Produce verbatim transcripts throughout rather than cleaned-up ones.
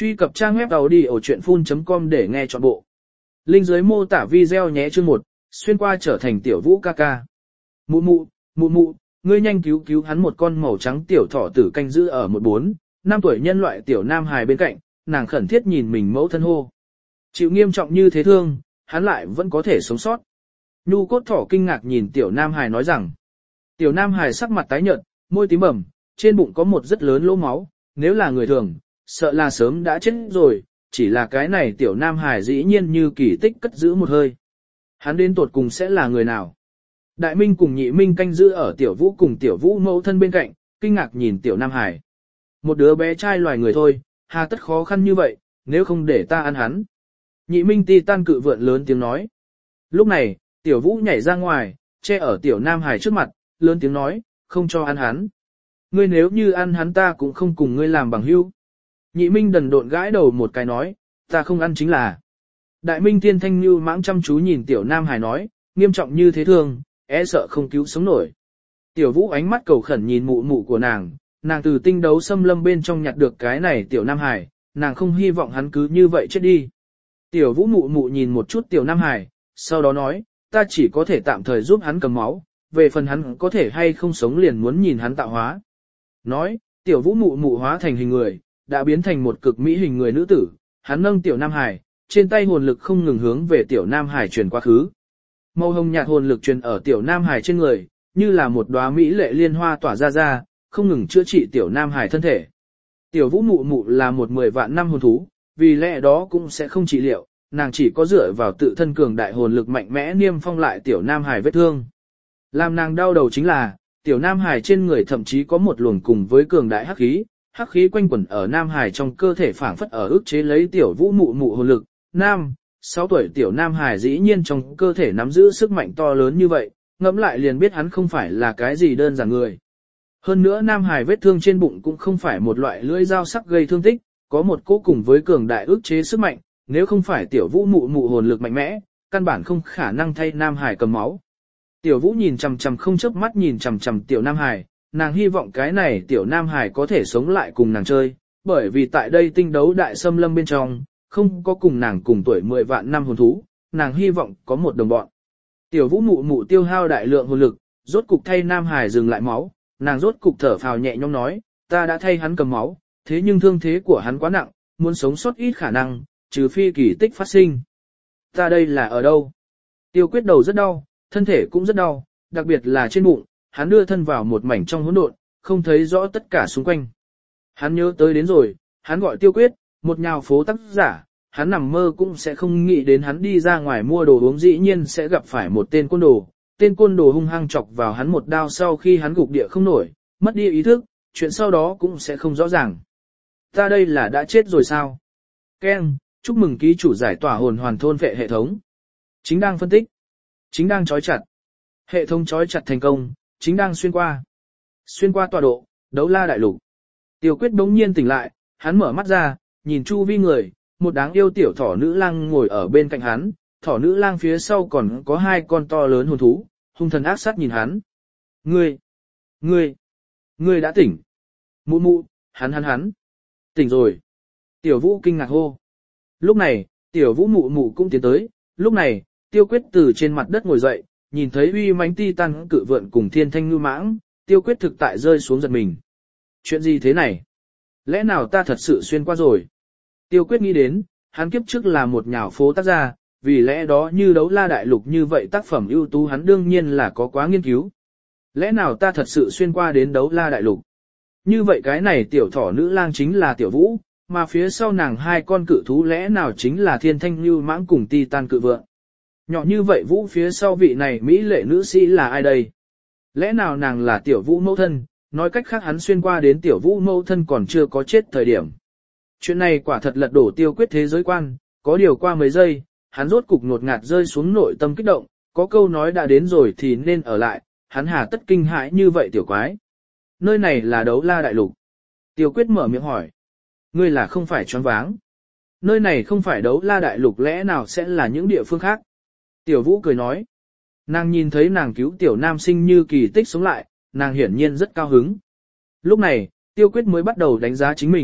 Truy cập trang web audiochuyenphun.com để nghe trọn bộ. Link dưới mô tả video nhé. Chương một, xuyên qua trở thành tiểu vũ ca ca. Mụ mụ, mụ mụ, ngươi nhanh cứu cứu hắn. Một con màu trắng tiểu thỏ tử canh giữ ở một bốn, năm tuổi nhân loại tiểu nam hài bên cạnh, nàng khẩn thiết nhìn mình mẫu thân hô. Chịu nghiêm trọng như thế thương, hắn lại vẫn có thể sống sót. Nhu cốt thỏ kinh ngạc nhìn tiểu nam hài nói rằng. Tiểu nam hài sắc mặt tái nhợt, môi tím bầm, trên bụng có một rất lớn lỗ máu, nếu là người thường, sợ là sớm đã chết rồi, chỉ là cái này tiểu nam hài dĩ nhiên như kỳ tích cất giữ một hơi. Hắn đến tột cùng sẽ là người nào? Đại Minh cùng Nhị Minh canh giữ ở tiểu vũ cùng tiểu vũ mẫu thân bên cạnh, kinh ngạc nhìn tiểu nam hài. Một đứa bé trai loài người thôi, hà tất khó khăn như vậy, nếu không để ta ăn hắn. Nhị Minh ti tan cự vượn lớn tiếng nói. Lúc này, tiểu vũ nhảy ra ngoài, che ở tiểu nam hài trước mặt, lớn tiếng nói, không cho ăn hắn. Ngươi nếu như ăn hắn ta cũng không cùng ngươi làm bằng hữu. Nhị Minh đần độn gãi đầu một cái nói, ta không ăn chính là. Đại Minh Thiên Thanh Như mãng chăm chú nhìn tiểu nam hài nói, nghiêm trọng như thế thương, e sợ không cứu sống nổi. Tiểu vũ ánh mắt cầu khẩn nhìn mụ mụ của nàng, nàng từ tinh đấu xâm lâm bên trong nhặt được cái này tiểu nam hài, nàng không hy vọng hắn cứ như vậy chết đi. Tiểu vũ mụ mụ nhìn một chút tiểu nam hài, sau đó nói, ta chỉ có thể tạm thời giúp hắn cầm máu, về phần hắn có thể hay không sống liền muốn nhìn hắn tạo hóa. Nói, tiểu vũ mụ mụ hóa thành hình người, đã biến thành một cực mỹ hình người nữ tử, hắn nâng tiểu nam hải, trên tay hồn lực không ngừng hướng về tiểu nam hải truyền quá khứ. Màu hồng nhạt hồn lực truyền ở tiểu nam hải trên người, như là một đóa mỹ lệ liên hoa tỏa ra ra, không ngừng chữa trị tiểu nam hải thân thể. Tiểu vũ mụ mụ là một mười vạn năm hồn thú, vì lẽ đó cũng sẽ không trị liệu, nàng chỉ có dựa vào tự thân cường đại hồn lực mạnh mẽ niêm phong lại tiểu nam hải vết thương. Làm nàng đau đầu chính là, tiểu nam hải trên người thậm chí có một luồng cùng với cường đại hắc khí, hắc khí quanh quẩn ở nam hải trong cơ thể phảng phất ở ức chế lấy tiểu vũ mụ mụ hồn lực. Nam, sáu tuổi tiểu nam hải dĩ nhiên trong cơ thể nắm giữ sức mạnh to lớn như vậy, ngẫm lại liền biết hắn không phải là cái gì đơn giản người. Hơn nữa nam hải vết thương trên bụng cũng không phải một loại lưỡi dao sắc gây thương tích, có một cỗ cùng với cường đại ức chế sức mạnh, nếu không phải tiểu vũ mụ mụ hồn lực mạnh mẽ, căn bản không khả năng thay nam hải cầm máu. Tiểu vũ nhìn chằm chằm không chớp mắt nhìn chằm chằm tiểu nam hải, nàng hy vọng cái này tiểu nam hải có thể sống lại cùng nàng chơi, bởi vì tại đây tinh đấu đại xâm lâm bên trong, không có cùng nàng cùng tuổi mười vạn năm hồn thú, nàng hy vọng có một đồng bọn. Tiểu vũ mụ mụ tiêu hao đại lượng hồn lực, rốt cục thay nam hải dừng lại máu, nàng rốt cục thở phào nhẹ nhõm nói, ta đã thay hắn cầm máu, thế nhưng thương thế của hắn quá nặng, muốn sống sót ít khả năng, trừ phi kỳ tích phát sinh. Ta đây là ở đâu? Tiêu quyết đầu rất đau, thân thể cũng rất đau, đặc biệt là trên bụng, hắn đưa thân vào một mảnh trong hỗn độn, không thấy rõ tất cả xung quanh. Hắn nhớ tới đến rồi, hắn gọi Tiêu Quyết, một nhào phố tác giả, hắn nằm mơ cũng sẽ không nghĩ đến hắn đi ra ngoài mua đồ uống dĩ nhiên sẽ gặp phải một tên côn đồ. Tên côn đồ hung hăng chọc vào hắn một đao sau khi hắn gục địa không nổi, mất đi ý thức, chuyện sau đó cũng sẽ không rõ ràng. Ta đây là đã chết rồi sao? Ken, chúc mừng ký chủ giải tỏa hồn hoàn thôn vệ hệ thống. Chính đang phân tích. Chính đang trói chặt. Hệ thống trói chặt thành công, chính đang xuyên qua. Xuyên qua tọa độ, đấu la đại lục. Tiêu Quyết bỗng nhiên tỉnh lại, hắn mở mắt ra, nhìn chu vi người, một đáng yêu tiểu thỏ nữ lang ngồi ở bên cạnh hắn, thỏ nữ lang phía sau còn có hai con to lớn hồn thú, hung thần ác sát nhìn hắn. Ngươi, ngươi, ngươi đã tỉnh. Mụ mụ, hắn hắn hắn. Tỉnh rồi. Tiểu vũ kinh ngạc hô. Lúc này, tiểu vũ mụ mụ cũng tiến tới, lúc này, Tiêu Quyết từ trên mặt đất ngồi dậy, nhìn thấy uy mãnh ti tăng cự vượn cùng thiên thanh ngư mãng, Tiêu Quyết thực tại rơi xuống giật mình. Chuyện gì thế này? Lẽ nào ta thật sự xuyên qua rồi? Tiêu Quyết nghĩ đến, hắn kiếp trước là một nhào phố tác gia, vì lẽ đó như đấu la đại lục như vậy tác phẩm ưu tú hắn đương nhiên là có quá nghiên cứu. Lẽ nào ta thật sự xuyên qua đến đấu la đại lục? Như vậy cái này tiểu thỏ nữ lang chính là tiểu vũ, mà phía sau nàng hai con cự thú lẽ nào chính là thiên thanh ngư mãng cùng ti tan cự vượn? Nhỏ như vậy vũ phía sau vị này mỹ lệ nữ sĩ là ai đây? Lẽ nào nàng là tiểu vũ mẫu thân, nói cách khác hắn xuyên qua đến tiểu vũ mẫu thân còn chưa có chết thời điểm. Chuyện này quả thật lật đổ Tiêu Quyết thế giới quan, có điều qua mấy giây, hắn rốt cục ngột ngạt rơi xuống nội tâm kích động, có câu nói đã đến rồi thì nên ở lại, hắn hà tất kinh hãi như vậy tiểu quái. Nơi này là đấu la đại lục. Tiêu Quyết mở miệng hỏi. Ngươi là không phải choáng váng. Nơi này không phải đấu la đại lục lẽ nào sẽ là những địa phương khác? Tiểu Vũ cười nói. Nàng nhìn thấy nàng cứu tiểu nam sinh như kỳ tích sống lại, nàng hiển nhiên rất cao hứng. Lúc này, Tiêu Quyết mới bắt đầu đánh giá chính mình,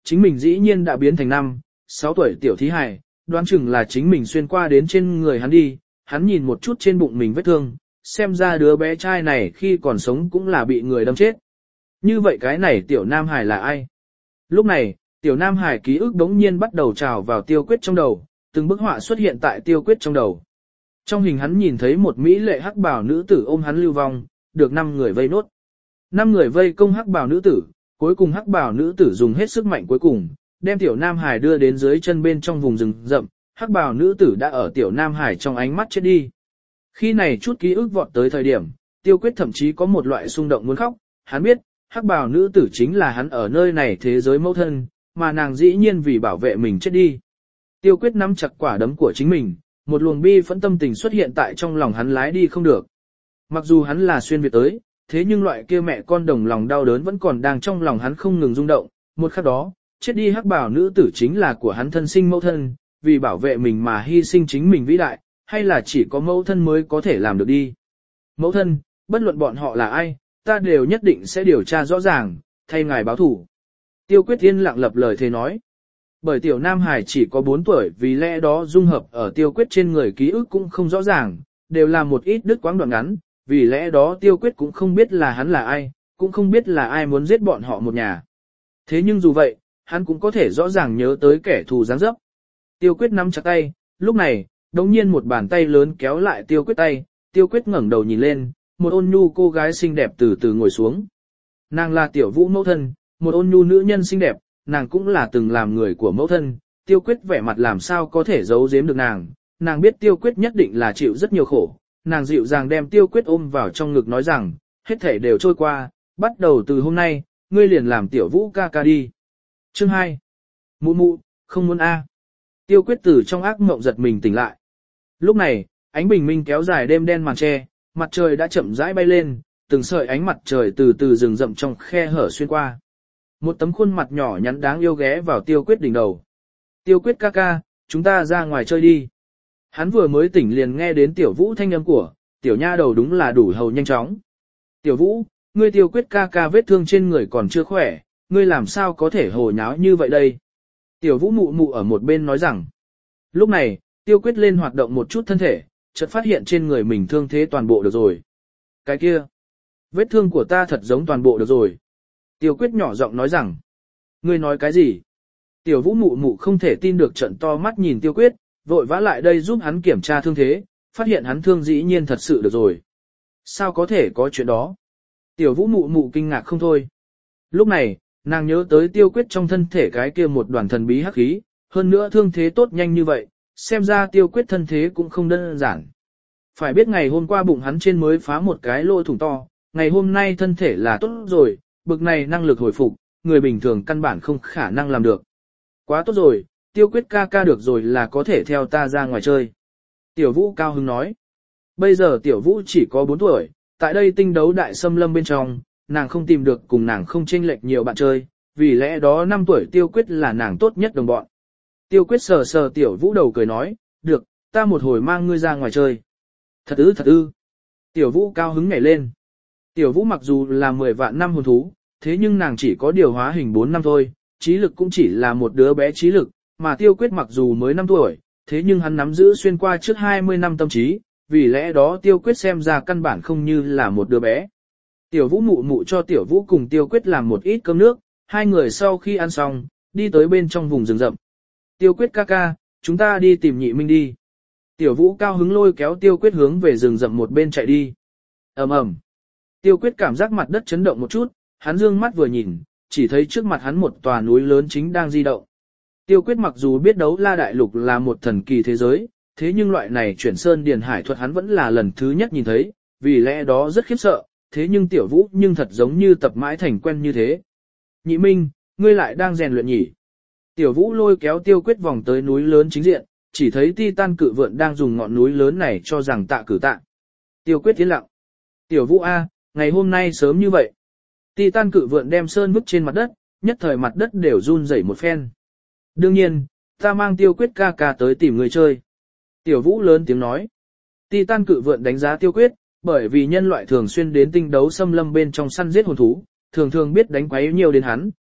chính mình dĩ nhiên đã biến thành năm, sáu tuổi tiểu thí hài, đoán chừng là chính mình xuyên qua đến trên người hắn đi, hắn nhìn một chút trên bụng mình vết thương, xem ra đứa bé trai này khi còn sống cũng là bị người đâm chết. Như vậy cái này tiểu nam hải là ai? Lúc này, tiểu nam hải ký ức đống nhiên bắt đầu trào vào Tiêu Quyết trong đầu, từng bức họa xuất hiện tại Tiêu Quyết trong đầu. Trong hình hắn nhìn thấy một mỹ lệ hắc bào nữ tử ôm hắn lưu vong, được năm người vây nốt. Năm người vây công hắc bào nữ tử, cuối cùng hắc bào nữ tử dùng hết sức mạnh cuối cùng, đem tiểu nam hải đưa đến dưới chân bên trong vùng rừng rậm, hắc bào nữ tử đã ở tiểu nam hải trong ánh mắt chết đi. Khi này chút ký ức vọt tới thời điểm, Tiêu Quyết thậm chí có một loại xung động muốn khóc, hắn biết, hắc bào nữ tử chính là hắn ở nơi này thế giới mẫu thân, mà nàng dĩ nhiên vì bảo vệ mình chết đi. Tiêu Quyết nắm chặt quả đấm của chính mình, một luồng bi phẫn tâm tình xuất hiện tại trong lòng hắn lái đi không được. Mặc dù hắn là xuyên việt tới, thế nhưng loại kia mẹ con đồng lòng đau đớn vẫn còn đang trong lòng hắn không ngừng rung động, một khắc đó, chết đi hắc bào nữ tử chính là của hắn thân sinh mẫu thân, vì bảo vệ mình mà hy sinh chính mình vĩ đại, hay là chỉ có mẫu thân mới có thể làm được đi. Mẫu thân, bất luận bọn họ là ai, ta đều nhất định sẽ điều tra rõ ràng, thay ngài báo thủ. Tiêu Quyết yên lặng lập lời thề nói. Bởi tiểu Nam Hải chỉ có bốn tuổi, vì lẽ đó dung hợp ở Tiêu Quyết trên người ký ức cũng không rõ ràng, đều là một ít đứt quãng đoạn ngắn, vì lẽ đó Tiêu Quyết cũng không biết là hắn là ai, cũng không biết là ai muốn giết bọn họ một nhà. Thế nhưng dù vậy, hắn cũng có thể rõ ràng nhớ tới kẻ thù giáng dấp. Tiêu Quyết nắm chặt tay, lúc này, đống nhiên một bàn tay lớn kéo lại Tiêu Quyết tay, Tiêu Quyết ngẩng đầu nhìn lên, một ôn nhu cô gái xinh đẹp từ từ ngồi xuống. Nàng là Tiểu Vũ mẫu thân, một ôn nhu nữ nhân xinh đẹp, nàng cũng là từng làm người của mẫu thân, Tiêu Quyết vẻ mặt làm sao có thể giấu giếm được nàng, nàng biết Tiêu Quyết nhất định là chịu rất nhiều khổ, nàng dịu dàng đem Tiêu Quyết ôm vào trong ngực nói rằng, hết thảy đều trôi qua, bắt đầu từ hôm nay, ngươi liền làm Tiểu Vũ ca ca đi. Chương hai. Mụ mụ, không muốn a. Tiêu Quyết từ trong ác mộng giật mình tỉnh lại. Lúc này, ánh bình minh kéo dài đêm đen màn che, mặt trời đã chậm rãi bay lên, từng sợi ánh mặt trời từ từ rừng rậm trong khe hở xuyên qua. Một tấm khuôn mặt nhỏ nhắn đáng yêu ghé vào Tiêu Quyết đỉnh đầu. Tiêu Quyết ca ca, chúng ta ra ngoài chơi đi. Hắn vừa mới tỉnh liền nghe đến Tiểu Vũ thanh âm của, tiểu nha đầu đúng là đủ hầu nhanh chóng. Tiểu Vũ, ngươi Tiêu Quyết ca ca vết thương trên người còn chưa khỏe, ngươi làm sao có thể hồ nháo như vậy đây? Tiểu Vũ mụ mụ ở một bên nói rằng. Lúc này, Tiêu Quyết lên hoạt động một chút thân thể, chợt phát hiện trên người mình thương thế toàn bộ được rồi. Cái kia, vết thương của ta thật giống toàn bộ được rồi. Tiêu Quyết nhỏ giọng nói rằng. Ngươi nói cái gì? Tiểu Vũ mụ mụ không thể tin được trận to mắt nhìn Tiêu Quyết, vội vã lại đây giúp hắn kiểm tra thương thế, phát hiện hắn thương dĩ nhiên thật sự được rồi. Sao có thể có chuyện đó? Tiểu Vũ mụ mụ kinh ngạc không thôi. Lúc này, nàng nhớ tới Tiêu Quyết trong thân thể cái kia một đoàn thần bí hắc khí, hơn nữa thương thế tốt nhanh như vậy, xem ra Tiêu Quyết thân thế cũng không đơn giản. Phải biết ngày hôm qua bụng hắn trên mới phá một cái lỗ thủng to, ngày hôm nay thân thể là tốt rồi, bực này năng lực hồi phục, người bình thường căn bản không khả năng làm được. Quá tốt rồi, Tiêu Quyết ca ca được rồi là có thể theo ta ra ngoài chơi. Tiểu Vũ cao hứng nói. Bây giờ Tiểu Vũ chỉ có bốn tuổi, tại đây tinh đấu đại xâm lâm bên trong, nàng không tìm được cùng nàng không chênh lệch nhiều bạn chơi, vì lẽ đó năm tuổi Tiêu Quyết là nàng tốt nhất đồng bọn. Tiêu Quyết sờ sờ Tiểu Vũ đầu cười nói, được, ta một hồi mang ngươi ra ngoài chơi. Thật ư thật ư. Tiểu Vũ cao hứng nhảy lên. Tiểu Vũ mặc dù là mười vạn năm hồn thú, thế nhưng nàng chỉ có điều hóa hình bốn năm thôi, trí lực cũng chỉ là một đứa bé trí lực, mà Tiêu Quyết mặc dù mới năm tuổi, thế nhưng hắn nắm giữ xuyên qua trước hai mươi năm tâm trí, vì lẽ đó Tiêu Quyết xem ra căn bản không như là một đứa bé. Tiểu Vũ mụ mụ cho Tiểu Vũ cùng Tiêu Quyết làm một ít cơm nước, hai người sau khi ăn xong, đi tới bên trong vùng rừng rậm. Tiêu Quyết ca ca, chúng ta đi tìm Nhị Minh đi. Tiểu Vũ cao hứng lôi kéo Tiêu Quyết hướng về rừng rậm một bên chạy đi. Ầm ầm. Tiêu Quyết cảm giác mặt đất chấn động một chút, hắn dương mắt vừa nhìn, chỉ thấy trước mặt hắn một tòa núi lớn chính đang di động. Tiêu Quyết mặc dù biết Đấu La Đại Lục là một thần kỳ thế giới, thế nhưng loại này chuyển sơn điền hải thuật hắn vẫn là lần thứ nhất nhìn thấy, vì lẽ đó rất khiếp sợ, thế nhưng Tiểu Vũ nhưng thật giống như tập mãi thành quen như thế. Nhị Minh, ngươi lại đang rèn luyện nhỉ? Tiểu Vũ lôi kéo Tiêu Quyết vòng tới núi lớn chính diện, chỉ thấy Titan cự vượn đang dùng ngọn núi lớn này cho rằng tạ cử tạ. Tiêu Quyết tiến lặng. Tiểu Vũ A, ngày hôm nay sớm như vậy. Titan cự vượn đem sơn vứt trên mặt đất, nhất thời mặt đất đều run rẩy một phen. Đương nhiên, ta mang Tiêu Quyết ca ca tới tìm người chơi. Tiểu Vũ lớn tiếng nói. Titan cự vượn đánh giá Tiêu Quyết, bởi vì nhân loại thường xuyên đến tinh đấu xâm lâm bên trong săn giết hồn thú, thường thường biết đánh quấy nhiều đến hắn,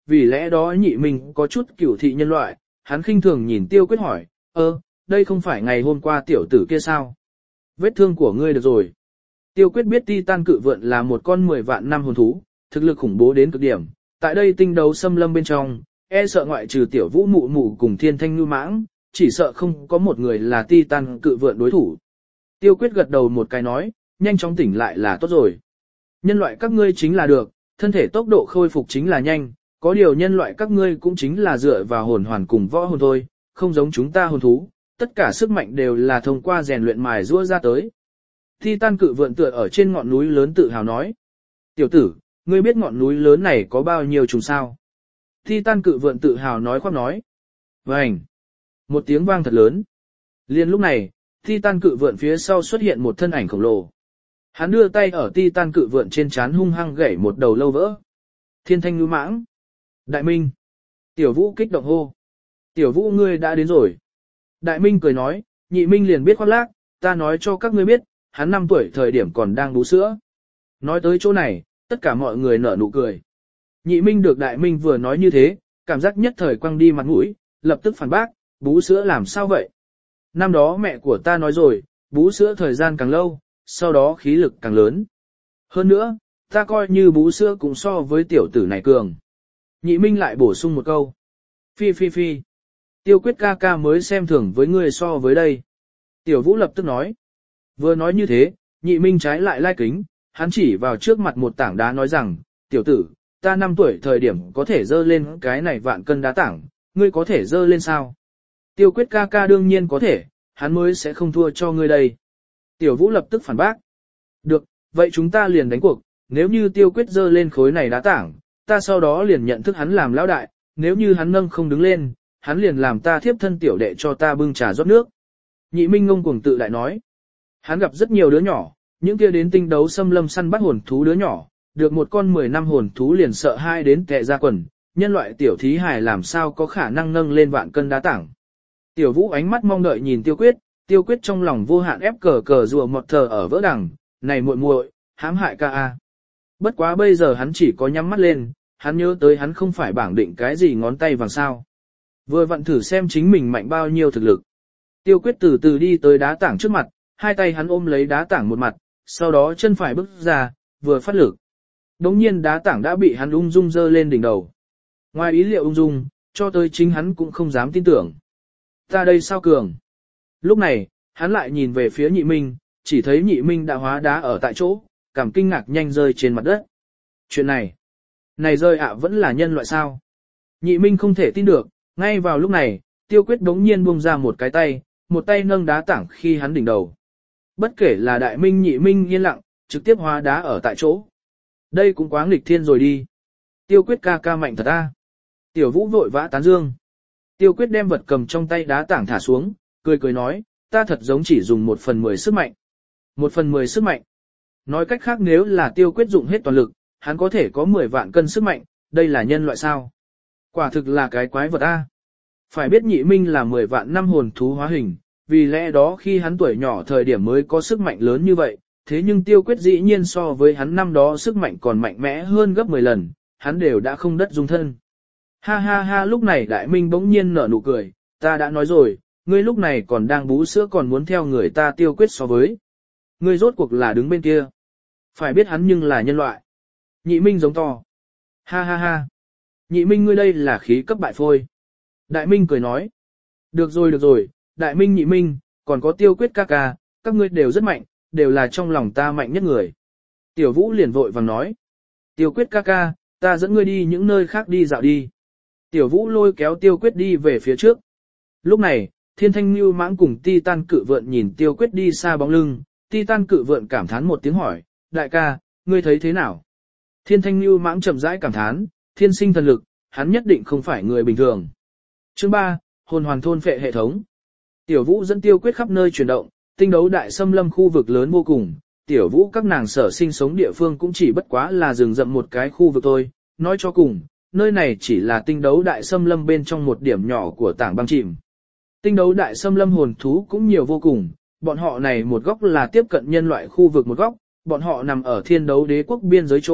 vì lẽ đó Nhị Minh có chút cửu thị nhân loại, hắn khinh thường nhìn Tiêu Quyết hỏi, ơ, đây không phải ngày hôm qua tiểu tử kia sao? Vết thương của ngươi được rồi. Tiêu Quyết biết Titan cự vượn là một con mười vạn năm hồn thú, thực lực khủng bố đến cực điểm, tại đây tinh đấu xâm lâm bên trong, e sợ ngoại trừ tiểu vũ mụ mụ cùng thiên thanh ngư mãng, chỉ sợ không có một người là Titan cự vượn đối thủ. Tiêu Quyết gật đầu một cái nói, nhanh chóng tỉnh lại là tốt rồi. Nhân loại các ngươi chính là được, thân thể tốc độ khôi phục chính là nhanh, có điều nhân loại các ngươi cũng chính là dựa vào hồn hoàn cùng võ hồn thôi, không giống chúng ta hồn thú, tất cả sức mạnh đều là thông qua rèn luyện mài giũa ra tới. Titan cự vượn tựa ở trên ngọn núi lớn tự hào nói. Tiểu tử, ngươi biết ngọn núi lớn này có bao nhiêu trùng sao? Titan cự vượn tự hào nói khoác nói. Vành! Một tiếng vang thật lớn. Liên lúc này, Titan cự vượn phía sau xuất hiện một thân ảnh khổng lồ. Hắn đưa tay ở Titan cự vượn trên trán hung hăng gãy một đầu lâu vỡ. Thiên thanh ngư mãng. Đại Minh. Tiểu Vũ kích động hô. Tiểu Vũ ngươi đã đến rồi. Đại Minh cười nói, Nhị Minh liền biết khoác lác, ta nói cho các ngươi biết, hắn năm tuổi thời điểm còn đang bú sữa. Nói tới chỗ này, tất cả mọi người nở nụ cười. Nhị Minh được Đại Minh vừa nói như thế, cảm giác nhất thời quăng đi mặt mũi, lập tức phản bác, bú sữa làm sao vậy? Năm đó mẹ của ta nói rồi, bú sữa thời gian càng lâu, sau đó khí lực càng lớn. Hơn nữa, ta coi như bú sữa cũng so với tiểu tử này cường. Nhị Minh lại bổ sung một câu. Phi phi phi. Tiêu Quyết ca ca mới xem thường với ngươi so với đây. Tiểu Vũ lập tức nói. Vừa nói như thế, Nhị Minh trái lại lai kính, hắn chỉ vào trước mặt một tảng đá nói rằng, tiểu tử, ta năm tuổi thời điểm có thể dơ lên cái này vạn cân đá tảng, ngươi có thể dơ lên sao? Tiêu Quyết ca ca đương nhiên có thể, hắn mới sẽ không thua cho ngươi đây. Tiểu Vũ lập tức phản bác. Được, vậy chúng ta liền đánh cuộc, nếu như Tiêu Quyết dơ lên khối này đá tảng, ta sau đó liền nhận thức hắn làm lão đại, nếu như hắn nâng không đứng lên, hắn liền làm ta thiếp thân tiểu đệ cho ta bưng trà rót nước. Nhị Minh ngông cuồng tự đại nói. Hắn gặp rất nhiều đứa nhỏ, những kia đến tinh đấu xâm lâm săn bắt hồn thú đứa nhỏ, được một con mười năm hồn thú liền sợ hai đến tệ ra quần, nhân loại tiểu thí hài làm sao có khả năng nâng lên vạn cân đá tảng. Tiểu Vũ ánh mắt mong đợi nhìn Tiêu Quyết, Tiêu Quyết trong lòng vô hạn ép cờ cờ rùa một thờ ở vỡ đằng, này muội muội, hãm hại ca a. Bất quá bây giờ hắn chỉ có nhắm mắt lên, hắn nhớ tới hắn không phải bảng định cái gì ngón tay vàng sao. Vừa vặn thử xem chính mình mạnh bao nhiêu thực lực. Tiêu Quyết từ từ đi tới đá tảng trước mặt, hai tay hắn ôm lấy đá tảng một mặt, sau đó chân phải bước ra, vừa phát lực. Đống nhiên đá tảng đã bị hắn ung dung dơ lên đỉnh đầu. Ngoài ý liệu ung dung, cho tới chính hắn cũng không dám tin tưởng. Ta đây sao cường? Lúc này, hắn lại nhìn về phía Nhị Minh, chỉ thấy Nhị Minh đã hóa đá ở tại chỗ, cảm kinh ngạc nhanh rơi trên mặt đất. Chuyện này, này rơi ạ vẫn là nhân loại sao? Nhị Minh không thể tin được, ngay vào lúc này, Tiêu Quyết đống nhiên buông ra một cái tay, một tay nâng đá tảng khi hắn đỉnh đầu. Bất kể là Đại Minh Nhị Minh yên lặng, trực tiếp hóa đá ở tại chỗ. Đây cũng quá nghịch thiên rồi đi. Tiêu Quyết ca ca mạnh thật a. Tiểu Vũ vội vã tán dương. Tiêu Quyết đem vật cầm trong tay đá tảng thả xuống, cười cười nói, ta thật giống chỉ dùng một phần mười sức mạnh. Một phần mười sức mạnh. Nói cách khác nếu là Tiêu Quyết dụng hết toàn lực, hắn có thể có mười vạn cân sức mạnh, đây là nhân loại sao? Quả thực là cái quái vật a. Phải biết Nhị Minh là mười vạn năm hồn thú hóa hình, vì lẽ đó khi hắn tuổi nhỏ thời điểm mới có sức mạnh lớn như vậy, thế nhưng Tiêu Quyết dĩ nhiên so với hắn năm đó sức mạnh còn mạnh mẽ hơn gấp mười lần, hắn đều đã không đất dung thân. Ha ha ha, lúc này Đại Minh bỗng nhiên nở nụ cười, ta đã nói rồi, ngươi lúc này còn đang bú sữa còn muốn theo người ta Tiêu Quyết so với. Ngươi rốt cuộc là đứng bên kia. Phải biết hắn nhưng là nhân loại. Nhị Minh giống to. Ha ha ha. Nhị Minh ngươi đây là khí cấp bại phôi. Đại Minh cười nói. Được rồi được rồi, Đại Minh Nhị Minh, còn có Tiêu Quyết ca ca, các ngươi đều rất mạnh, đều là trong lòng ta mạnh nhất người. Tiểu Vũ liền vội vàng nói. Tiêu Quyết ca ca, ta dẫn ngươi đi những nơi khác đi dạo đi. Tiểu Vũ lôi kéo Tiêu Quyết đi về phía trước. Lúc này, Thiên Thanh Nưu Mãng cùng Titan cự vượn nhìn Tiêu Quyết đi xa bóng lưng, Titan cự vượn cảm thán một tiếng hỏi, đại ca, ngươi thấy thế nào? Thiên Thanh Nưu Mãng chậm rãi cảm thán, thiên sinh thần lực, hắn nhất định không phải người bình thường. Chương ba, hồn hoàn thôn phệ hệ thống. Tiểu Vũ dẫn Tiêu Quyết khắp nơi chuyển động, tinh đấu đại xâm lâm khu vực lớn vô cùng, Tiểu Vũ các nàng sở sinh sống địa phương cũng chỉ bất quá là rừng rậm một cái khu vực thôi, nói cho cùng, nơi này chỉ là tinh đấu đại xâm lâm bên trong một điểm nhỏ của tảng băng chìm. Tinh đấu đại xâm lâm hồn thú cũng nhiều vô cùng, bọn họ này một góc là tiếp cận nhân loại khu vực một góc, bọn họ nằm ở thiên đấu đế quốc biên giới chỗ,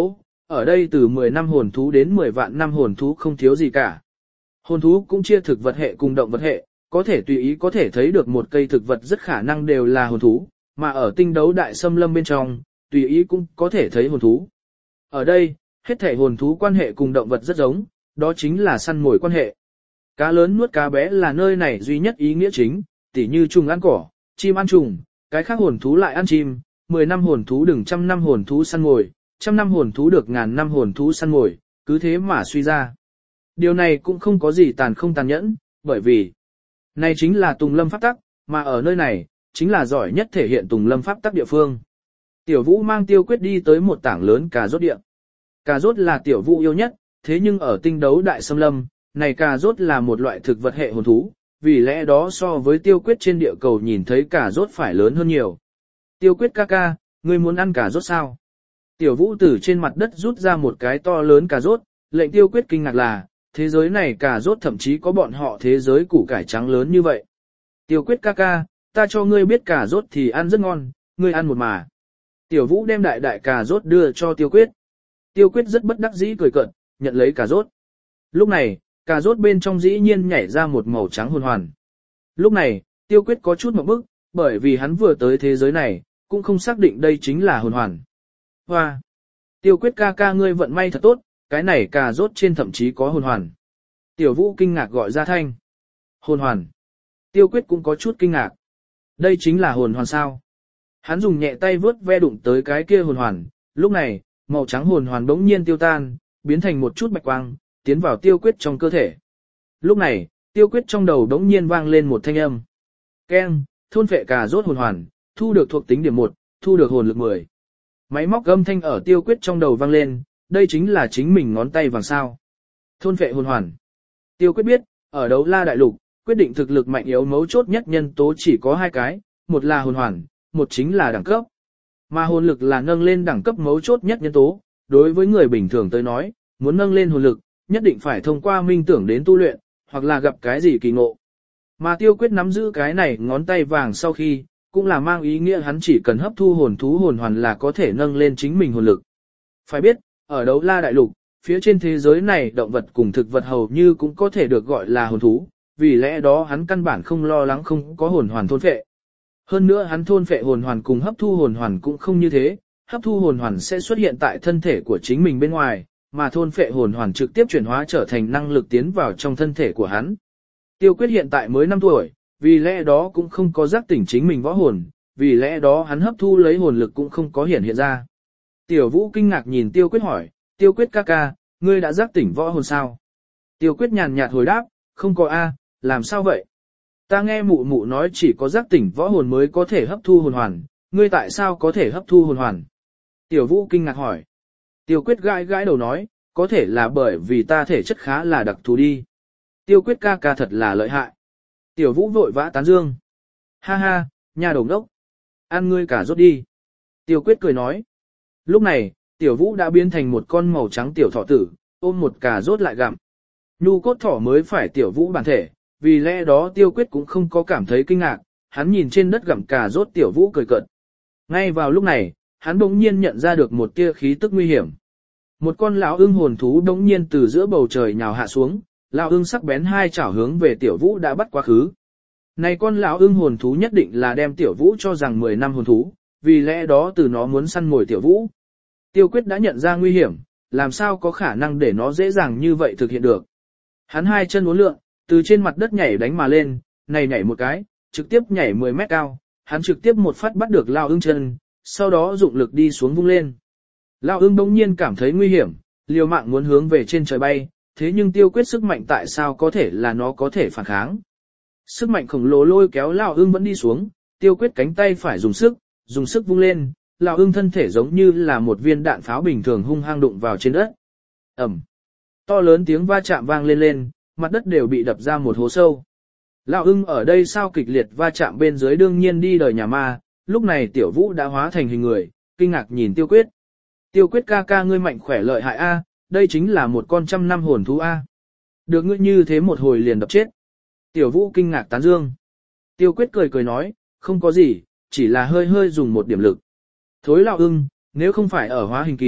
ở đây từ mười năm hồn thú đến mười vạn năm hồn thú không thiếu gì cả. Hồn thú cũng chia thực vật hệ cùng động vật hệ, có thể tùy ý có thể thấy được một cây thực vật rất khả năng đều là hồn thú, mà ở tinh đấu đại xâm lâm bên trong, tùy ý cũng có thể thấy hồn thú. Ở đây, hết thể hồn thú quan hệ cùng động vật rất giống, đó chính là săn mồi quan hệ. Cá lớn nuốt cá bé là nơi này duy nhất ý nghĩa chính, tỉ như trùng ăn cỏ, chim ăn trùng, cái khác hồn thú lại ăn chim, mười năm hồn thú đừng trăm năm hồn thú săn mồi, trăm năm hồn thú được ngàn năm hồn thú săn mồi, cứ thế mà suy ra. Điều này cũng không có gì tàn không tàn nhẫn, bởi vì này chính là Tùng Lâm pháp tắc, mà ở nơi này, chính là giỏi nhất thể hiện Tùng Lâm pháp tắc địa phương. Tiểu Vũ mang Tiêu Quyết đi tới một tảng lớn cà rốt địa. Cà rốt là Tiểu Vũ yêu nhất, thế nhưng ở tinh đấu đại xâm lâm, này cà rốt là một loại thực vật hệ hồn thú, vì lẽ đó so với Tiêu Quyết trên địa cầu nhìn thấy cà rốt phải lớn hơn nhiều. Tiêu Quyết ca ca, ngươi muốn ăn cà rốt sao? Tiểu Vũ từ trên mặt đất rút ra một cái to lớn cà rốt, lệnh Tiêu Quyết kinh ngạc là, thế giới này cà rốt thậm chí có bọn họ thế giới củ cải trắng lớn như vậy. Tiêu Quyết ca ca, ta cho ngươi biết cà rốt thì ăn rất ngon, ngươi ăn một mà. Tiểu Vũ đem đại đại cà rốt đưa cho Tiêu Quyết. Tiêu Quyết rất bất đắc dĩ cười cợt, nhận lấy cà rốt. Lúc này, cà rốt bên trong dĩ nhiên nhảy ra một màu trắng hồn hoàn. Lúc này, Tiêu Quyết có chút ngượng bức, bởi vì hắn vừa tới thế giới này, cũng không xác định đây chính là hồn hoàn. Hoa! Tiêu Quyết ca ca ngươi vận may thật tốt, cái này cà rốt trên thậm chí có hồn hoàn. Tiểu Vũ kinh ngạc gọi ra thanh. Hồn hoàn. Tiêu Quyết cũng có chút kinh ngạc. Đây chính là hồn hoàn sao? Hắn dùng nhẹ tay vớt ve đụng tới cái kia hồn hoàn, lúc này, màu trắng hồn hoàn bỗng nhiên tiêu tan, biến thành một chút bạch quang, tiến vào Tiêu Quyết trong cơ thể. Lúc này, Tiêu Quyết trong đầu bỗng nhiên vang lên một thanh âm. Keng, thôn phệ cà rốt hồn hoàn, thu được thuộc tính điểm một, thu được hồn lực mười. Máy móc âm thanh ở Tiêu Quyết trong đầu vang lên, đây chính là chính mình ngón tay vàng sao. Thôn phệ hồn hoàn. Tiêu Quyết biết, ở đấu la đại lục, quyết định thực lực mạnh yếu mấu chốt nhất nhân tố chỉ có hai cái, một là hồn hoàn, một chính là đẳng cấp. Mà hồn lực là nâng lên đẳng cấp mấu chốt nhất nhân tố, đối với người bình thường tới nói, muốn nâng lên hồn lực, nhất định phải thông qua minh tưởng đến tu luyện, hoặc là gặp cái gì kỳ ngộ. Mà Tiêu Quyết nắm giữ cái này ngón tay vàng sau khi, cũng là mang ý nghĩa hắn chỉ cần hấp thu hồn thú hồn hoàn là có thể nâng lên chính mình hồn lực. Phải biết, ở đấu la đại lục, phía trên thế giới này động vật cùng thực vật hầu như cũng có thể được gọi là hồn thú, vì lẽ đó hắn căn bản không lo lắng không có hồn hoàn thôn phệ. Hơn nữa hắn thôn phệ hồn hoàn cùng hấp thu hồn hoàn cũng không như thế, hấp thu hồn hoàn sẽ xuất hiện tại thân thể của chính mình bên ngoài, mà thôn phệ hồn hoàn trực tiếp chuyển hóa trở thành năng lực tiến vào trong thân thể của hắn. Tiêu Quyết hiện tại mới năm tuổi, vì lẽ đó cũng không có giác tỉnh chính mình võ hồn, vì lẽ đó hắn hấp thu lấy hồn lực cũng không có hiện hiện ra. Tiểu Vũ kinh ngạc nhìn Tiêu Quyết hỏi, Tiêu Quyết ca ca, ngươi đã giác tỉnh võ hồn sao? Tiêu Quyết nhàn nhạt hồi đáp, không có a, làm sao vậy? Ta nghe mụ mụ nói chỉ có giác tỉnh võ hồn mới có thể hấp thu hồn hoàn, ngươi tại sao có thể hấp thu hồn hoàn? Tiểu Vũ kinh ngạc hỏi. Tiêu Quyết gãi gãi đầu nói, có thể là bởi vì ta thể chất khá là đặc thù đi. Tiêu Quyết ca ca thật là lợi hại. Tiểu Vũ vội vã tán dương. Ha ha, nhà đồng đốc. Ăn ngươi cả rốt đi. Tiêu Quyết cười nói. Lúc này, Tiểu Vũ đã biến thành một con màu trắng tiểu thỏ tử, ôm một cà rốt lại gặm. Nhu cốt thỏ mới phải Tiểu Vũ bản thể, vì lẽ đó Tiêu Quyết cũng không có cảm thấy kinh ngạc, hắn nhìn trên đất gặm cà rốt Tiểu Vũ cười cợt. Ngay vào lúc này, hắn bỗng nhiên nhận ra được một tia khí tức nguy hiểm. Một con lão ưng hồn thú bỗng nhiên từ giữa bầu trời nhào hạ xuống, lão ưng sắc bén hai chảo hướng về Tiểu Vũ đã bắt quá khứ. Này con lão ưng hồn thú nhất định là đem Tiểu Vũ cho rằng mười năm hồn thú, vì lẽ đó từ nó muốn săn mồi Tiểu Vũ. Tiêu Quyết đã nhận ra nguy hiểm, làm sao có khả năng để nó dễ dàng như vậy thực hiện được. Hắn hai chân uốn lượn, từ trên mặt đất nhảy đánh mà lên, này nhảy một cái, trực tiếp nhảy mười mét cao, hắn trực tiếp một phát bắt được lão ưng chân, sau đó dụng lực đi xuống vung lên. Lão ưng bỗng nhiên cảm thấy nguy hiểm, liều mạng muốn hướng về trên trời bay, thế nhưng Tiêu Quyết sức mạnh tại sao có thể là nó có thể phản kháng. Sức mạnh khổng lồ lôi kéo lão ưng vẫn đi xuống, Tiêu Quyết cánh tay phải dùng sức, dùng sức vung lên, lão ưng thân thể giống như là một viên đạn pháo bình thường hung hăng đụng vào trên đất. Ầm. To lớn tiếng va chạm vang lên lên, mặt đất đều bị đập ra một hố sâu. Lão ưng ở đây sao kịch liệt va chạm bên dưới đương nhiên đi đời nhà ma, lúc này Tiểu Vũ đã hóa thành hình người, kinh ngạc nhìn Tiêu Quyết. Tiêu Quyết ca ca ngươi mạnh khỏe lợi hại a, đây chính là một con trăm năm hồn thú a. Được ngươi như thế một hồi liền đập chết. Tiểu Vũ kinh ngạc tán dương. Tiêu Quyết cười cười nói, không có gì, chỉ là hơi hơi dùng một điểm lực. Thối lão ưng, nếu không phải ở hóa hình kỳ,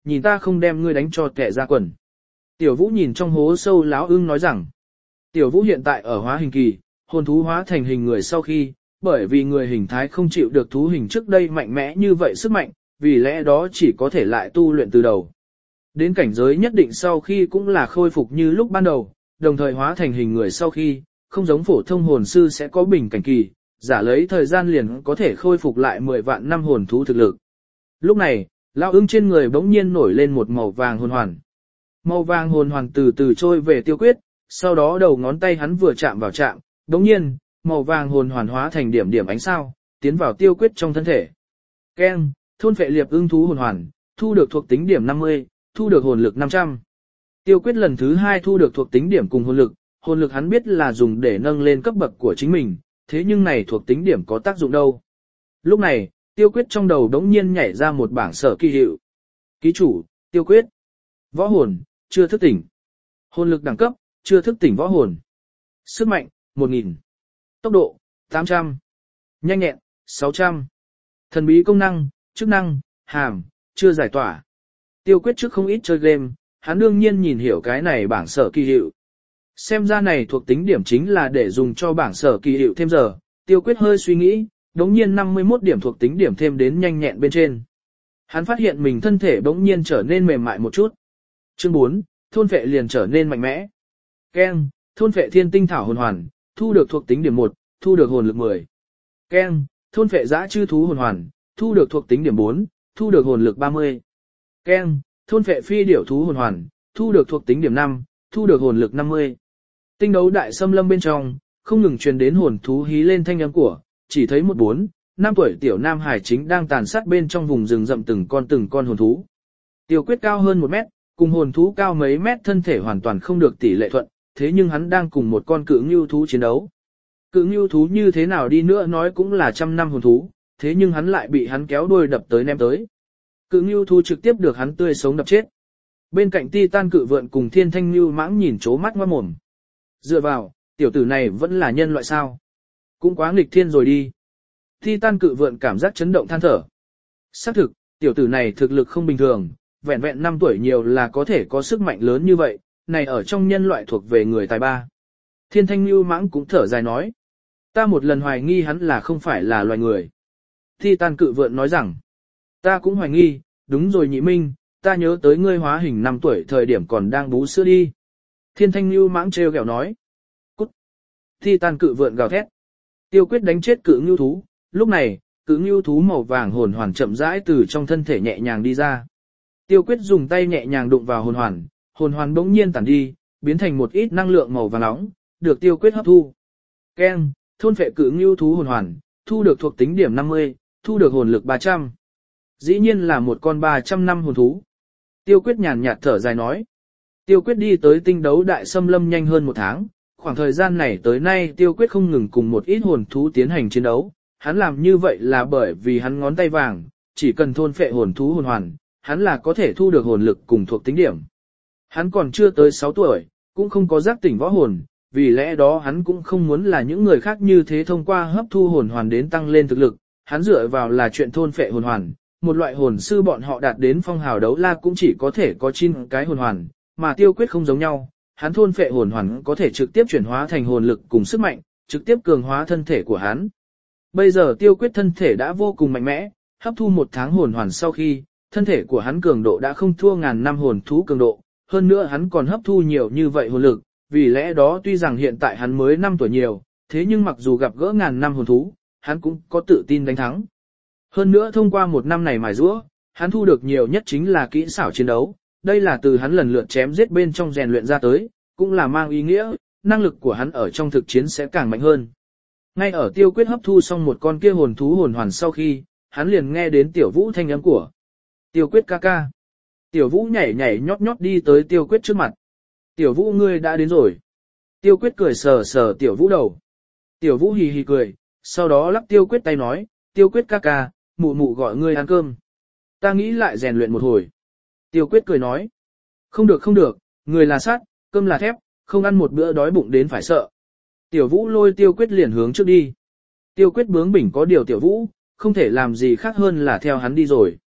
nhìn ta không đem ngươi đánh cho tệ ra quần. Tiểu Vũ nhìn trong hố sâu láo ưng nói rằng, Tiểu Vũ hiện tại ở hóa hình kỳ, hồn thú hóa thành hình người sau khi, bởi vì người hình thái không chịu được thú hình trước đây mạnh mẽ như vậy sức mạnh, vì lẽ đó chỉ có thể lại tu luyện từ đầu. Đến cảnh giới nhất định sau khi cũng là khôi phục như lúc ban đầu, đồng thời hóa thành hình người sau khi, không giống phổ thông hồn sư sẽ có bình cảnh kỳ, giả lấy thời gian liền có thể khôi phục lại mười vạn năm hồn thú thực lực. Lúc này, lão ưng trên người bỗng nhiên nổi lên một màu vàng hồn hoàn. Màu vàng hồn hoàn từ từ trôi về Tiêu Quyết, sau đó đầu ngón tay hắn vừa chạm vào chạm, bỗng nhiên, màu vàng hồn hoàn hóa thành điểm điểm ánh sao, tiến vào Tiêu Quyết trong thân thể. Keng, thôn phệ liệp ưng thú hồn hoàn, thu được thuộc tính điểm năm mươi, thu được hồn lực năm trăm. Tiêu Quyết lần thứ hai thu được thuộc tính điểm cùng hồn lực, hồn lực hắn biết là dùng để nâng lên cấp bậc của chính mình, thế nhưng này thuộc tính điểm có tác dụng đâu. Lúc này, Tiêu Quyết trong đầu đống nhiên nhảy ra một bảng sở kỳ hiệu. Ký chủ, Tiêu Quyết. Võ hồn, chưa thức tỉnh. Hồn lực đẳng cấp, chưa thức tỉnh võ hồn. Sức mạnh, một nghìn. Tốc độ, tám trăm. Nhanh nhẹn, sáu trăm. Thần bí công năng, chức năng, hàm, chưa giải tỏa. Tiêu Quyết trước không ít chơi game, hắn đương nhiên nhìn hiểu cái này bảng sở kỳ hiệu. Xem ra này thuộc tính điểm chính là để dùng cho bảng sở kỳ hiệu thêm giờ, Tiêu Quyết hơi suy nghĩ, đống nhiên năm mươi mốt điểm thuộc tính điểm thêm đến nhanh nhẹn bên trên. Hắn phát hiện mình thân thể đống nhiên trở nên mềm mại một chút. Chương bốn, thôn phệ liền trở nên mạnh mẽ. Keng, thôn phệ thiên tinh thảo hồn hoàn, thu được thuộc tính điểm một, thu được hồn lực mười. Keng, thôn phệ dã chư thú hồn hoàn, thu được thuộc tính điểm bốn, thu được hồn lực ba mươi. Keng, thôn phệ phi điểu thú hồn hoàn, thu được thuộc tính điểm năm, thu được hồn lực năm mươi. Tinh đấu đại xâm lâm bên trong, không ngừng truyền đến hồn thú hí lên thanh âm của, chỉ thấy một bốn, năm tuổi tiểu nam hải chính đang tàn sát bên trong vùng rừng rậm từng con từng con hồn thú. Tiêu Quyết cao hơn một mét, cùng hồn thú cao mấy mét thân thể hoàn toàn không được tỷ lệ thuận, thế nhưng hắn đang cùng một con cự ngưu thú chiến đấu. Cự ngưu thú như thế nào đi nữa nói cũng là trăm năm hồn thú, thế nhưng hắn lại bị hắn kéo đuôi đập tới ném tới. Cự ngưu thú trực tiếp được hắn tươi sống đập chết. Bên cạnh Titan cự vượn cùng Thiên Thanh Ngưu mãng nhìn chố mắt ngoa mồm. Dựa vào, tiểu tử này vẫn là nhân loại sao? Cũng quá nghịch thiên rồi đi. Titan cự vượn cảm giác chấn động than thở. Xác thực, tiểu tử này thực lực không bình thường, vẹn vẹn năm tuổi nhiều là có thể có sức mạnh lớn như vậy, này ở trong nhân loại thuộc về người tài ba. Thiên Thanh Ngưu mãng cũng thở dài nói. Ta một lần hoài nghi hắn là không phải là loài người. Titan cự vượn nói rằng, ta cũng hoài nghi, đúng rồi nhị minh, ta nhớ tới ngươi hóa hình năm tuổi thời điểm còn đang bú sữa đi. Thiên Thanh Ngưu mãng trêu ghẹo nói. Cút. Titan cự vượn gào thét. Tiêu Quyết đánh chết cự ngưu thú, lúc này, cự ngưu thú màu vàng hồn hoàn chậm rãi từ trong thân thể nhẹ nhàng đi ra. Tiêu Quyết dùng tay nhẹ nhàng đụng vào hồn hoàn, hồn hoàn bỗng nhiên tản đi, biến thành một ít năng lượng màu vàng nóng, được Tiêu Quyết hấp thu. Keng, thôn phệ cự ngưu thú hồn hoàn, thu được thuộc tính điểm năm mươi, thu được hồn lực ba trăm. Dĩ nhiên là một con ba trăm năm hồn thú. Tiêu Quyết nhàn nhạt thở dài nói. Tiêu Quyết đi tới tinh đấu đại xâm lâm nhanh hơn một tháng, khoảng thời gian này tới nay Tiêu Quyết không ngừng cùng một ít hồn thú tiến hành chiến đấu. Hắn làm như vậy là bởi vì hắn ngón tay vàng, chỉ cần thôn phệ hồn thú hồn hoàn, hắn là có thể thu được hồn lực cùng thuộc tính điểm. Hắn còn chưa tới sáu tuổi, cũng không có giác tỉnh võ hồn, vì lẽ đó hắn cũng không muốn là những người khác như thế thông qua hấp thu hồn hoàn đến tăng lên thực lực, hắn dựa vào là chuyện thôn phệ hồn hoàn, một loại hồn sư bọn họ đạt đến phong hào đấu la cũng chỉ có thể có chín cái hồn hoàn, mà Tiêu Quyết không giống nhau, hắn thôn phệ hồn hoàn có thể trực tiếp chuyển hóa thành hồn lực cùng sức mạnh, trực tiếp cường hóa thân thể của hắn. Bây giờ Tiêu Quyết thân thể đã vô cùng mạnh mẽ, hấp thu một tháng hồn hoàn sau khi, thân thể của hắn cường độ đã không thua ngàn năm hồn thú cường độ, hơn nữa hắn còn hấp thu nhiều như vậy hồn lực, vì lẽ đó tuy rằng hiện tại hắn mới năm tuổi nhiều, thế nhưng mặc dù gặp gỡ ngàn năm hồn thú, hắn cũng có tự tin đánh thắng. Hơn nữa thông qua một năm này mài giũa, hắn thu được nhiều nhất chính là kỹ xảo chiến đấu, đây là từ hắn lần lượt chém giết bên trong rèn luyện ra tới, cũng là mang ý nghĩa, năng lực của hắn ở trong thực chiến sẽ càng mạnh hơn. Ngay ở Tiêu Quyết hấp thu xong một con kia hồn thú hồn hoàn sau khi, hắn liền nghe đến Tiểu Vũ thanh âm của. Tiêu Quyết ca ca. Tiểu Vũ nhảy nhảy nhót nhót đi tới Tiêu Quyết trước mặt. Tiểu Vũ ngươi đã đến rồi. Tiêu Quyết cười sờ sờ Tiểu Vũ đầu. Tiểu Vũ hì hì cười, sau đó lắc Tiêu Quyết tay nói, Tiêu Quyết ca ca, mụ mụ gọi ngươi ăn cơm. Ta nghĩ lại rèn luyện một hồi. Tiêu Quyết cười nói. Không được không được, người là sắt, cơm là thép, không ăn một bữa đói bụng đến phải sợ. Tiểu Vũ lôi Tiêu Quyết liền hướng trước đi. Tiêu Quyết bướng bỉnh có điều Tiểu Vũ, không thể làm gì khác hơn là theo hắn đi rồi.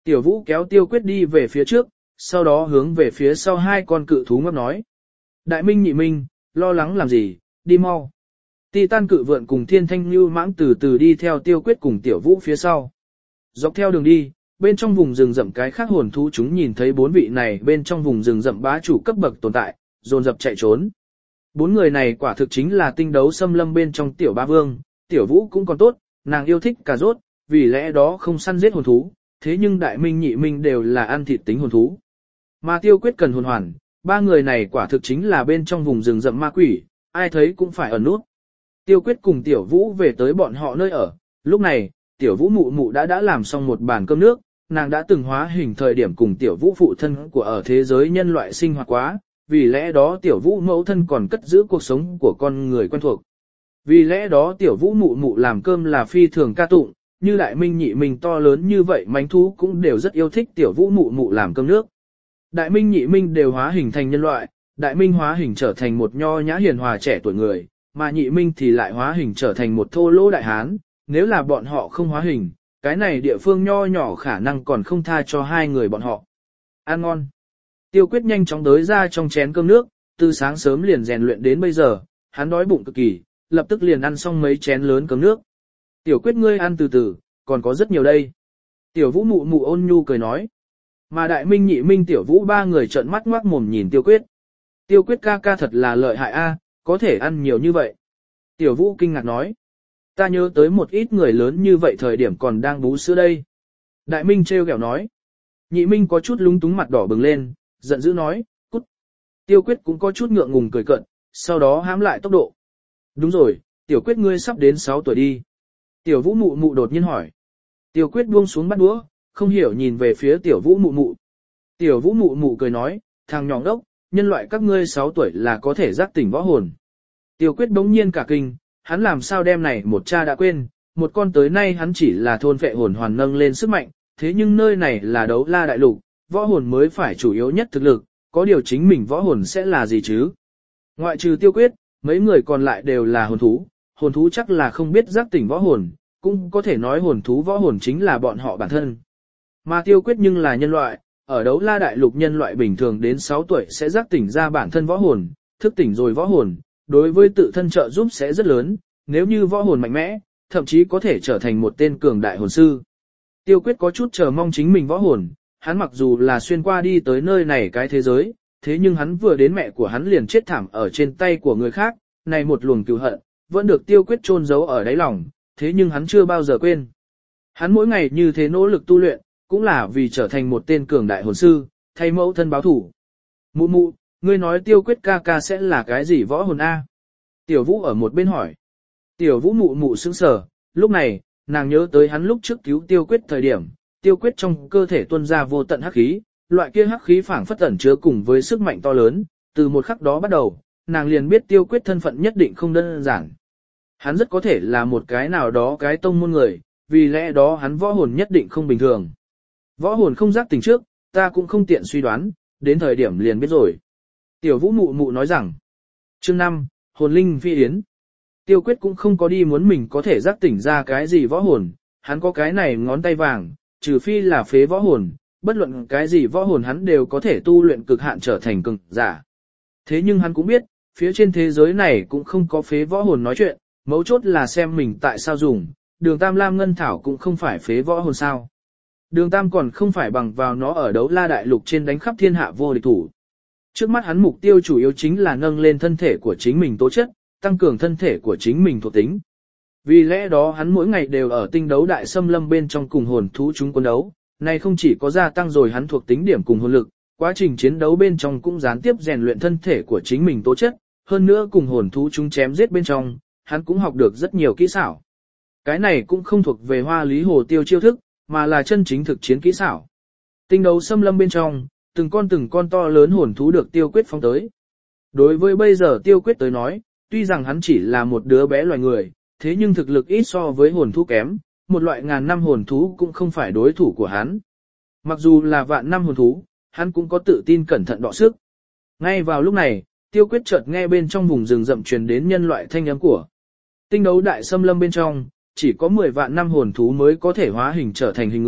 Tiểu Vũ kéo Tiêu Quyết đi về phía trước, sau đó hướng về phía sau hai con cự thú ngấp nói. Đại Minh Nhị Minh, lo lắng làm gì, đi mau. Titan cự vượn cùng Thiên Thanh Nưu mãng từ từ đi theo Tiêu Quyết cùng Tiểu Vũ phía sau. Dọc theo đường đi, bên trong vùng rừng rậm cái khác hồn thú chúng nhìn thấy bốn vị này bên trong vùng rừng rậm bá chủ cấp bậc tồn tại, dồn dập chạy trốn. Bốn người này quả thực chính là tinh đấu xâm lâm bên trong Tiểu Ba Vương, Tiểu Vũ cũng còn tốt, nàng yêu thích cà rốt, vì lẽ đó không săn giết hồn thú, thế nhưng Đại Minh Nhị Minh đều là ăn thịt tính hồn thú. Mà Tiêu Quyết cần hồn hoàn, ba người này quả thực chính là bên trong vùng rừng rậm ma quỷ, ai thấy cũng phải ẩn nút. Tiêu Quyết cùng Tiểu Vũ về tới bọn họ nơi ở, lúc này, Tiểu Vũ mụ mụ đã đã làm xong một bàn cơm nước, nàng đã từng hóa hình thời điểm cùng Tiểu Vũ phụ thân của ở thế giới nhân loại sinh hoạt quá, vì lẽ đó Tiểu Vũ mẫu thân còn cất giữ cuộc sống của con người quen thuộc. Vì lẽ đó Tiểu Vũ mụ mụ làm cơm là phi thường ca tụng, như Đại Minh Nhị Minh to lớn như vậy mánh thú cũng đều rất yêu thích Tiểu Vũ mụ mụ làm cơm nước. Đại Minh Nhị Minh đều hóa hình thành nhân loại, Đại Minh hóa hình trở thành một nho nhã hiền hòa trẻ tuổi người, mà Nhị Minh thì lại hóa hình trở thành một thô lỗ đại hán, nếu là bọn họ không hóa hình, cái này địa phương nho nhỏ khả năng còn không tha cho hai người bọn họ. Ăn ngon. Tiêu Quyết nhanh chóng đới ra trong chén cơm nước, từ sáng sớm liền rèn luyện đến bây giờ, hắn đói bụng cực kỳ, lập tức liền ăn xong mấy chén lớn cơm nước. Tiểu Quyết ngươi ăn từ từ, còn có rất nhiều đây. Tiểu Vũ mụ mụ ôn nhu cười nói. Mà Đại Minh Nhị Minh Tiểu Vũ ba người trợn mắt ngoác mồm nhìn Tiêu Quyết. Tiêu Quyết ca ca thật là lợi hại a, có thể ăn nhiều như vậy. Tiểu Vũ kinh ngạc nói. Ta nhớ tới một ít người lớn như vậy thời điểm còn đang bú sữa đây. Đại Minh trêu ghẹo nói. Nhị Minh có chút lúng túng mặt đỏ bừng lên, giận dữ nói, cút. Tiêu Quyết cũng có chút ngượng ngùng cười cợt, sau đó hãm lại tốc độ. Đúng rồi, Tiểu Quyết ngươi sắp đến sáu tuổi đi. Tiểu Vũ mụ mụ đột nhiên hỏi. Tiêu Quyết buông xuống bắt đũa, không hiểu nhìn về phía Tiểu Vũ mụ mụ. Tiểu Vũ mụ mụ cười nói, thằng nhỏ đốc, nhân loại các ngươi sáu tuổi là có thể giác tỉnh võ hồn. Tiêu Quyết bỗng nhiên cả kinh, hắn làm sao đem này một cha đã quên, một con tới nay hắn chỉ là thôn vệ hồn hoàn nâng lên sức mạnh, thế nhưng nơi này là đấu la đại lục, võ hồn mới phải chủ yếu nhất thực lực, có điều chính mình võ hồn sẽ là gì chứ? Ngoại trừ Tiêu Quyết, mấy người còn lại đều là hồn thú, hồn thú chắc là không biết giác tỉnh võ hồn, cũng có thể nói hồn thú võ hồn chính là bọn họ bản thân. Mà Tiêu Quyết nhưng là nhân loại, ở đấu la đại lục nhân loại bình thường đến sáu tuổi sẽ giác tỉnh ra bản thân võ hồn, thức tỉnh rồi võ hồn, đối với tự thân trợ giúp sẽ rất lớn, nếu như võ hồn mạnh mẽ, thậm chí có thể trở thành một tên cường đại hồn sư. Tiêu Quyết có chút chờ mong chính mình võ hồn, hắn mặc dù là xuyên qua đi tới nơi này cái thế giới, thế nhưng hắn vừa đến mẹ của hắn liền chết thảm ở trên tay của người khác, này một luồng cừu hận, vẫn được Tiêu Quyết chôn giấu ở đáy lòng, thế nhưng hắn chưa bao giờ quên. Hắn mỗi ngày như thế nỗ lực tu luyện, cũng là vì trở thành một tên cường đại hồn sư, thay mẫu thân báo thủ. Mụ mụ, ngươi nói Tiêu Quyết ca ca sẽ là cái gì võ hồn A? Tiểu Vũ ở một bên hỏi. Tiểu Vũ mụ mụ sững sờ, lúc này, nàng nhớ tới hắn lúc trước cứu Tiêu Quyết thời điểm, Tiêu Quyết trong cơ thể tuôn ra vô tận hắc khí, loại kia hắc khí phảng phất ẩn chứa cùng với sức mạnh to lớn, từ một khắc đó bắt đầu, nàng liền biết Tiêu Quyết thân phận nhất định không đơn giản. Hắn rất có thể là một cái nào đó cái tông môn người, vì lẽ đó hắn võ hồn nhất định không bình thường. Võ hồn không giác tỉnh trước, ta cũng không tiện suy đoán, đến thời điểm liền biết rồi. Tiểu Vũ mụ mụ nói rằng, chương năm, hồn linh phi yến. Tiêu Quyết cũng không có đi muốn mình có thể giác tỉnh ra cái gì võ hồn, hắn có cái này ngón tay vàng, trừ phi là phế võ hồn, bất luận cái gì võ hồn hắn đều có thể tu luyện cực hạn trở thành cường giả. Thế nhưng hắn cũng biết, phía trên thế giới này cũng không có phế võ hồn nói chuyện, mấu chốt là xem mình tại sao dùng, đường Tam Lam Ngân Thảo cũng không phải phế võ hồn sao. Đường Tam còn không phải bằng vào nó ở đấu la đại lục trên đánh khắp thiên hạ vô địch thủ. Trước mắt hắn mục tiêu chủ yếu chính là nâng lên thân thể của chính mình tố chất, tăng cường thân thể của chính mình thuộc tính. Vì lẽ đó hắn mỗi ngày đều ở tinh đấu đại xâm lâm bên trong cùng hồn thú chúng quân đấu, này không chỉ có gia tăng rồi hắn thuộc tính điểm cùng hồn lực, quá trình chiến đấu bên trong cũng gián tiếp rèn luyện thân thể của chính mình tố chất, hơn nữa cùng hồn thú chúng chém giết bên trong, hắn cũng học được rất nhiều kỹ xảo. Cái này cũng không thuộc về Hoa Lý Hồ Tiêu chiêu thức, mà là chân chính thực chiến kỹ xảo. Tinh đấu xâm lâm bên trong, từng con từng con to lớn hồn thú được Tiêu Quyết phóng tới. Đối với bây giờ Tiêu Quyết tới nói, tuy rằng hắn chỉ là một đứa bé loài người, thế nhưng thực lực ít so với hồn thú kém, một loại ngàn năm hồn thú cũng không phải đối thủ của hắn. Mặc dù là vạn năm hồn thú, hắn cũng có tự tin cẩn thận đọ sức. Ngay vào lúc này, Tiêu Quyết chợt nghe bên trong vùng rừng rậm truyền đến nhân loại thanh âm của. Tinh đấu đại xâm lâm bên trong, chỉ có mười vạn năm hồn thú mới có thể hóa hình trở thành hình người,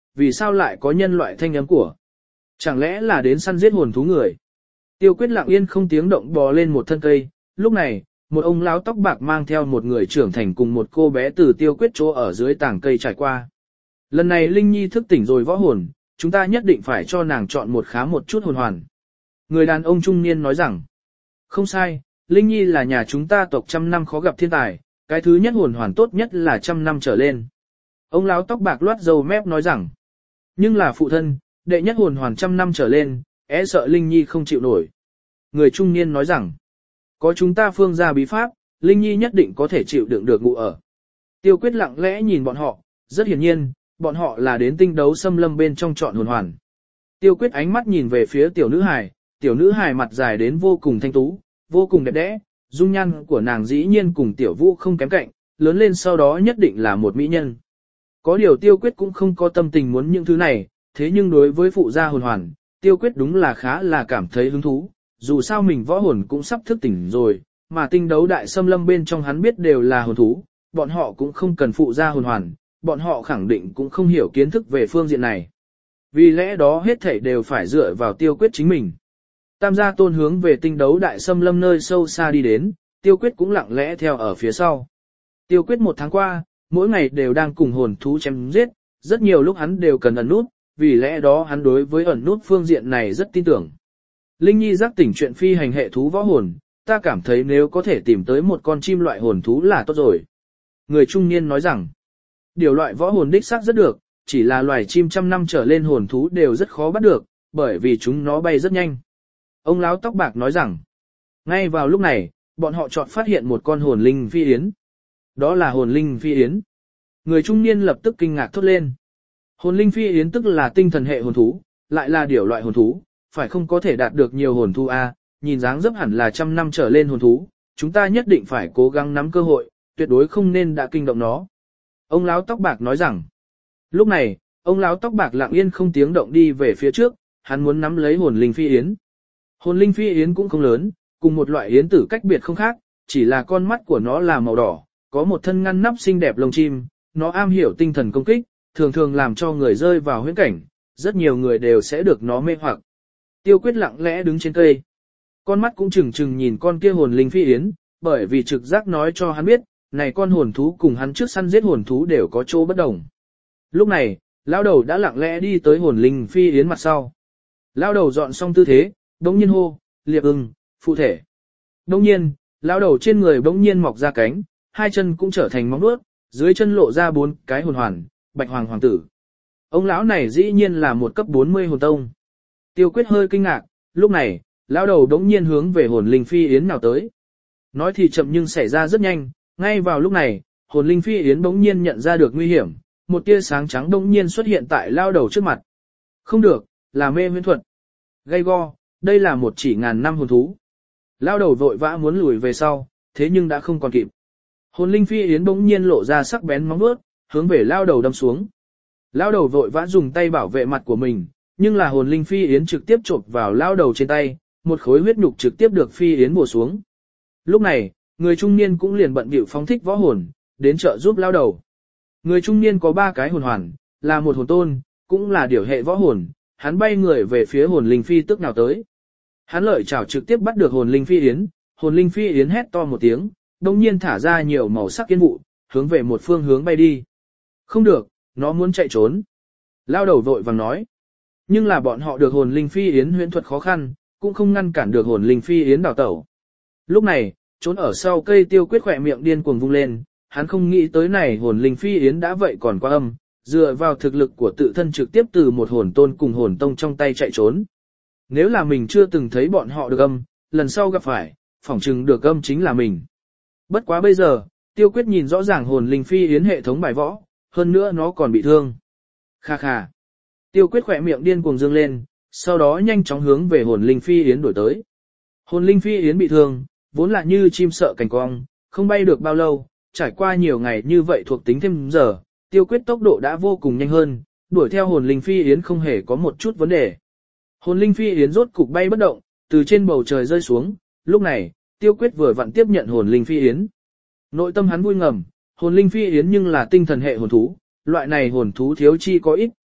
vì sao lại có nhân loại thanh âm của? Chẳng lẽ là đến săn giết hồn thú người? Tiêu Quyết lặng yên không tiếng động bò lên một thân cây, lúc này, một ông lão tóc bạc mang theo một người trưởng thành cùng một cô bé từ Tiêu Quyết chỗ ở dưới tảng cây trải qua. Lần này Linh Nhi thức tỉnh rồi võ hồn, chúng ta nhất định phải cho nàng chọn một khá một chút hồn hoàn. Người đàn ông trung niên nói rằng, không sai, Linh Nhi là nhà chúng ta tộc trăm năm khó gặp thiên tài, cái thứ nhất hồn hoàn tốt nhất là trăm năm trở lên. Ông lão tóc bạc loát dầu mép nói rằng, nhưng là phụ thân, đệ nhất hồn hoàn trăm năm trở lên, e sợ Linh Nhi không chịu nổi. Người trung niên nói rằng, có chúng ta phương gia bí pháp, Linh Nhi nhất định có thể chịu đựng được ngủ ở. Tiêu Quyết lặng lẽ nhìn bọn họ, rất hiển nhiên, bọn họ là đến tinh đấu xâm lâm bên trong chọn hồn hoàn. Tiêu Quyết ánh mắt nhìn về phía tiểu nữ hài, tiểu nữ hài mặt dài đến vô cùng thanh tú, vô cùng đẹp đẽ, dung nhan của nàng dĩ nhiên cùng tiểu vũ không kém cạnh, lớn lên sau đó nhất định là một mỹ nhân. Có điều Tiêu Quyết cũng không có tâm tình muốn những thứ này, thế nhưng đối với phụ gia hồn hoàn, Tiêu Quyết đúng là khá là cảm thấy hứng thú, dù sao mình võ hồn cũng sắp thức tỉnh rồi, mà tinh đấu đại xâm lâm bên trong hắn biết đều là hồn thú, bọn họ cũng không cần phụ gia hồn hoàn, bọn họ khẳng định cũng không hiểu kiến thức về phương diện này. Vì lẽ đó hết thảy đều phải dựa vào Tiêu Quyết chính mình. Tam gia tôn hướng về tinh đấu đại xâm lâm nơi sâu xa đi đến, Tiêu Quyết cũng lặng lẽ theo ở phía sau. Tiêu Quyết một tháng qua, mỗi ngày đều đang cùng hồn thú chém giết, rất nhiều lúc hắn đều cần ẩn nút, vì lẽ đó hắn đối với ẩn nút phương diện này rất tin tưởng. Linh Nhi giác tỉnh chuyện phi hành hệ thú võ hồn, ta cảm thấy nếu có thể tìm tới một con chim loại hồn thú là tốt rồi. Người trung niên nói rằng, điều loại võ hồn đích xác rất được, chỉ là loài chim trăm năm trở lên hồn thú đều rất khó bắt được, bởi vì chúng nó bay rất nhanh. Ông lão tóc bạc nói rằng, ngay vào lúc này, bọn họ chọn phát hiện một con hồn linh phi yến. Đó là hồn linh phi yến. Người trung niên lập tức kinh ngạc thốt lên. Hồn linh phi yến tức là tinh thần hệ hồn thú, lại là điều loại hồn thú, phải không có thể đạt được nhiều hồn thú a, nhìn dáng dấp hẳn là trăm năm trở lên hồn thú, chúng ta nhất định phải cố gắng nắm cơ hội, tuyệt đối không nên đã kinh động nó. Ông lão tóc bạc nói rằng, lúc này, ông lão tóc bạc lặng yên không tiếng động đi về phía trước, hắn muốn nắm lấy hồn linh phi yến. Hồn linh phi yến cũng không lớn, cùng một loại yến tử cách biệt không khác, chỉ là con mắt của nó là màu đỏ, có một thân ngăn nắp xinh đẹp lông chim, nó am hiểu tinh thần công kích, thường thường làm cho người rơi vào huyễn cảnh, rất nhiều người đều sẽ được nó mê hoặc. Tiêu Quyết lặng lẽ đứng trên cây. Con mắt cũng chừng chừng nhìn con kia hồn linh phi yến, bởi vì trực giác nói cho hắn biết, này con hồn thú cùng hắn trước săn giết hồn thú đều có chỗ bất đồng. Lúc này, lão đầu đã lặng lẽ đi tới hồn linh phi yến mặt sau. Lão đầu dọn xong tư thế, đống nhiên hô, liệp ưng, phụ thể. Đống nhiên, lão đầu trên người đống nhiên mọc ra cánh, hai chân cũng trở thành móng vuốt, dưới chân lộ ra bốn cái hồn hoàn, bạch hoàng hoàng tử. Ông lão này dĩ nhiên là một cấp bốn mươi hồn tông. Tiêu Quyết hơi kinh ngạc, lúc này, lão đầu đống nhiên hướng về hồn linh phi yến nào tới. Nói thì chậm nhưng xảy ra rất nhanh, ngay vào lúc này, hồn linh phi yến đống nhiên nhận ra được nguy hiểm, một tia sáng trắng đống nhiên xuất hiện tại lão đầu trước mặt. Không được, là mê huyễn thuật. Gay go, đây là một chỉ ngàn năm hồn thú. Lão đầu vội vã muốn lùi về sau, thế nhưng đã không còn kịp. Hồn linh phi yến đống nhiên lộ ra sắc bén móng vuốt, hướng về lão đầu đâm xuống. Lão đầu vội vã dùng tay bảo vệ mặt của mình, nhưng là hồn linh phi yến trực tiếp chộp vào lão đầu trên tay, một khối huyết nhục trực tiếp được phi yến bổ xuống. Lúc này, người trung niên cũng liền bận bịu phóng thích võ hồn, đến trợ giúp lão đầu. Người trung niên có ba cái hồn hoàn, là một hồn tôn, cũng là điều hệ võ hồn, hắn bay người về phía hồn linh phi tức nào tới. Hắn lợi chảo trực tiếp bắt được hồn linh phi yến, hồn linh phi yến hét to một tiếng, đồng nhiên thả ra nhiều màu sắc yên vụ, hướng về một phương hướng bay đi. Không được, nó muốn chạy trốn. Lão đầu vội vàng nói. Nhưng là bọn họ được hồn linh phi yến huyễn thuật khó khăn, cũng không ngăn cản được hồn linh phi yến đào tẩu. Lúc này, trốn ở sau cây Tiêu Quyết khỏe miệng điên cuồng vung lên, hắn không nghĩ tới này hồn linh phi yến đã vậy còn quá âm, dựa vào thực lực của tự thân trực tiếp từ một hồn tôn cùng hồn tông trong tay chạy trốn. Nếu là mình chưa từng thấy bọn họ được âm, lần sau gặp phải, phỏng chừng được âm chính là mình. Bất quá bây giờ, Tiêu Quyết nhìn rõ ràng hồn linh phi yến hệ thống bài võ, hơn nữa nó còn bị thương. Kha kha. Tiêu Quyết khỏe miệng điên cuồng dương lên, sau đó nhanh chóng hướng về hồn linh phi yến đổi tới. Hồn linh phi yến bị thương, vốn là như chim sợ cành cong, không bay được bao lâu, trải qua nhiều ngày như vậy thuộc tính thêm giờ, Tiêu Quyết tốc độ đã vô cùng nhanh hơn, đuổi theo hồn linh phi yến không hề có một chút vấn đề. Hồn linh phi yến rốt cục bay bất động, từ trên bầu trời rơi xuống, lúc này, Tiêu Quyết vừa vặn tiếp nhận hồn linh phi yến. Nội tâm hắn vui ngầm, hồn linh phi yến nhưng là tinh thần hệ hồn thú, loại này hồn thú thiếu chi có ít,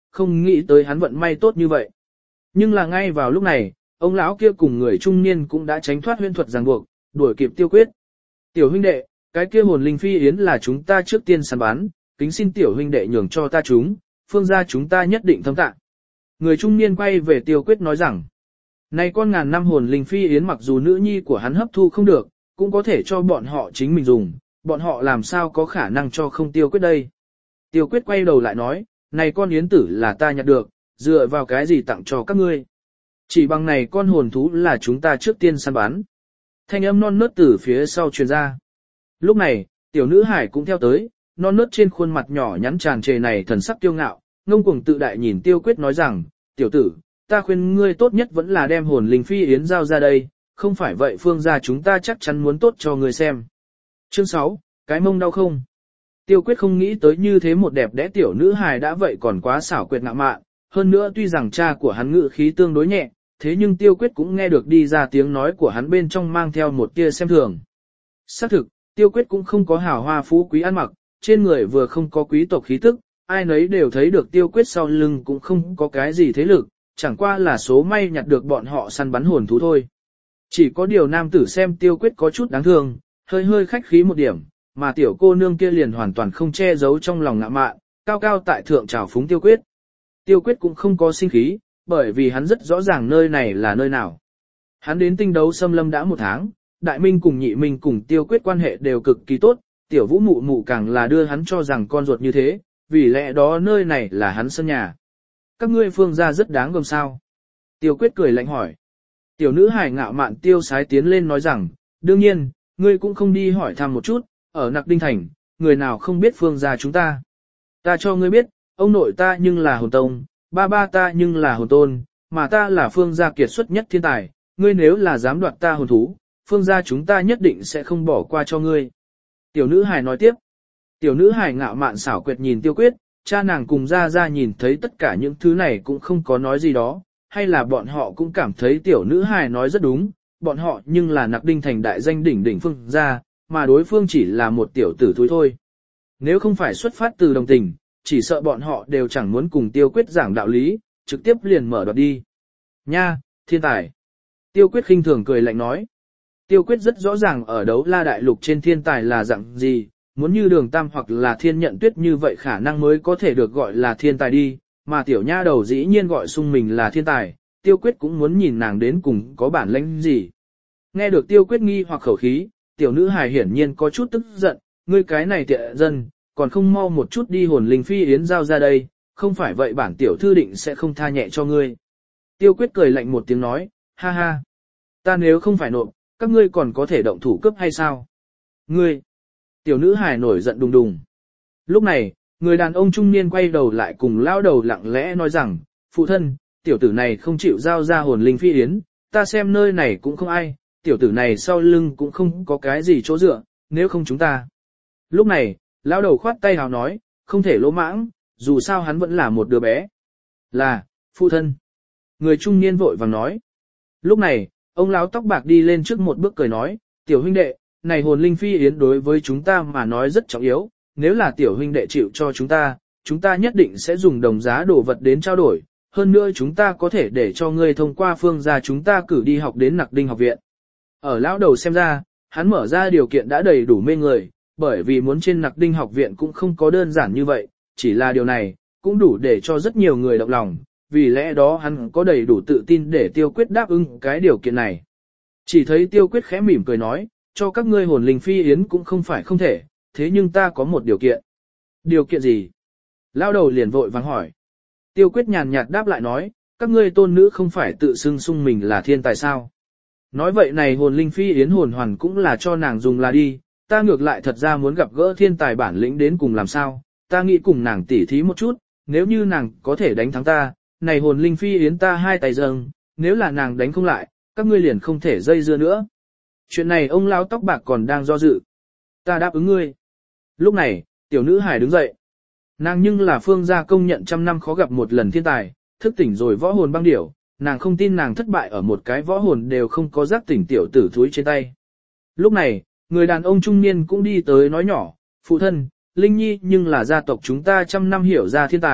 không nghĩ tới hắn vận may tốt như vậy. Nhưng là ngay vào lúc này, ông lão kia cùng người trung niên cũng đã tránh thoát huyễn thuật ràng buộc, đuổi kịp Tiêu Quyết. Tiểu huynh đệ, cái kia hồn linh phi yến là chúng ta trước tiên săn bán, kính xin tiểu huynh đệ nhường cho ta chúng, phương gia chúng ta nhất định thâm tạ. Người trung niên quay về Tiêu Quyết nói rằng, này con ngàn năm hồn linh phi yến mặc dù nữ nhi của hắn hấp thu không được, cũng có thể cho bọn họ chính mình dùng, bọn họ làm sao có khả năng cho không Tiêu Quyết đây. Tiêu Quyết quay đầu lại nói, này con yến tử là ta nhặt được, dựa vào cái gì tặng cho các ngươi. Chỉ bằng này con hồn thú là chúng ta trước tiên săn bán. Thanh âm non nớt từ phía sau truyền ra. Lúc này, tiểu nữ hải cũng theo tới, non nớt trên khuôn mặt nhỏ nhắn tràn trề này thần sắc kiêu ngạo, ngông cuồng tự đại nhìn Tiêu Quyết nói rằng, tiểu tử, ta khuyên ngươi tốt nhất vẫn là đem hồn linh phi yến giao ra đây, không phải vậy phương gia chúng ta chắc chắn muốn tốt cho ngươi xem. Chương sáu, cái mông đau không? Tiêu Quyết không nghĩ tới như thế một đẹp đẽ tiểu nữ hài đã vậy còn quá xảo quyệt ngạo mạn, hơn nữa tuy rằng cha của hắn ngự khí tương đối nhẹ, thế nhưng Tiêu Quyết cũng nghe được đi ra tiếng nói của hắn bên trong mang theo một tia xem thường. Xác thực, Tiêu Quyết cũng không có hào hoa phú quý ăn mặc, trên người vừa không có quý tộc khí tức, ai nấy đều thấy được Tiêu Quyết sau lưng cũng không có cái gì thế lực, chẳng qua là số may nhặt được bọn họ săn bắn hồn thú thôi. Chỉ có điều nam tử xem Tiêu Quyết có chút đáng thương, hơi hơi khách khí một điểm, mà tiểu cô nương kia liền hoàn toàn không che giấu trong lòng ngạo mạn, cao cao tại thượng trào phúng Tiêu Quyết. Tiêu Quyết cũng không có sinh khí, bởi vì hắn rất rõ ràng nơi này là nơi nào. Hắn đến tinh đấu xâm lâm đã một tháng, Đại Minh cùng Nhị Minh cùng Tiêu Quyết quan hệ đều cực kỳ tốt, tiểu vũ mụ mụ càng là đưa hắn cho rằng con ruột như thế, vì lẽ đó nơi này là hắn sân nhà. Các ngươi phương gia rất đáng gờm sao? Tiêu Quyết cười lạnh hỏi. Tiểu nữ hài ngạo mạn tiêu sái tiến lên nói rằng, đương nhiên, ngươi cũng không đi hỏi thăm một chút, ở Nặc Đinh Thành, người nào không biết phương gia chúng ta. Ta cho ngươi biết, ông nội ta nhưng là hồn tông, ba ba ta nhưng là hồn tôn, mà ta là phương gia kiệt xuất nhất thiên tài, ngươi nếu là dám đoạt ta hồn thú, phương gia chúng ta nhất định sẽ không bỏ qua cho ngươi. Tiểu nữ hài nói tiếp. Tiểu nữ hài ngạo mạn xảo quyệt nhìn Tiêu Quyết, cha nàng cùng ra ra nhìn thấy tất cả những thứ này cũng không có nói gì đó, hay là bọn họ cũng cảm thấy tiểu nữ hài nói rất đúng, bọn họ nhưng là Nặc Đinh Thành đại danh đỉnh đỉnh phương gia, mà đối phương chỉ là một tiểu tử thúi thôi. Nếu không phải xuất phát từ đồng tình, chỉ sợ bọn họ đều chẳng muốn cùng Tiêu Quyết giảng đạo lý, trực tiếp liền mở đoạt đi. Nha, thiên tài. Tiêu Quyết khinh thường cười lạnh nói. Tiêu Quyết rất rõ ràng ở đấu la đại lục trên thiên tài là dạng gì, muốn như Đường Tam hoặc là Thiên Nhận Tuyết như vậy khả năng mới có thể được gọi là thiên tài đi, mà tiểu nha đầu dĩ nhiên gọi sung mình là thiên tài, Tiêu Quyết cũng muốn nhìn nàng đến cùng có bản lĩnh gì. Nghe được Tiêu Quyết nghi hoặc khẩu khí, tiểu nữ hài hiển nhiên có chút tức giận, ngươi cái này tiện dân, còn không mau một chút đi hồn linh phi yến giao ra đây, không phải vậy bản tiểu thư định sẽ không tha nhẹ cho ngươi. Tiêu Quyết cười lạnh một tiếng nói, ha ha, ta nếu không phải nộp, các ngươi còn có thể động thủ cướp hay sao? Ngươi! Tiểu nữ hài nổi giận đùng đùng. Lúc này, người đàn ông trung niên quay đầu lại cùng lao đầu lặng lẽ nói rằng, phụ thân, tiểu tử này không chịu giao ra hồn linh phi yến, ta xem nơi này cũng không ai, tiểu tử này sau lưng cũng không có cái gì chỗ dựa, nếu không chúng ta. Lúc này, lao đầu khoát tay hào nói, không thể lỗ mãng, dù sao hắn vẫn là một đứa bé. Là, phụ thân. Người trung niên vội vàng nói. Lúc này, ông lão tóc bạc đi lên trước một bước cười nói, tiểu huynh đệ, này hồn linh phi yến đối với chúng ta mà nói rất trọng yếu, nếu là tiểu huynh đệ chịu cho chúng ta, chúng ta nhất định sẽ dùng đồng giá đồ vật đến trao đổi, hơn nữa chúng ta có thể để cho ngươi thông qua phương gia chúng ta cử đi học đến Nặc Đinh học viện. Ở lão đầu xem ra, hắn mở ra điều kiện đã đầy đủ mê người, bởi vì muốn trên Nặc Đinh học viện cũng không có đơn giản như vậy, chỉ là điều này, cũng đủ để cho rất nhiều người động lòng, vì lẽ đó hắn có đầy đủ tự tin để Tiêu Quyết đáp ứng cái điều kiện này. Chỉ thấy Tiêu Quyết khẽ mỉm cười nói, cho các ngươi hồn linh phi yến cũng không phải không thể, thế nhưng ta có một điều kiện. Điều kiện gì? Lao đầu liền vội vàng hỏi. Tiêu Quyết nhàn nhạt đáp lại nói, các ngươi tôn nữ không phải tự xưng sung mình là thiên tài sao? Nói vậy này hồn linh phi yến hồn hoàn cũng là cho nàng dùng là đi, ta ngược lại thật ra muốn gặp gỡ thiên tài bản lĩnh đến cùng làm sao, ta nghĩ cùng nàng tỉ thí một chút, nếu như nàng có thể đánh thắng ta, này hồn linh phi yến ta hai tay dâng, nếu là nàng đánh không lại, các ngươi liền không thể dây dưa nữa. Chuyện này ông lão tóc bạc còn đang do dự. Ta đáp ứng ngươi. Lúc này, tiểu nữ hải đứng dậy. Nàng nhưng là phương gia công nhận trăm năm khó gặp một lần thiên tài, thức tỉnh rồi võ hồn băng điểu, nàng không tin nàng thất bại ở một cái võ hồn đều không có giác tỉnh tiểu tử thúi trên tay. Lúc này, người đàn ông trung niên cũng đi tới nói nhỏ, phụ thân, Linh Nhi nhưng là gia tộc chúng ta trăm năm hiểu ra thiên tài,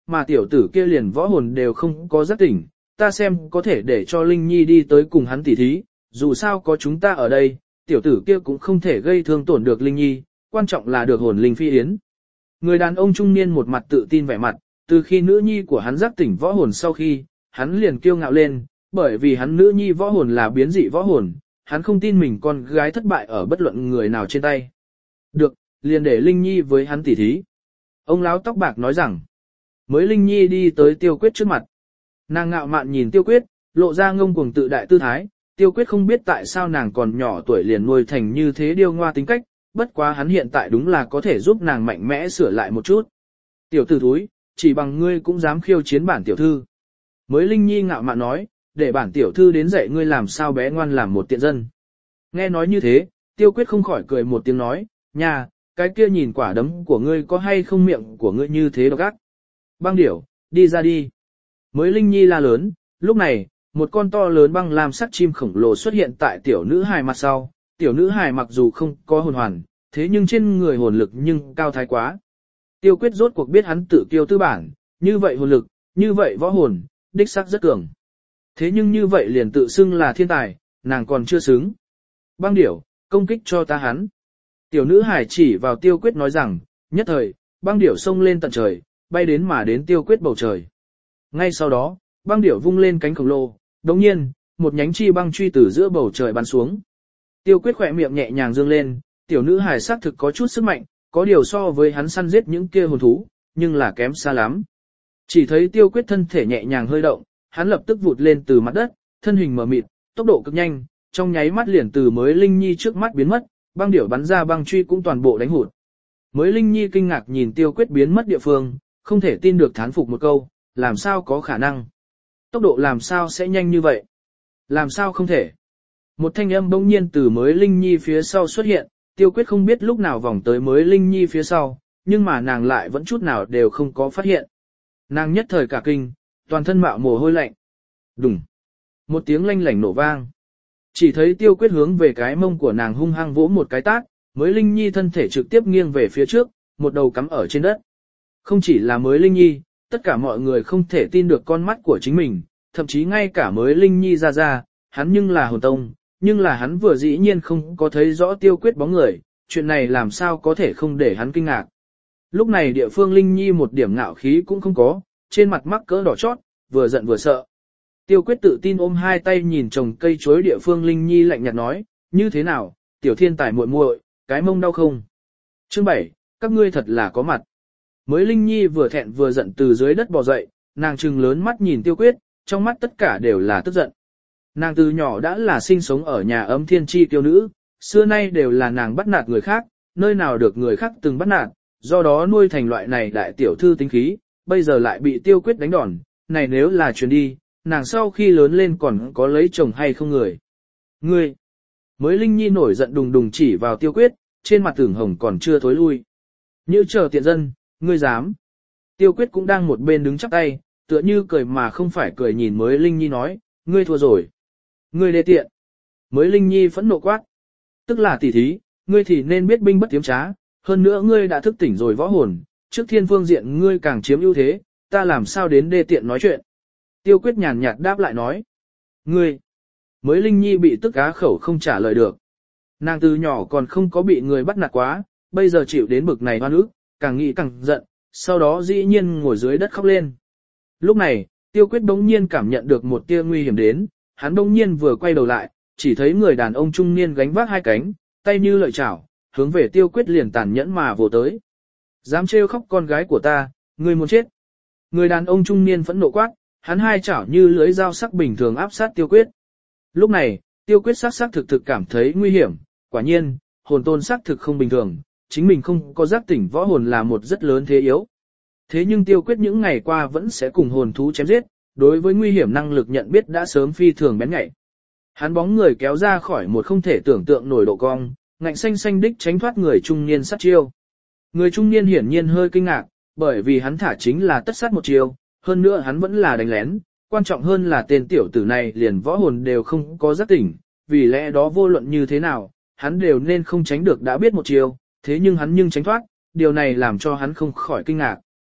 mà tiểu tử kia liền võ hồn đều không có giác tỉnh, ta xem có thể để cho Linh Nhi đi tới cùng hắn tỉ thí, dù sao có chúng ta ở đây, tiểu tử kia cũng không thể gây thương tổn được Linh Nhi, quan trọng là được hồn linh phi yến. Người đàn ông trung niên một mặt tự tin vẻ mặt, từ khi nữ nhi của hắn giác tỉnh võ hồn sau khi, hắn liền kiêu ngạo lên, bởi vì hắn nữ nhi võ hồn là biến dị võ hồn, hắn không tin mình con gái thất bại ở bất luận người nào trên tay. Được, liền để Linh Nhi với hắn tỉ thí. Ông lão tóc bạc nói rằng, mới Linh Nhi đi tới Tiêu Quyết trước mặt. Nàng ngạo mạn nhìn Tiêu Quyết, lộ ra ngông cuồng tự đại tư thái, Tiêu Quyết không biết tại sao nàng còn nhỏ tuổi liền nuôi thành như thế điêu ngoa tính cách, bất quá hắn hiện tại đúng là có thể giúp nàng mạnh mẽ sửa lại một chút. Tiểu tử thúi, chỉ bằng ngươi cũng dám khiêu chiến bản tiểu thư. Mới Linh Nhi ngạo mạn nói, để bản tiểu thư đến dạy ngươi làm sao bé ngoan làm một tiện dân. Nghe nói như thế, Tiêu Quyết không khỏi cười một tiếng nói, nhà, cái kia nhìn quả đấm của ngươi có hay không miệng của ngươi như thế độc ác. Băng điểu, đi ra đi. Mới Linh Nhi la lớn, lúc này, một con to lớn băng lam sắc chim khổng lồ xuất hiện tại tiểu nữ hài mặt sau. Tiểu nữ hài mặc dù không có hồn hoàn, thế nhưng trên người hồn lực nhưng cao thái quá. Tiêu Quyết rốt cuộc biết hắn tự kiêu tư bản, như vậy hồn lực, như vậy võ hồn, đích sắc rất cường. Thế nhưng như vậy liền tự xưng là thiên tài, nàng còn chưa xứng. Băng điểu, công kích cho ta hắn. Tiểu nữ hài chỉ vào Tiêu Quyết nói rằng, nhất thời, băng điểu xông lên tận trời, bay đến mà đến Tiêu Quyết bầu trời. Ngay sau đó, băng điểu vung lên cánh khổng lồ, đồng nhiên, một nhánh chi băng truy từ giữa bầu trời bắn xuống. Tiêu Quyết khỏe miệng nhẹ nhàng dương lên, tiểu nữ hài xác thực có chút sức mạnh, có điều so với hắn săn giết những kia hồn thú, nhưng là kém xa lắm. Chỉ thấy Tiêu Quyết thân thể nhẹ nhàng hơi động, hắn lập tức vụt lên từ mặt đất, thân hình mờ mịt, tốc độ cực nhanh, trong nháy mắt liền từ mới Linh Nhi trước mắt biến mất, băng điểu bắn ra băng truy cũng toàn bộ đánh hụt. Mới Linh Nhi kinh ngạc nhìn Tiêu Quyết biến mất địa phương, không thể tin được thán phục một câu, làm sao có khả năng? Tốc độ làm sao sẽ nhanh như vậy? Làm sao không thể? Một thanh âm bỗng nhiên từ mới Linh Nhi phía sau xuất hiện, Tiêu Quyết không biết lúc nào vòng tới mới Linh Nhi phía sau, nhưng mà nàng lại vẫn chút nào đều không có phát hiện. Nàng nhất thời cả kinh, toàn thân mạo mồ hôi lạnh. Đùng. Một tiếng lanh lảnh nổ vang. Chỉ thấy Tiêu Quyết hướng về cái mông của nàng hung hăng vỗ một cái tát, mới Linh Nhi thân thể trực tiếp nghiêng về phía trước, một đầu cắm ở trên đất. Không chỉ là mới Linh Nhi, tất cả mọi người không thể tin được con mắt của chính mình, thậm chí ngay cả mới Linh Nhi ra ra, hắn nhưng là hồn tông, nhưng là hắn vừa dĩ nhiên không có thấy rõ Tiêu Quyết bóng người, chuyện này làm sao có thể không để hắn kinh ngạc. Lúc này địa phương Linh Nhi một điểm ngạo khí cũng không có, trên mặt mắc cỡ đỏ chót, vừa giận vừa sợ. Tiêu Quyết tự tin ôm hai tay nhìn trồng cây chuối địa phương Linh Nhi lạnh nhạt nói, như thế nào, tiểu thiên tài muội muội, cái mông đau không? Chương bảy, các ngươi thật là có mặt. Mới Linh Nhi vừa thẹn vừa giận từ dưới đất bò dậy, nàng trừng lớn mắt nhìn Tiêu Quyết, trong mắt tất cả đều là tức giận. Nàng từ nhỏ đã là sinh sống ở nhà ấm thiên chi kiêu nữ, xưa nay đều là nàng bắt nạt người khác, nơi nào được người khác từng bắt nạt, do đó nuôi thành loại này đại tiểu thư tính khí, bây giờ lại bị Tiêu Quyết đánh đòn, này nếu là truyền đi, nàng sau khi lớn lên còn có lấy chồng hay không người. Ngươi! Mới Linh Nhi nổi giận đùng đùng chỉ vào Tiêu Quyết, trên mặt tưởng hồng còn chưa thối lui. Như chờ tiện dân, ngươi dám. Tiêu Quyết cũng đang một bên đứng chắp tay, tựa như cười mà không phải cười nhìn mới Linh Nhi nói, ngươi thua rồi. Ngươi đê tiện. Mới Linh Nhi phẫn nộ quát. Tức là tỉ thí, ngươi thì nên biết binh bất tiếm trá, hơn nữa ngươi đã thức tỉnh rồi võ hồn, trước thiên phương diện ngươi càng chiếm ưu thế, ta làm sao đến đê tiện nói chuyện. Tiêu Quyết nhàn nhạt đáp lại nói. Ngươi. Mới Linh Nhi bị tức á khẩu không trả lời được. Nàng từ nhỏ còn không có bị người bắt nạt quá, bây giờ chịu đến bực này oan ức, càng nghĩ càng giận, sau đó dĩ nhiên ngồi dưới đất khóc lên. Lúc này, Tiêu Quyết đống nhiên cảm nhận được một tia nguy hiểm đến, hắn đống nhiên vừa quay đầu lại, chỉ thấy người đàn ông trung niên gánh vác hai cánh, tay như lợi chảo, hướng về Tiêu Quyết liền tàn nhẫn mà vồ tới. Dám trêu khóc con gái của ta, ngươi muốn chết. Người đàn ông trung niên phẫn nộ quát, hắn hai chảo như lưới dao sắc bình thường áp sát Tiêu Quyết. Lúc này, Tiêu Quyết sắc sắc thực thực cảm thấy nguy hiểm, quả nhiên, hồn tôn sắc thực không bình thường, chính mình không có giác tỉnh võ hồn là một rất lớn thế yếu. Thế nhưng Tiêu Quyết những ngày qua vẫn sẽ cùng hồn thú chém giết, đối với nguy hiểm năng lực nhận biết đã sớm phi thường bén nhạy. Hắn bóng người kéo ra khỏi một không thể tưởng tượng nổi độ cong, ngạnh xanh xanh đích tránh thoát người trung niên sát chiêu. Người trung niên hiển nhiên hơi kinh ngạc, bởi vì hắn thả chính là tất sát một chiêu, hơn nữa hắn vẫn là đánh lén, quan trọng hơn là tên tiểu tử này liền võ hồn đều không có giác tỉnh, vì lẽ đó vô luận như thế nào, hắn đều nên không tránh được đã biết một chiêu, thế nhưng hắn nhưng tránh thoát, điều này làm cho hắn không khỏi kinh ngạc.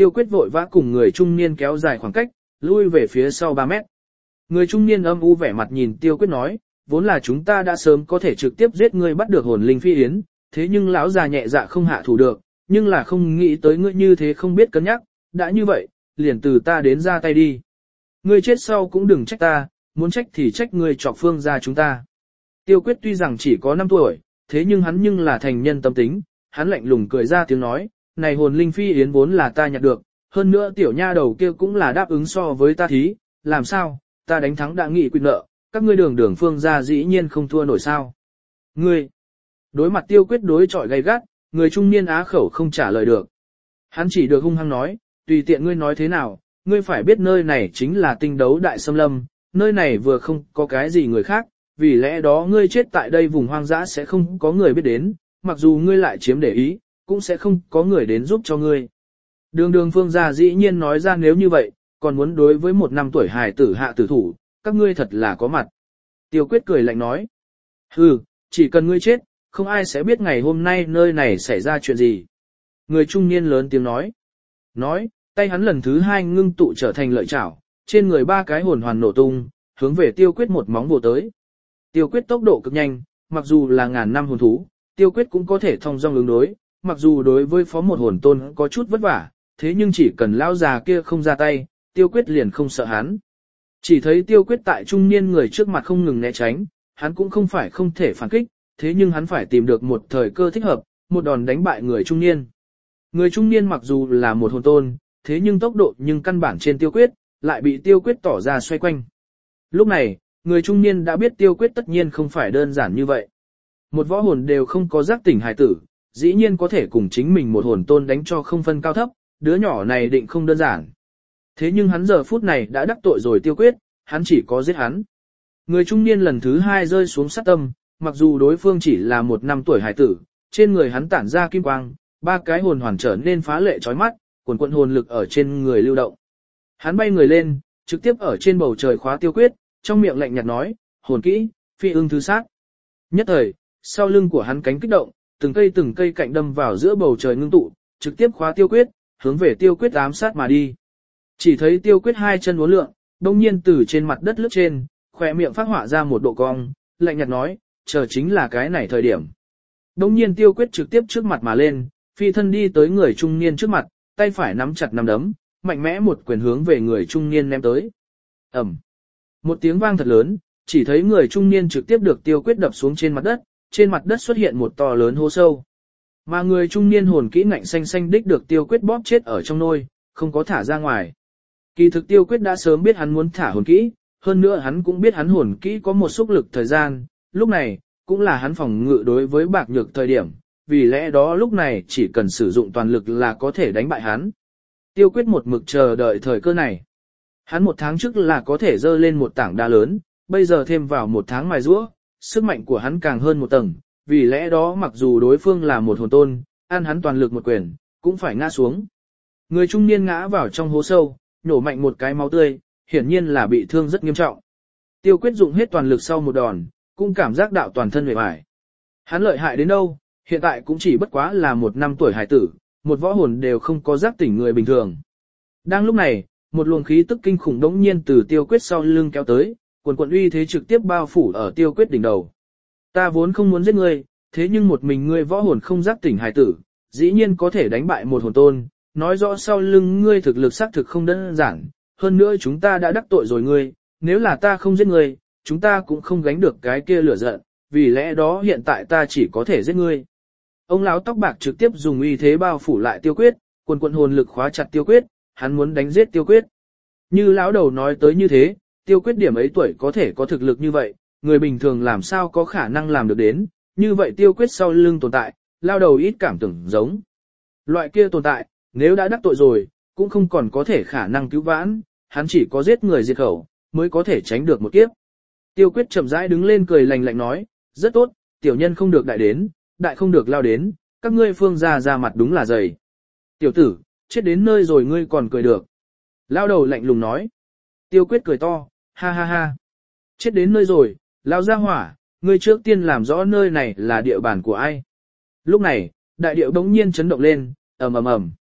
Tiêu Quyết vội vã cùng người trung niên kéo dài khoảng cách, lui về phía sau ba mét. Người trung niên âm u vẻ mặt nhìn Tiêu Quyết nói, vốn là chúng ta đã sớm có thể trực tiếp giết ngươi bắt được hồn linh phi yến, thế nhưng lão già nhẹ dạ không hạ thủ được, nhưng là không nghĩ tới ngươi như thế không biết cân nhắc, đã như vậy, liền từ ta đến ra tay đi. Ngươi chết sau cũng đừng trách ta, muốn trách thì trách ngươi chọc phương ra chúng ta. Tiêu Quyết tuy rằng chỉ có năm tuổi, thế nhưng hắn nhưng là thành nhân tâm tính, hắn lạnh lùng cười ra tiếng nói, này hồn linh phi yến vốn là ta nhặt được, hơn nữa tiểu nha đầu kia cũng là đáp ứng so với ta thí, làm sao, ta đánh thắng đã nghị quyết nợ, các ngươi đường đường phương ra dĩ nhiên không thua nổi sao. Ngươi, đối mặt Tiêu Quyết đối chọi gay gắt, người trung niên á khẩu không trả lời được. Hắn chỉ được hung hăng nói, tùy tiện ngươi nói thế nào, ngươi phải biết nơi này chính là tinh đấu đại xâm lâm, nơi này vừa không có cái gì người khác, vì lẽ đó ngươi chết tại đây vùng hoang dã sẽ không có người biết đến, mặc dù ngươi lại chiếm để ý, cũng sẽ không có người đến giúp cho ngươi. Đường đường phương gia dĩ nhiên nói ra nếu như vậy, còn muốn đối với một năm tuổi hài tử hạ tử thủ, các ngươi thật là có mặt. Tiêu Quyết cười lạnh nói, hừ, chỉ cần ngươi chết, không ai sẽ biết ngày hôm nay nơi này xảy ra chuyện gì. Người trung niên lớn tiếng nói, nói, tay hắn lần thứ hai ngưng tụ trở thành lợi chảo, trên người ba cái hồn hoàn nổ tung, hướng về Tiêu Quyết một móng vồ tới. Tiêu Quyết tốc độ cực nhanh, mặc dù là ngàn năm hồn thú, Tiêu Quyết cũng có thể thông dong ứng đối, mặc dù đối với phó một hồn tôn có chút vất vả, thế nhưng chỉ cần lão già kia không ra tay, Tiêu Quyết liền không sợ hắn. Chỉ thấy Tiêu Quyết tại trung niên người trước mặt không ngừng né tránh, hắn cũng không phải không thể phản kích, thế nhưng hắn phải tìm được một thời cơ thích hợp, một đòn đánh bại người trung niên. Người trung niên mặc dù là một hồn tôn, thế nhưng tốc độ nhưng căn bản trên Tiêu Quyết, lại bị Tiêu Quyết tỏ ra xoay quanh. Lúc này, người trung niên đã biết Tiêu Quyết tất nhiên không phải đơn giản như vậy. Một võ hồn đều không có giác tỉnh hài tử, dĩ nhiên có thể cùng chính mình một hồn tôn đánh cho không phân cao thấp, đứa nhỏ này định không đơn giản. Thế nhưng hắn giờ phút này đã đắc tội rồi Tiêu Quyết, hắn chỉ có giết hắn. Người trung niên lần thứ hai rơi xuống sát tâm, mặc dù đối phương chỉ là một năm tuổi hài tử, trên người hắn tản ra kim quang, ba cái hồn hoàn trở nên phá lệ chói mắt, cuồn cuộn hồn lực ở trên người lưu động. Hắn bay người lên, trực tiếp ở trên bầu trời khóa Tiêu Quyết, trong miệng lạnh nhạt nói, hồn kỹ, phi ưng thứ sát. Nhất thời, sau lưng của hắn cánh kích động, từng cây từng cây cạnh đâm vào giữa bầu trời ngưng tụ, trực tiếp khóa Tiêu Quyết, hướng về Tiêu Quyết ám sát mà đi. Chỉ thấy Tiêu Quyết hai chân uốn lượn, đông nhiên từ trên mặt đất lướt trên, khỏe miệng phát họa ra một độ cong, lạnh nhạt nói, chờ chính là cái này thời điểm. Đông nhiên Tiêu Quyết trực tiếp trước mặt mà lên, phi thân đi tới người trung niên trước mặt, tay phải nắm chặt nắm đấm, mạnh mẽ một quyền hướng về người trung niên ném tới. Ầm. Một tiếng vang thật lớn, chỉ thấy người trung niên trực tiếp được Tiêu Quyết đập xuống trên mặt đất, trên mặt đất xuất hiện một to lớn hố sâu. Mà người trung niên hồn kỹ ngạnh xanh xanh đích được Tiêu Quyết bóp chết ở trong nôi, không có thả ra ngoài. Kỳ thực Tiêu Quyết đã sớm biết hắn muốn thả hồn kỹ, hơn nữa hắn cũng biết hắn hồn kỹ có một xúc lực thời gian, lúc này, cũng là hắn phòng ngự đối với bạc nhược thời điểm, vì lẽ đó lúc này chỉ cần sử dụng toàn lực là có thể đánh bại hắn. Tiêu Quyết một mực chờ đợi thời cơ này. Hắn một tháng trước là có thể dơ lên một tảng đá lớn, bây giờ thêm vào một tháng mài giũa, sức mạnh của hắn càng hơn một tầng, vì lẽ đó mặc dù đối phương là một hồn tôn, ăn hắn toàn lực một quyền, cũng phải ngã xuống. Người trung niên ngã vào trong hố sâu, nổ mạnh một cái máu tươi, hiển nhiên là bị thương rất nghiêm trọng. Tiêu Quyết dụng hết toàn lực sau một đòn, cũng cảm giác đạo toàn thân mệt mỏi. Hắn lợi hại đến đâu, hiện tại cũng chỉ bất quá là một năm tuổi hải tử, một võ hồn đều không có giác tỉnh người bình thường. Đang lúc này, một luồng khí tức kinh khủng đống nhiên từ Tiêu Quyết sau lưng kéo tới, quần quần uy thế trực tiếp bao phủ ở Tiêu Quyết đỉnh đầu. Ta vốn không muốn giết ngươi, thế nhưng một mình ngươi võ hồn không giác tỉnh hải tử, dĩ nhiên có thể đánh bại một hồn tôn, nói rõ sau lưng ngươi thực lực xác thực không đơn giản, hơn nữa chúng ta đã đắc tội rồi ngươi, nếu là ta không giết ngươi, chúng ta cũng không gánh được cái kia lửa giận, vì lẽ đó hiện tại ta chỉ có thể giết ngươi. Ông lão tóc bạc trực tiếp dùng uy thế bao phủ lại Tiêu Quyết, quần quần hồn lực khóa chặt Tiêu Quyết, hắn muốn đánh giết Tiêu Quyết. Như lão đầu nói tới như thế, Tiêu Quyết điểm ấy tuổi có thể có thực lực như vậy, người bình thường làm sao có khả năng làm được đến, như vậy Tiêu Quyết sau lưng tồn tại, lao đầu ít cảm tưởng giống. Loại kia tồn tại, nếu đã đắc tội rồi, cũng không còn có thể khả năng cứu vãn, hắn chỉ có giết người diệt khẩu, mới có thể tránh được một kiếp. Tiêu Quyết chậm rãi đứng lên cười lạnh lạnh nói, rất tốt, tiểu nhân không được đại đến, đại không được lao đến, các ngươi phương gia ra mặt đúng là dày. Tiểu tử, chết đến nơi rồi ngươi còn cười được. Lao đầu lạnh lùng nói. Tiêu Quyết cười to, ha ha ha. Chết đến nơi rồi, lao ra hỏa, ngươi trước tiên làm rõ nơi này là địa bàn của ai. Lúc này, đại điệu đống nhiên chấn động lên, ầm ầm ầm.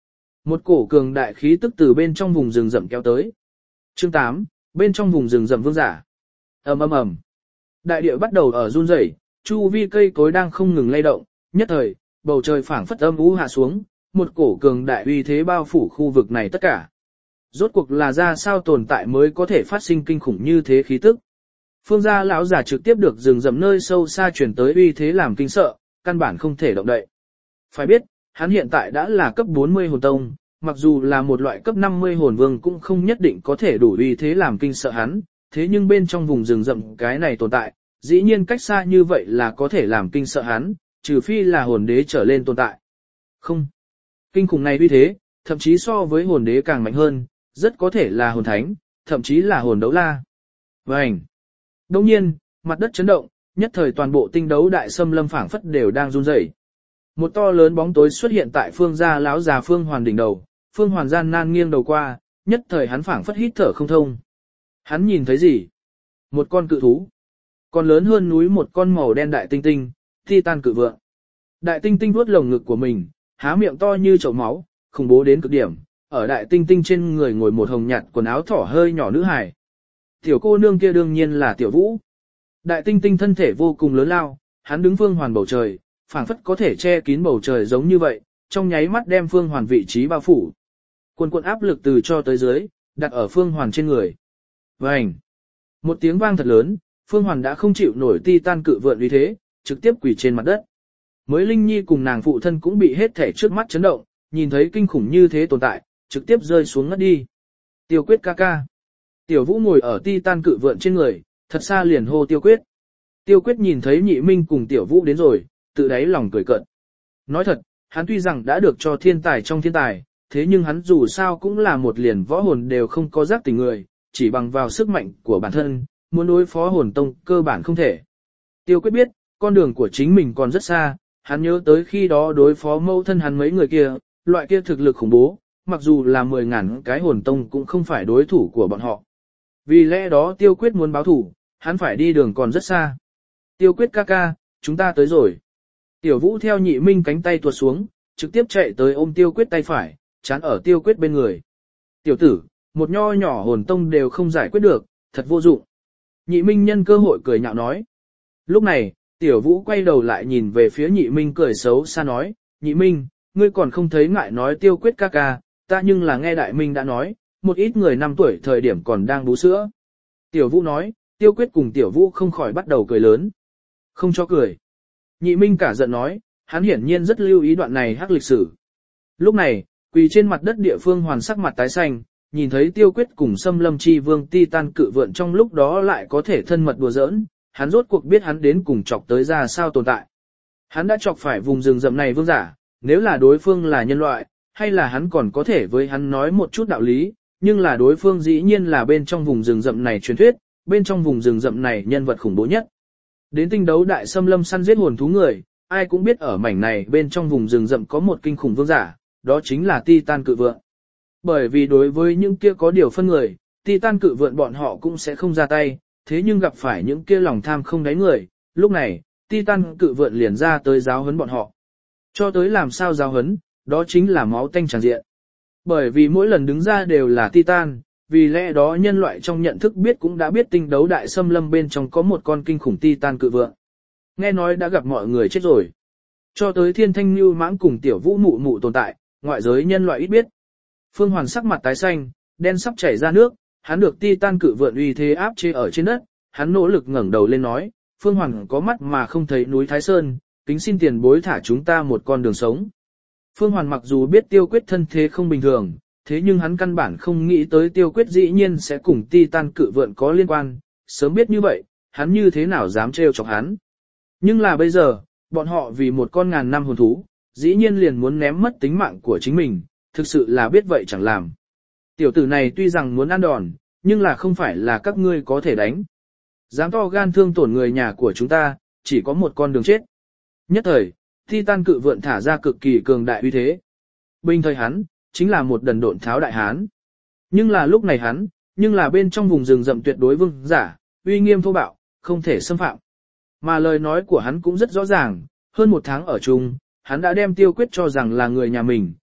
Một cổ cường đại khí tức từ bên trong vùng rừng rậm kéo tới. Chương tám, bên trong vùng rừng rậm vương giả. Ầm ầm ầm. Đại địa bắt đầu ở run rẩy, chu vi cây cối đang không ngừng lay động, nhất thời, bầu trời phảng phất âm u hạ xuống, một cổ cường đại uy thế bao phủ khu vực này tất cả. Rốt cuộc là ra sao tồn tại mới có thể phát sinh kinh khủng như thế khí tức. Phương gia lão giả trực tiếp được rừng rậm nơi sâu xa truyền tới uy thế làm kinh sợ, căn bản không thể động đậy. Phải biết, hắn hiện tại đã là cấp bốn mươi hồn tông, mặc dù là một loại cấp năm mươi hồn vương cũng không nhất định có thể đủ uy thế làm kinh sợ hắn, thế nhưng bên trong vùng rừng rậm cái này tồn tại, dĩ nhiên cách xa như vậy là có thể làm kinh sợ hắn, trừ phi là hồn đế trở lên tồn tại. Không. Kinh khủng này uy thế, thậm chí so với hồn đế càng mạnh hơn, rất có thể là hồn thánh, thậm chí là hồn đấu la. Vành. Đồng nhiên, mặt đất chấn động, nhất thời toàn bộ tinh đấu đại xâm lâm phảng phất đều đang run rẩy. Một to lớn bóng tối xuất hiện tại phương gia lão già Phương Hoàn đỉnh đầu, Phương Hoàn gian nan nghiêng đầu qua, nhất thời hắn phảng phất hít thở không thông. Hắn nhìn thấy gì? Một con cự thú. Còn lớn hơn núi một con màu đen đại tinh tinh, Titan cự vượng. Đại tinh tinh vuốt lồng ngực của mình, há miệng to như chậu máu, khủng bố đến cực điểm. Ở đại tinh tinh trên người ngồi một hồng nhạt quần áo thỏ hơi nhỏ nữ hài. Tiểu cô nương kia đương nhiên là Tiểu Vũ. Đại tinh tinh thân thể vô cùng lớn lao, hắn đứng Phương Hoàn bầu trời, phảng phất có thể che kín bầu trời giống như vậy, trong nháy mắt đem Phương Hoàn vị trí bao phủ. Quần quần áp lực từ cho tới dưới, đặt ở Phương Hoàn trên người. Vành. Một tiếng vang thật lớn, Phương Hoàn đã không chịu nổi Titan cự vượn uy thế, trực tiếp quỳ trên mặt đất. Mới Linh Nhi cùng nàng phụ thân cũng bị hết thể trước mắt chấn động, nhìn thấy kinh khủng như thế tồn tại, trực tiếp rơi xuống ngất đi. Tiêu Quyết ca ca. Tiểu Vũ ngồi ở Titan cự vượn trên người, thật xa liền hô Tiêu Quyết. Tiêu Quyết nhìn thấy Nhị Minh cùng Tiểu Vũ đến rồi, tự đáy lòng cười cợt. Nói thật, hắn tuy rằng đã được cho thiên tài trong thiên tài, thế nhưng hắn dù sao cũng là một liền võ hồn đều không có giác tỉnh người, chỉ bằng vào sức mạnh của bản thân, muốn đối phó hồn tông cơ bản không thể. Tiêu Quyết biết, con đường của chính mình còn rất xa, hắn nhớ tới khi đó đối phó mâu thân hắn mấy người kia, loại kia thực lực khủng bố, mặc dù là mười ngàn cái hồn tông cũng không phải đối thủ của bọn họ. Vì lẽ đó Tiêu Quyết muốn báo thủ, hắn phải đi đường còn rất xa. Tiêu Quyết ca ca, chúng ta tới rồi. Tiểu Vũ theo Nhị Minh cánh tay tuột xuống, trực tiếp chạy tới ôm Tiêu Quyết tay phải, chán ở Tiêu Quyết bên người. Tiểu tử, một nho nhỏ hồn tông đều không giải quyết được, thật vô dụng. Nhị Minh nhân cơ hội cười nhạo nói. Lúc này, Tiểu Vũ quay đầu lại nhìn về phía Nhị Minh cười xấu xa nói, Nhị Minh, ngươi còn không thấy ngại nói Tiêu Quyết ca ca, ta nhưng là nghe Đại Minh đã nói, một ít người năm tuổi thời điểm còn đang bú sữa. Tiểu Vũ nói, Tiêu Quyết cùng Tiểu Vũ không khỏi bắt đầu cười lớn. Không cho cười. Nhị Minh cả giận nói, hắn hiển nhiên rất lưu ý đoạn này hắc lịch sử. Lúc này, quỳ trên mặt đất địa phương hoàn sắc mặt tái xanh, nhìn thấy Tiêu Quyết cùng Xâm Lâm Chi Vương Titan cự vượn trong lúc đó lại có thể thân mật đùa giỡn, hắn rốt cuộc biết hắn đến cùng chọc tới ra sao tồn tại. Hắn đã chọc phải vùng rừng rậm này vương giả, nếu là đối phương là nhân loại, hay là hắn còn có thể với hắn nói một chút đạo lý, nhưng là đối phương dĩ nhiên là bên trong vùng rừng rậm này truyền thuyết, bên trong vùng rừng rậm này nhân vật khủng bố nhất. Đến tinh đấu đại xâm lâm săn giết hồn thú người, ai cũng biết ở mảnh này bên trong vùng rừng rậm có một kinh khủng vương giả, đó chính là Titan cự vượn. Bởi vì đối với những kia có điều phân người, Titan cự vượn bọn họ cũng sẽ không ra tay, thế nhưng gặp phải những kia lòng tham không đáy người, lúc này, Titan cự vượn liền ra tới giáo huấn bọn họ. Cho tới làm sao giáo huấn, đó chính là máu tanh tràn diện. Bởi vì mỗi lần đứng ra đều là Titan, vì lẽ đó nhân loại trong nhận thức biết cũng đã biết tinh đấu đại xâm lâm bên trong có một con kinh khủng Titan cự vượn. Nghe nói đã gặp mọi người chết rồi. Cho tới Thiên Thanh Nưu Mãng cùng Tiểu Vũ mụ mụ tồn tại, ngoại giới nhân loại ít biết. Phương Hoàn sắc mặt tái xanh, đen sắp chảy ra nước, hắn được Titan cự vượn uy thế áp chế ở trên đất, hắn nỗ lực ngẩng đầu lên nói, Phương Hoàn có mắt mà không thấy núi Thái Sơn, kính xin tiền bối thả chúng ta một con đường sống. Phương Hoàn mặc dù biết Tiêu Quyết thân thế không bình thường, thế nhưng hắn căn bản không nghĩ tới Tiêu Quyết dĩ nhiên sẽ cùng Titan cự vượn có liên quan, sớm biết như vậy, hắn như thế nào dám trêu chọc hắn. Nhưng là bây giờ, bọn họ vì một con ngàn năm hồn thú, dĩ nhiên liền muốn ném mất tính mạng của chính mình, thực sự là biết vậy chẳng làm. Tiểu tử này tuy rằng muốn ăn đòn, nhưng là không phải là các ngươi có thể đánh. Dám to gan thương tổn người nhà của chúng ta, chỉ có một con đường chết. Nhất thời, Titan cự vượn thả ra cực kỳ cường đại uy thế. Bình thời hắn, chính là một đần độn tháo đại hán. Nhưng là lúc này hắn, nhưng là bên trong vùng rừng rậm tuyệt đối vương giả, uy nghiêm thô bạo, không thể xâm phạm. Mà lời nói của hắn cũng rất rõ ràng, hơn một tháng ở chung, hắn đã đem Tiêu Quyết cho rằng là người nhà mình,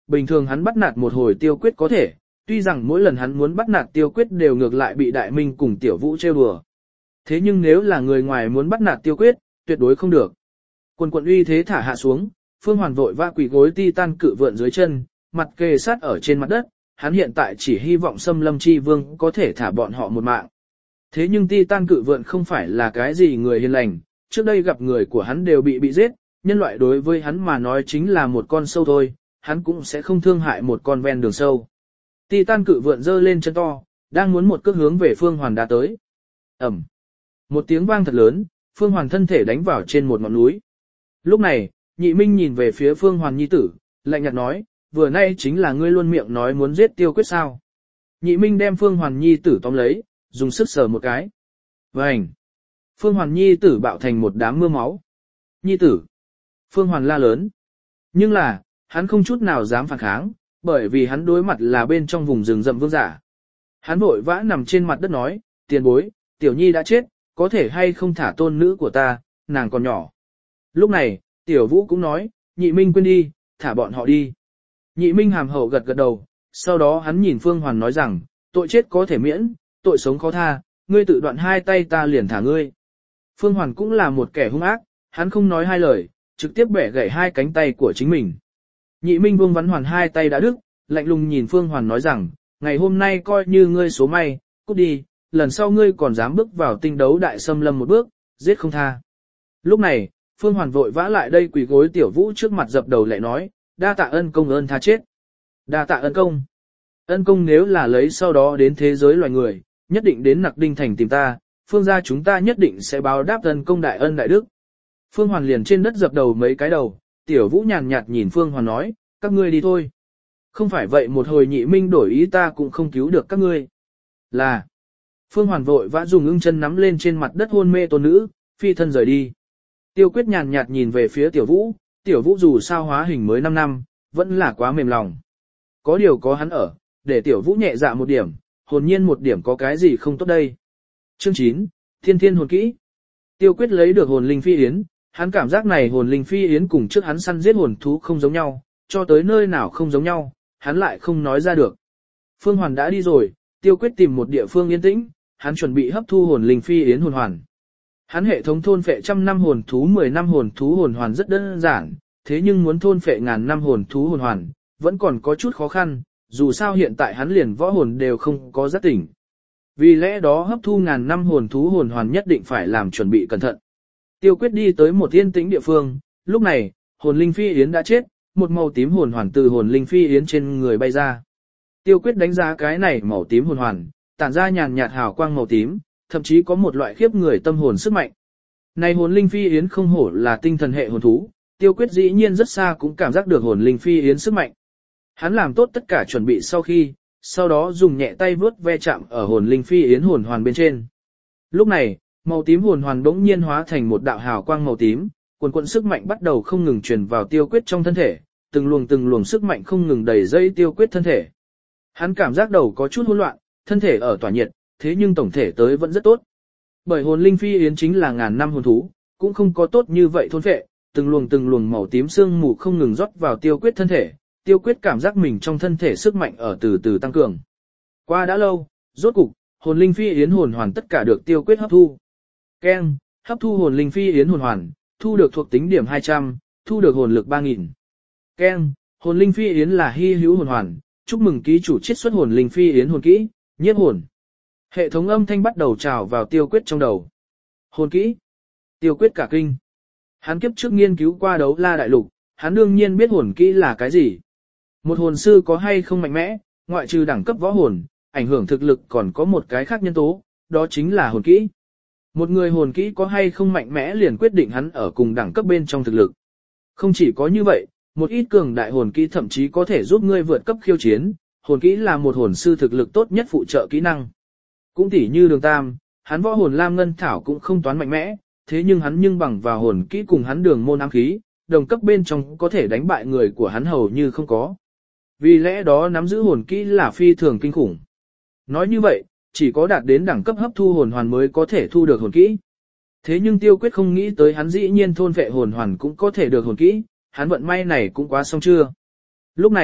bình thường hắn bắt nạt một hồi Tiêu Quyết có thể, tuy rằng mỗi lần hắn muốn bắt nạt Tiêu Quyết đều ngược lại bị Đại Minh cùng Tiểu Vũ trêu đùa. Thế nhưng nếu là người ngoài muốn bắt nạt Tiêu Quyết, tuyệt đối không được. Quần quận uy thế thả hạ xuống, Phương Hoàn vội vã quỳ gối Titan cự vượn dưới chân, mặt kề sát ở trên mặt đất, hắn hiện tại chỉ hy vọng Xâm Lâm Chi Vương có thể thả bọn họ một mạng. Thế nhưng Titan cự vượn không phải là cái gì người hiền lành, trước đây gặp người của hắn đều bị bị giết, nhân loại đối với hắn mà nói chính là một con sâu thôi, hắn cũng sẽ không thương hại một con ven đường sâu. Titan cự vượn giơ lên chân to, đang muốn một cước hướng về Phương Hoàn đá tới. Ầm. Một tiếng vang thật lớn, Phương Hoàn thân thể đánh vào trên một ngọn núi. Lúc này, Nhị Minh nhìn về phía Phương Hoàn nhi tử, lạnh nhạt nói, vừa nay chính là ngươi luôn miệng nói muốn giết Tiêu Quyết sao. Nhị Minh đem Phương Hoàn nhi tử tóm lấy, dùng sức sờ một cái. Vành! Phương Hoàn nhi tử bạo thành một đám mưa máu. Nhi tử! Phương Hoàn la lớn. Nhưng là, hắn không chút nào dám phản kháng, bởi vì hắn đối mặt là bên trong vùng rừng rậm vương giả. Hắn vội vã nằm trên mặt đất nói, tiền bối, Tiểu Nhi đã chết, có thể hay không thả tôn nữ của ta, nàng còn nhỏ. Lúc này, Tiểu Vũ cũng nói, Nhị Minh quên đi, thả bọn họ đi. Nhị Minh hàm hậu gật gật đầu, sau đó hắn nhìn Phương Hoàn nói rằng, tội chết có thể miễn, tội sống khó tha, ngươi tự đoạn hai tay ta liền thả ngươi. Phương Hoàn cũng là một kẻ hung ác, hắn không nói hai lời, trực tiếp bẻ gãy hai cánh tay của chính mình. Nhị Minh buông Văn Hoàn hai tay đã đứt, lạnh lùng nhìn Phương Hoàn nói rằng, ngày hôm nay coi như ngươi số may, cút đi, lần sau ngươi còn dám bước vào tinh đấu đại xâm lâm một bước, giết không tha. Lúc này, Phương Hoàn vội vã lại đây quỳ gối Tiểu Vũ trước mặt dập đầu lại nói, đa tạ ân công ơn tha chết. Đa tạ ân công. Ân công nếu là lấy sau đó đến thế giới loài người, nhất định đến Nặc Đinh Thành tìm ta, Phương gia chúng ta nhất định sẽ báo đáp ân công đại ân đại đức. Phương Hoàn liền trên đất dập đầu mấy cái đầu, Tiểu Vũ nhàn nhạt nhìn Phương Hoàn nói, các ngươi đi thôi. Không phải vậy một hồi Nhị Minh đổi ý ta cũng không cứu được các ngươi. Là. Phương Hoàn vội vã dùng ưng chân nắm lên trên mặt đất hôn mê tôn nữ, phi thân rời đi. Tiêu Quyết nhàn nhạt nhìn về phía Tiểu Vũ, Tiểu Vũ dù sao hóa hình mới năm năm, vẫn là quá mềm lòng. Có điều có hắn ở, để Tiểu Vũ nhẹ dạ một điểm, hồn nhiên một điểm có cái gì không tốt đây. Chương chín, Thiên Thiên hồn kỹ. Tiêu Quyết lấy được hồn linh phi yến, hắn cảm giác này hồn linh phi yến cùng trước hắn săn giết hồn thú không giống nhau, cho tới nơi nào không giống nhau, hắn lại không nói ra được. Phương Hoàn đã đi rồi, Tiêu Quyết tìm một địa phương yên tĩnh, hắn chuẩn bị hấp thu hồn linh phi yến hồn hoàn. Hắn hệ thống thôn phệ trăm năm hồn thú mười năm hồn thú hồn hoàn rất đơn giản, thế nhưng muốn thôn phệ ngàn năm hồn thú hồn hoàn, vẫn còn có chút khó khăn, dù sao hiện tại hắn liền võ hồn đều không có giác tỉnh. Vì lẽ đó hấp thu ngàn năm hồn thú hồn hoàn nhất định phải làm chuẩn bị cẩn thận. Tiêu Quyết đi tới một yên tĩnh địa phương, lúc này, hồn linh phi yến đã chết, một màu tím hồn hoàn từ hồn linh phi yến trên người bay ra. Tiêu Quyết đánh giá cái này màu tím hồn hoàn, tản ra nhàn nhạt hào quang màu tím, thậm chí có một loại khiếp người tâm hồn sức mạnh. Này hồn linh phi yến không hổ là tinh thần hệ hồn thú, Tiêu Quyết dĩ nhiên rất xa cũng cảm giác được hồn linh phi yến sức mạnh. Hắn làm tốt tất cả chuẩn bị sau khi, sau đó dùng nhẹ tay vuốt ve chạm ở hồn linh phi yến hồn hoàn bên trên. Lúc này, màu tím hồn hoàn bỗng nhiên hóa thành một đạo hào quang màu tím, cuồn cuộn sức mạnh bắt đầu không ngừng truyền vào Tiêu Quyết trong thân thể, từng luồng từng luồng sức mạnh không ngừng đẩy dây Tiêu Quyết thân thể. Hắn cảm giác đầu có chút hỗn loạn, thân thể ở tỏa nhiệt, thế nhưng tổng thể tới vẫn rất tốt. Bởi hồn linh phi yến chính là ngàn năm hồn thú, cũng không có tốt như vậy thôn phệ, từng luồng từng luồng màu tím sương mù không ngừng rót vào Tiêu Quyết thân thể, Tiêu Quyết cảm giác mình trong thân thể sức mạnh ở từ từ tăng cường. Qua đã lâu, rốt cục, hồn linh phi yến hồn hoàn tất cả được Tiêu Quyết hấp thu. Keng, hấp thu hồn linh phi yến hồn hoàn, thu được thuộc tính điểm hai trăm, thu được hồn lực ba nghìn. Keng, hồn linh phi yến là hy hữu hồn hoàn, chúc mừng ký chủ chiết xuất hồn linh phi yến hồn kỹ, nhiếp hồn. Hệ thống âm thanh bắt đầu trào vào Tiêu Quyết trong đầu. Hồn kỹ. Tiêu Quyết cả kinh. Hắn kiếp trước nghiên cứu qua đấu la đại lục, hắn đương nhiên biết hồn kỹ là cái gì. Một hồn sư có hay không mạnh mẽ, ngoại trừ đẳng cấp võ hồn, ảnh hưởng thực lực còn có một cái khác nhân tố, đó chính là hồn kỹ. Một người hồn kỹ có hay không mạnh mẽ liền quyết định hắn ở cùng đẳng cấp bên trong thực lực. Không chỉ có như vậy, một ít cường đại hồn kỹ thậm chí có thể giúp ngươi vượt cấp khiêu chiến, hồn kỹ là một hồn sư thực lực tốt nhất phụ trợ kỹ năng. Cũng tỉ như Đường Tam, hắn võ hồn Lam Ngân Thảo cũng không toán mạnh mẽ, thế nhưng hắn nhưng bằng vào hồn kỹ cùng hắn Đường Môn ám khí, đồng cấp bên trong có thể đánh bại người của hắn hầu như không có. Vì lẽ đó nắm giữ hồn kỹ là phi thường kinh khủng. Nói như vậy, chỉ có đạt đến đẳng cấp hấp thu hồn hoàn mới có thể thu được hồn kỹ. Thế nhưng Tiêu Quyết không nghĩ tới hắn dĩ nhiên thôn vệ hồn hoàn cũng có thể được hồn kỹ, hắn vận may này cũng quá xong chưa. Lúc này,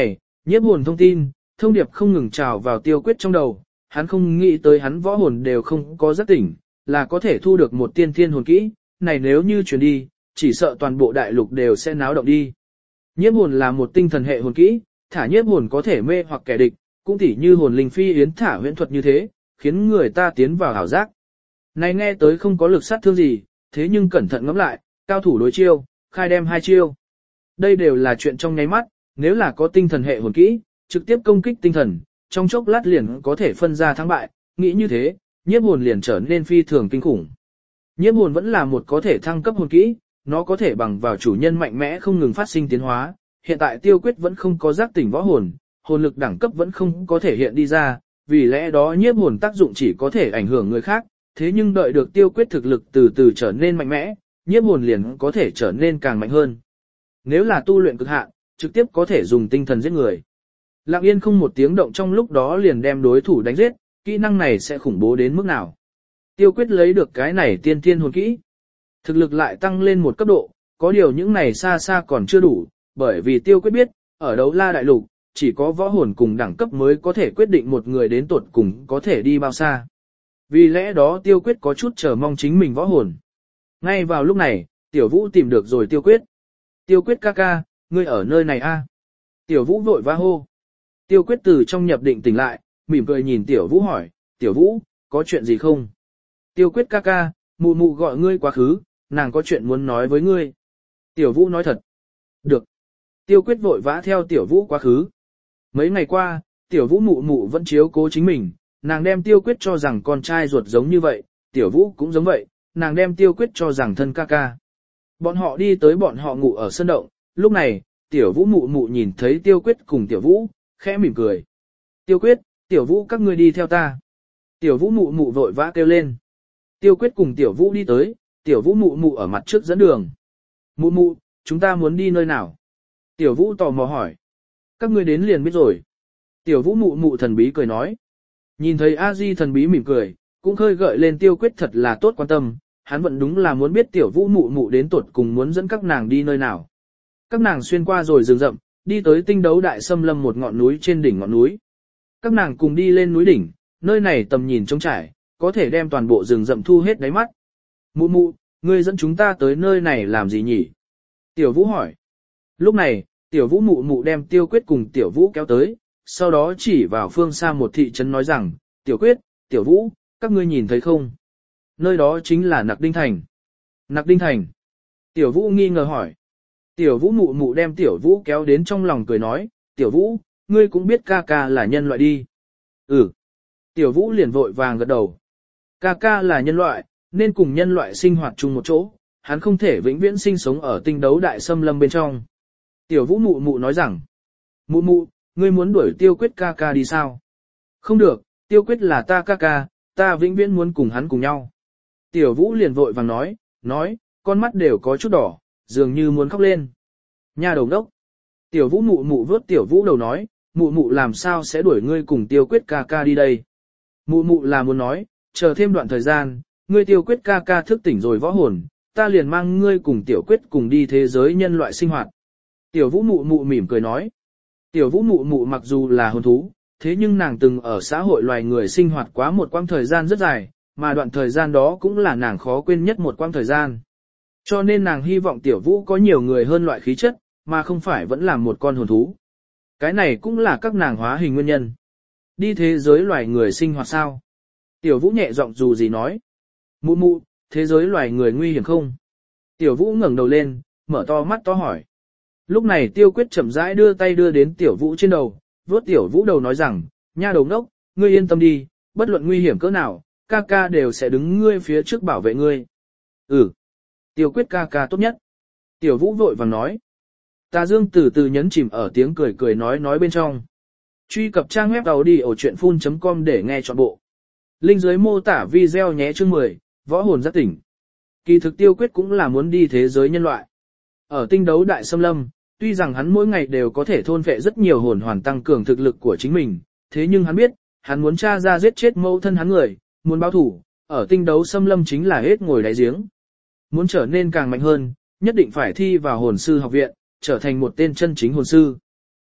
Nhiếp hồn thông tin, thông điệp không ngừng trào vào Tiêu Quyết trong đầu, hắn không nghĩ tới hắn võ hồn đều không có giác tỉnh, là có thể thu được một tiên thiên hồn kỹ, này nếu như truyền đi, chỉ sợ toàn bộ đại lục đều sẽ náo động đi. Nhiếp hồn là một tinh thần hệ hồn kỹ, thả nhiếp hồn có thể mê hoặc kẻ địch, cũng tỉ như hồn linh phi yến thả huyễn thuật như thế, khiến người ta tiến vào ảo giác. Này nghe tới không có lực sát thương gì, thế nhưng cẩn thận ngẫm lại, cao thủ đối chiêu, khai đem hai chiêu. Đây đều là chuyện trong nháy mắt, nếu là có tinh thần hệ hồn kỹ, trực tiếp công kích tinh thần, trong chốc lát liền có thể phân ra thắng bại, nghĩ như thế, nhiếp hồn liền trở nên phi thường kinh khủng. Nhiếp hồn vẫn là một có thể thăng cấp hồn kỹ, nó có thể bằng vào chủ nhân mạnh mẽ không ngừng phát sinh tiến hóa, hiện tại Tiêu Quyết vẫn không có giác tỉnh võ hồn, hồn lực đẳng cấp vẫn không có thể hiện đi ra, vì lẽ đó nhiếp hồn tác dụng chỉ có thể ảnh hưởng người khác, thế nhưng đợi được Tiêu Quyết thực lực từ từ trở nên mạnh mẽ, nhiếp hồn liền có thể trở nên càng mạnh hơn. Nếu là tu luyện cực hạn, trực tiếp có thể dùng tinh thần giết người. Lặng yên không một tiếng động trong lúc đó liền đem đối thủ đánh giết, kỹ năng này sẽ khủng bố đến mức nào. Tiêu Quyết lấy được cái này tiên tiên hồn kỹ. Thực lực lại tăng lên một cấp độ, có điều những này xa xa còn chưa đủ, bởi vì Tiêu Quyết biết, ở đấu la đại lục, chỉ có võ hồn cùng đẳng cấp mới có thể quyết định một người đến tuột cùng có thể đi bao xa. Vì lẽ đó Tiêu Quyết có chút chờ mong chính mình võ hồn. Ngay vào lúc này, Tiểu Vũ tìm được rồi Tiêu Quyết. Tiêu Quyết ca ca, ngươi ở nơi này a? Tiểu Vũ vội vã hô. Tiêu Quyết từ trong nhập định tỉnh lại, mỉm cười nhìn Tiểu Vũ hỏi, Tiểu Vũ, có chuyện gì không? Tiêu Quyết ca ca, mụ mụ gọi ngươi quá khứ, nàng có chuyện muốn nói với ngươi. Tiểu Vũ nói thật. Được. Tiêu Quyết vội vã theo Tiểu Vũ quá khứ. Mấy ngày qua, Tiểu Vũ mụ mụ vẫn chiếu cố chính mình, nàng đem Tiêu Quyết cho rằng con trai ruột giống như vậy, Tiểu Vũ cũng giống vậy, nàng đem Tiêu Quyết cho rằng thân ca ca. Bọn họ đi tới bọn họ ngủ ở sân động, lúc này, Tiểu Vũ mụ mụ nhìn thấy Tiêu Quyết cùng Tiểu Vũ, khẽ mỉm cười. Tiêu Quyết, Tiểu Vũ các ngươi đi theo ta. Tiểu Vũ mụ mụ vội vã kêu lên. Tiêu Quyết cùng Tiểu Vũ đi tới, Tiểu Vũ mụ mụ ở mặt trước dẫn đường. Mụ mụ, chúng ta muốn đi nơi nào? Tiểu Vũ tò mò hỏi. Các ngươi đến liền biết rồi. Tiểu Vũ mụ mụ thần bí cười nói. Nhìn thấy A Di thần bí mỉm cười, cũng khơi gợi lên Tiêu Quyết thật là tốt quan tâm, hắn vẫn đúng là muốn biết Tiểu Vũ mụ mụ đến tuột cùng muốn dẫn các nàng đi nơi nào. Các nàng xuyên qua rồi rừng rậm, đi tới tinh đấu đại xâm lâm một ngọn núi trên đỉnh ngọn núi. Các nàng cùng đi lên núi đỉnh, nơi này tầm nhìn trống trải, có thể đem toàn bộ rừng rậm thu hết đáy mắt. Mụ mụ, ngươi dẫn chúng ta tới nơi này làm gì nhỉ? Tiểu Vũ hỏi. Lúc này, Tiểu Vũ mụ mụ đem Tiêu Quyết cùng Tiểu Vũ kéo tới, sau đó chỉ vào phương xa một thị trấn nói rằng, Tiểu Quyết, Tiểu Vũ, các ngươi nhìn thấy không? Nơi đó chính là Nặc Đinh Thành. Nặc Đinh Thành. Tiểu Vũ nghi ngờ hỏi. Tiểu Vũ mụ mụ đem Tiểu Vũ kéo đến trong lòng cười nói, Tiểu Vũ, ngươi cũng biết ca ca là nhân loại đi. Ừ. Tiểu Vũ liền vội vàng gật đầu. Ca ca là nhân loại, nên cùng nhân loại sinh hoạt chung một chỗ, hắn không thể vĩnh viễn sinh sống ở tinh đấu đại xâm lâm bên trong. Tiểu Vũ mụ mụ nói rằng, mụ mụ, ngươi muốn đuổi Tiêu Quyết ca ca đi sao? Không được, Tiêu Quyết là ta ca ca, ta vĩnh viễn muốn cùng hắn cùng nhau. Tiểu Vũ liền vội vàng nói, nói, con mắt đều có chút đỏ, dường như muốn khóc lên. Nha đầu đốc. Tiểu Vũ mụ mụ vớt Tiểu Vũ đầu nói, mụ mụ làm sao sẽ đuổi ngươi cùng Tiêu Quyết ca ca đi đây? Mụ mụ là muốn nói, chờ thêm đoạn thời gian, ngươi Tiêu Quyết ca ca thức tỉnh rồi võ hồn, ta liền mang ngươi cùng Tiểu Quyết cùng đi thế giới nhân loại sinh hoạt. Tiểu Vũ mụ mụ mỉm cười nói. Tiểu Vũ mụ mụ mặc dù là hồn thú, thế nhưng nàng từng ở xã hội loài người sinh hoạt quá một quãng thời gian rất dài, mà đoạn thời gian đó cũng là nàng khó quên nhất một quãng thời gian. Cho nên nàng hy vọng Tiểu Vũ có nhiều người hơn loại khí chất, mà không phải vẫn là một con hồn thú. Cái này cũng là các nàng hóa hình nguyên nhân. Đi thế giới loài người sinh hoạt sao? Tiểu Vũ nhẹ giọng dù gì nói. Mụ mụ, thế giới loài người nguy hiểm không? Tiểu Vũ ngẩng đầu lên, mở to mắt to hỏi. Lúc này Tiêu Quyết chậm rãi đưa tay đưa đến Tiểu Vũ trên đầu, vuốt Tiểu Vũ đầu nói rằng, nha đầu ngốc, ngươi yên tâm đi, bất luận nguy hiểm cỡ nào, ca ca đều sẽ đứng ngươi phía trước bảo vệ ngươi. Ừ, Tiêu Quyết ca ca tốt nhất. Tiểu Vũ vội vàng nói. Tà Dương từ từ nhấn chìm ở tiếng cười cười nói nói bên trong. Truy cập trang web đầu đi ở chuyện phun chấm com để nghe trọn bộ. Link dưới mô tả video nhé chương mười, võ hồn giác tỉnh. Kỳ thực Tiêu Quyết cũng là muốn đi thế giới nhân loại. Ở tinh đấu đại xâm lâm, tuy rằng hắn mỗi ngày đều có thể thôn phệ rất nhiều hồn hoàn tăng cường thực lực của chính mình, thế nhưng hắn biết, hắn muốn tra ra giết chết mẫu thân hắn người, muốn báo thủ, ở tinh đấu xâm lâm chính là hết ngồi đáy giếng. Muốn trở nên càng mạnh hơn, nhất định phải thi vào hồn sư học viện, trở thành một tên chân chính hồn sư.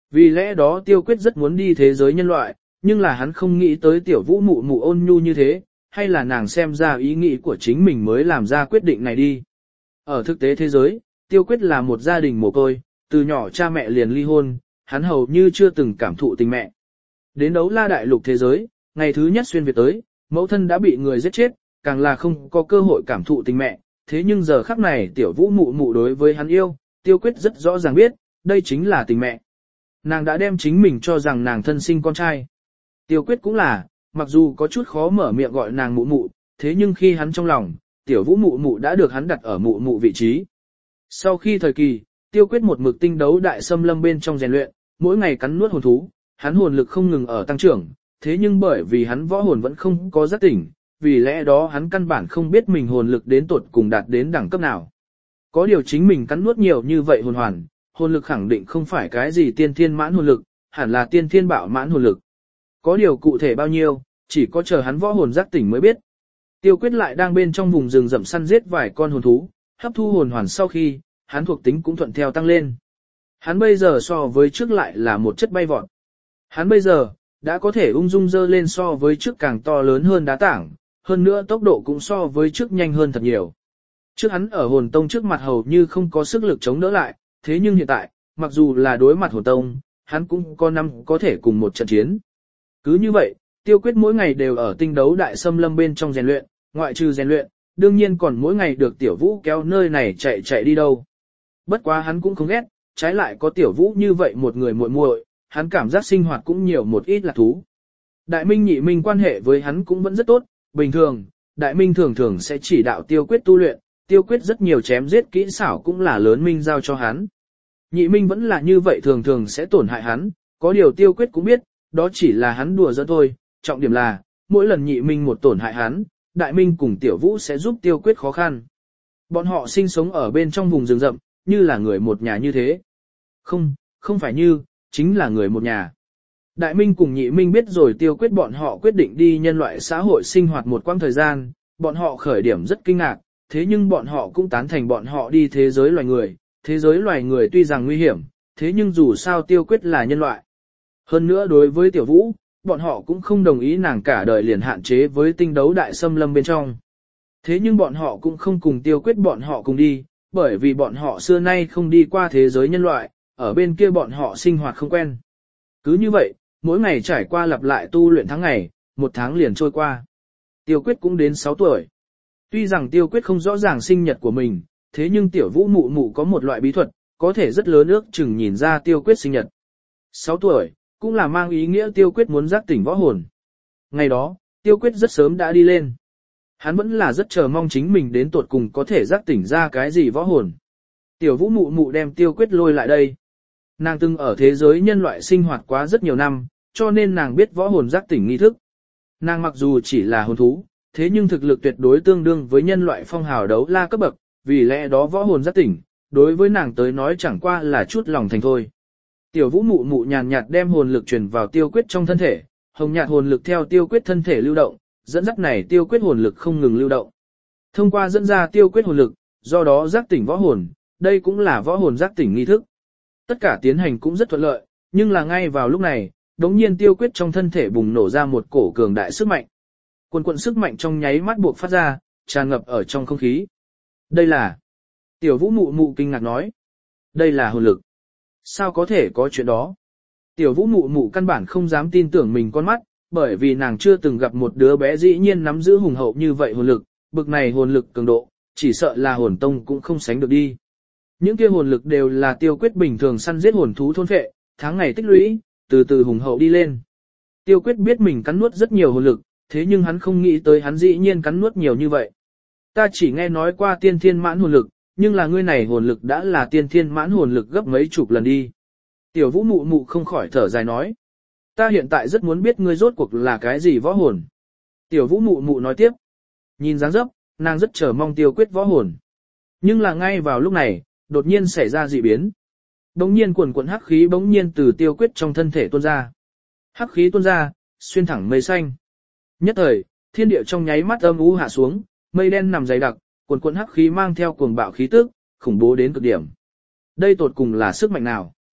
Vì lẽ đó Tiêu Quyết rất muốn đi thế giới nhân loại, nhưng là hắn không nghĩ tới tiểu vũ mụ mụ ôn nhu như thế, hay là nàng xem ra ý nghĩ của chính mình mới làm ra quyết định này đi. Ở thực tế thế giới, Tiêu Quyết là một gia đình mồ côi, từ nhỏ cha mẹ liền ly hôn, hắn hầu như chưa từng cảm thụ tình mẹ. Đến đấu la đại lục thế giới, ngày thứ nhất xuyên Việt tới, mẫu thân đã bị người giết chết, càng là không có cơ hội cảm thụ tình mẹ, thế nhưng giờ khắc này tiểu vũ mụ mụ đối với hắn yêu, Tiêu Quyết rất rõ ràng biết, đây chính là tình mẹ. Nàng đã đem chính mình cho rằng nàng thân sinh con trai. Tiêu Quyết cũng là, mặc dù có chút khó mở miệng gọi nàng mụ mụ, thế nhưng khi hắn trong lòng, tiểu vũ mụ mụ đã được hắn đặt ở mụ mụ vị trí. Sau khi thời kỳ, Tiêu Quyết một mực tinh đấu đại xâm lâm bên trong rèn luyện, mỗi ngày cắn nuốt hồn thú, hắn hồn lực không ngừng ở tăng trưởng, thế nhưng bởi vì hắn võ hồn vẫn không có giác tỉnh, vì lẽ đó hắn căn bản không biết mình hồn lực đến tột cùng đạt đến đẳng cấp nào. Có điều chính mình cắn nuốt nhiều như vậy hồn hoàn, hồn lực khẳng định không phải cái gì tiên thiên mãn hồn lực, hẳn là tiên thiên bạo mãn hồn lực. Có điều cụ thể bao nhiêu, chỉ có chờ hắn võ hồn giác tỉnh mới biết. Tiêu Quyết lại đang bên trong vùng rừng rậm săn giết vài con hồn thú, hấp thu hồn hoàn sau khi, hắn thuộc tính cũng thuận theo tăng lên. Hắn bây giờ so với trước lại là một chất bay vọt. Hắn bây giờ, đã có thể ung dung dơ lên so với trước càng to lớn hơn đá tảng, hơn nữa tốc độ cũng so với trước nhanh hơn thật nhiều. Trước hắn ở hồn tông trước mặt hầu như không có sức lực chống đỡ lại, thế nhưng hiện tại, mặc dù là đối mặt hồn tông, hắn cũng có năm có thể cùng một trận chiến. Cứ như vậy, Tiêu Quyết mỗi ngày đều ở tinh đấu đại xâm lâm bên trong rèn luyện, ngoại trừ rèn luyện, đương nhiên còn mỗi ngày được Tiểu Vũ kéo nơi này chạy chạy đi đâu. Bất quá hắn cũng không ghét, trái lại có Tiểu Vũ như vậy một người muội muội, hắn cảm giác sinh hoạt cũng nhiều một ít lạc thú. Đại Minh Nhị Minh quan hệ với hắn cũng vẫn rất tốt, bình thường, Đại Minh thường thường sẽ chỉ đạo Tiêu Quyết tu luyện, Tiêu Quyết rất nhiều chém giết kỹ xảo cũng là lớn Minh giao cho hắn. Nhị Minh vẫn là như vậy thường thường sẽ tổn hại hắn, có điều Tiêu Quyết cũng biết, đó chỉ là hắn đùa giỡn thôi, trọng điểm là, mỗi lần Nhị Minh một tổn hại hắn, Đại Minh cùng Tiểu Vũ sẽ giúp Tiêu Quyết khó khăn. Bọn họ sinh sống ở bên trong vùng rừng rậm, như là người một nhà như thế. Không, không phải như, chính là người một nhà. Đại Minh cùng Nhị Minh biết rồi Tiêu Quyết bọn họ quyết định đi nhân loại xã hội sinh hoạt một quãng thời gian, bọn họ khởi điểm rất kinh ngạc, thế nhưng bọn họ cũng tán thành bọn họ đi thế giới loài người, thế giới loài người tuy rằng nguy hiểm, thế nhưng dù sao Tiêu Quyết là nhân loại. Hơn nữa đối với Tiểu Vũ, bọn họ cũng không đồng ý nàng cả đời liền hạn chế với tinh đấu đại xâm lâm bên trong. Thế nhưng bọn họ cũng không cùng Tiêu Quyết bọn họ cùng đi, bởi vì bọn họ xưa nay không đi qua thế giới nhân loại, ở bên kia bọn họ sinh hoạt không quen. Cứ như vậy, mỗi ngày trải qua lặp lại tu luyện tháng ngày, một tháng liền trôi qua. Tiêu Quyết cũng đến sáu tuổi. Tuy rằng Tiêu Quyết không rõ ràng sinh nhật của mình, thế nhưng Tiểu Vũ mụ mụ có một loại bí thuật, có thể rất lớn ước chừng nhìn ra Tiêu Quyết sinh nhật. sáu tuổi, cũng là mang ý nghĩa Tiêu Quyết muốn giác tỉnh võ hồn. Ngày đó, Tiêu Quyết rất sớm đã đi lên. Hắn vẫn là rất chờ mong chính mình đến tuột cùng có thể giác tỉnh ra cái gì võ hồn. Tiểu Vũ mụ mụ đem Tiêu Quyết lôi lại đây. Nàng từng ở thế giới nhân loại sinh hoạt quá rất nhiều năm, cho nên nàng biết võ hồn giác tỉnh nghi thức. Nàng mặc dù chỉ là hồn thú, thế nhưng thực lực tuyệt đối tương đương với nhân loại phong hào đấu la cấp bậc, vì lẽ đó võ hồn giác tỉnh, đối với nàng tới nói chẳng qua là chút lòng thành thôi. Tiểu Vũ mụ mụ nhàn nhạt đem hồn lực truyền vào Tiêu Quyết trong thân thể, hồng nhạt hồn lực theo Tiêu Quyết thân thể lưu động, dẫn dắt này Tiêu Quyết hồn lực không ngừng lưu động. Thông qua dẫn ra Tiêu Quyết hồn lực, do đó giác tỉnh võ hồn, đây cũng là võ hồn giác tỉnh nghi thức. Tất cả tiến hành cũng rất thuận lợi, nhưng là ngay vào lúc này, đống nhiên Tiêu Quyết trong thân thể bùng nổ ra một cổ cường đại sức mạnh. Quần quận sức mạnh trong nháy mắt buộc phát ra, tràn ngập ở trong không khí. Đây là... Tiểu Vũ mụ mụ kinh ngạc nói. Đây là hồn lực. Sao có thể có chuyện đó? Tiểu Vũ mụ mụ căn bản không dám tin tưởng mình con mắt, bởi vì nàng chưa từng gặp một đứa bé dĩ nhiên nắm giữ hùng hậu như vậy hồn lực, bực này hồn lực cường độ, chỉ sợ là hồn tông cũng không sánh được đi. Những kia hồn lực đều là Tiêu Quyết bình thường săn giết hồn thú thôn phệ, tháng ngày tích lũy, từ từ hùng hậu đi lên. Tiêu Quyết biết mình cắn nuốt rất nhiều hồn lực, thế nhưng hắn không nghĩ tới hắn dĩ nhiên cắn nuốt nhiều như vậy. Ta chỉ nghe nói qua tiên thiên mãn hồn lực, nhưng là ngươi này hồn lực đã là tiên thiên mãn hồn lực gấp mấy chục lần đi. Tiểu Vũ mụ mụ không khỏi thở dài nói. Ta hiện tại rất muốn biết ngươi rốt cuộc là cái gì võ hồn. Tiểu Vũ mụ mụ nói tiếp. Nhìn dáng dấp, nàng rất chờ mong Tiêu Quyết võ hồn. Nhưng là ngay vào lúc này, đột nhiên xảy ra dị biến. Bỗng nhiên quần quần hắc khí bỗng nhiên từ Tiêu Quyết trong thân thể tuôn ra. Hắc khí tuôn ra, xuyên thẳng mây xanh. Nhất thời, thiên địa trong nháy mắt âm u hạ xuống, mây đen nằm dày đặc, quần quần hắc khí mang theo cuồng bạo khí tức, khủng bố đến cực điểm. Đây tột cùng là sức mạnh nào?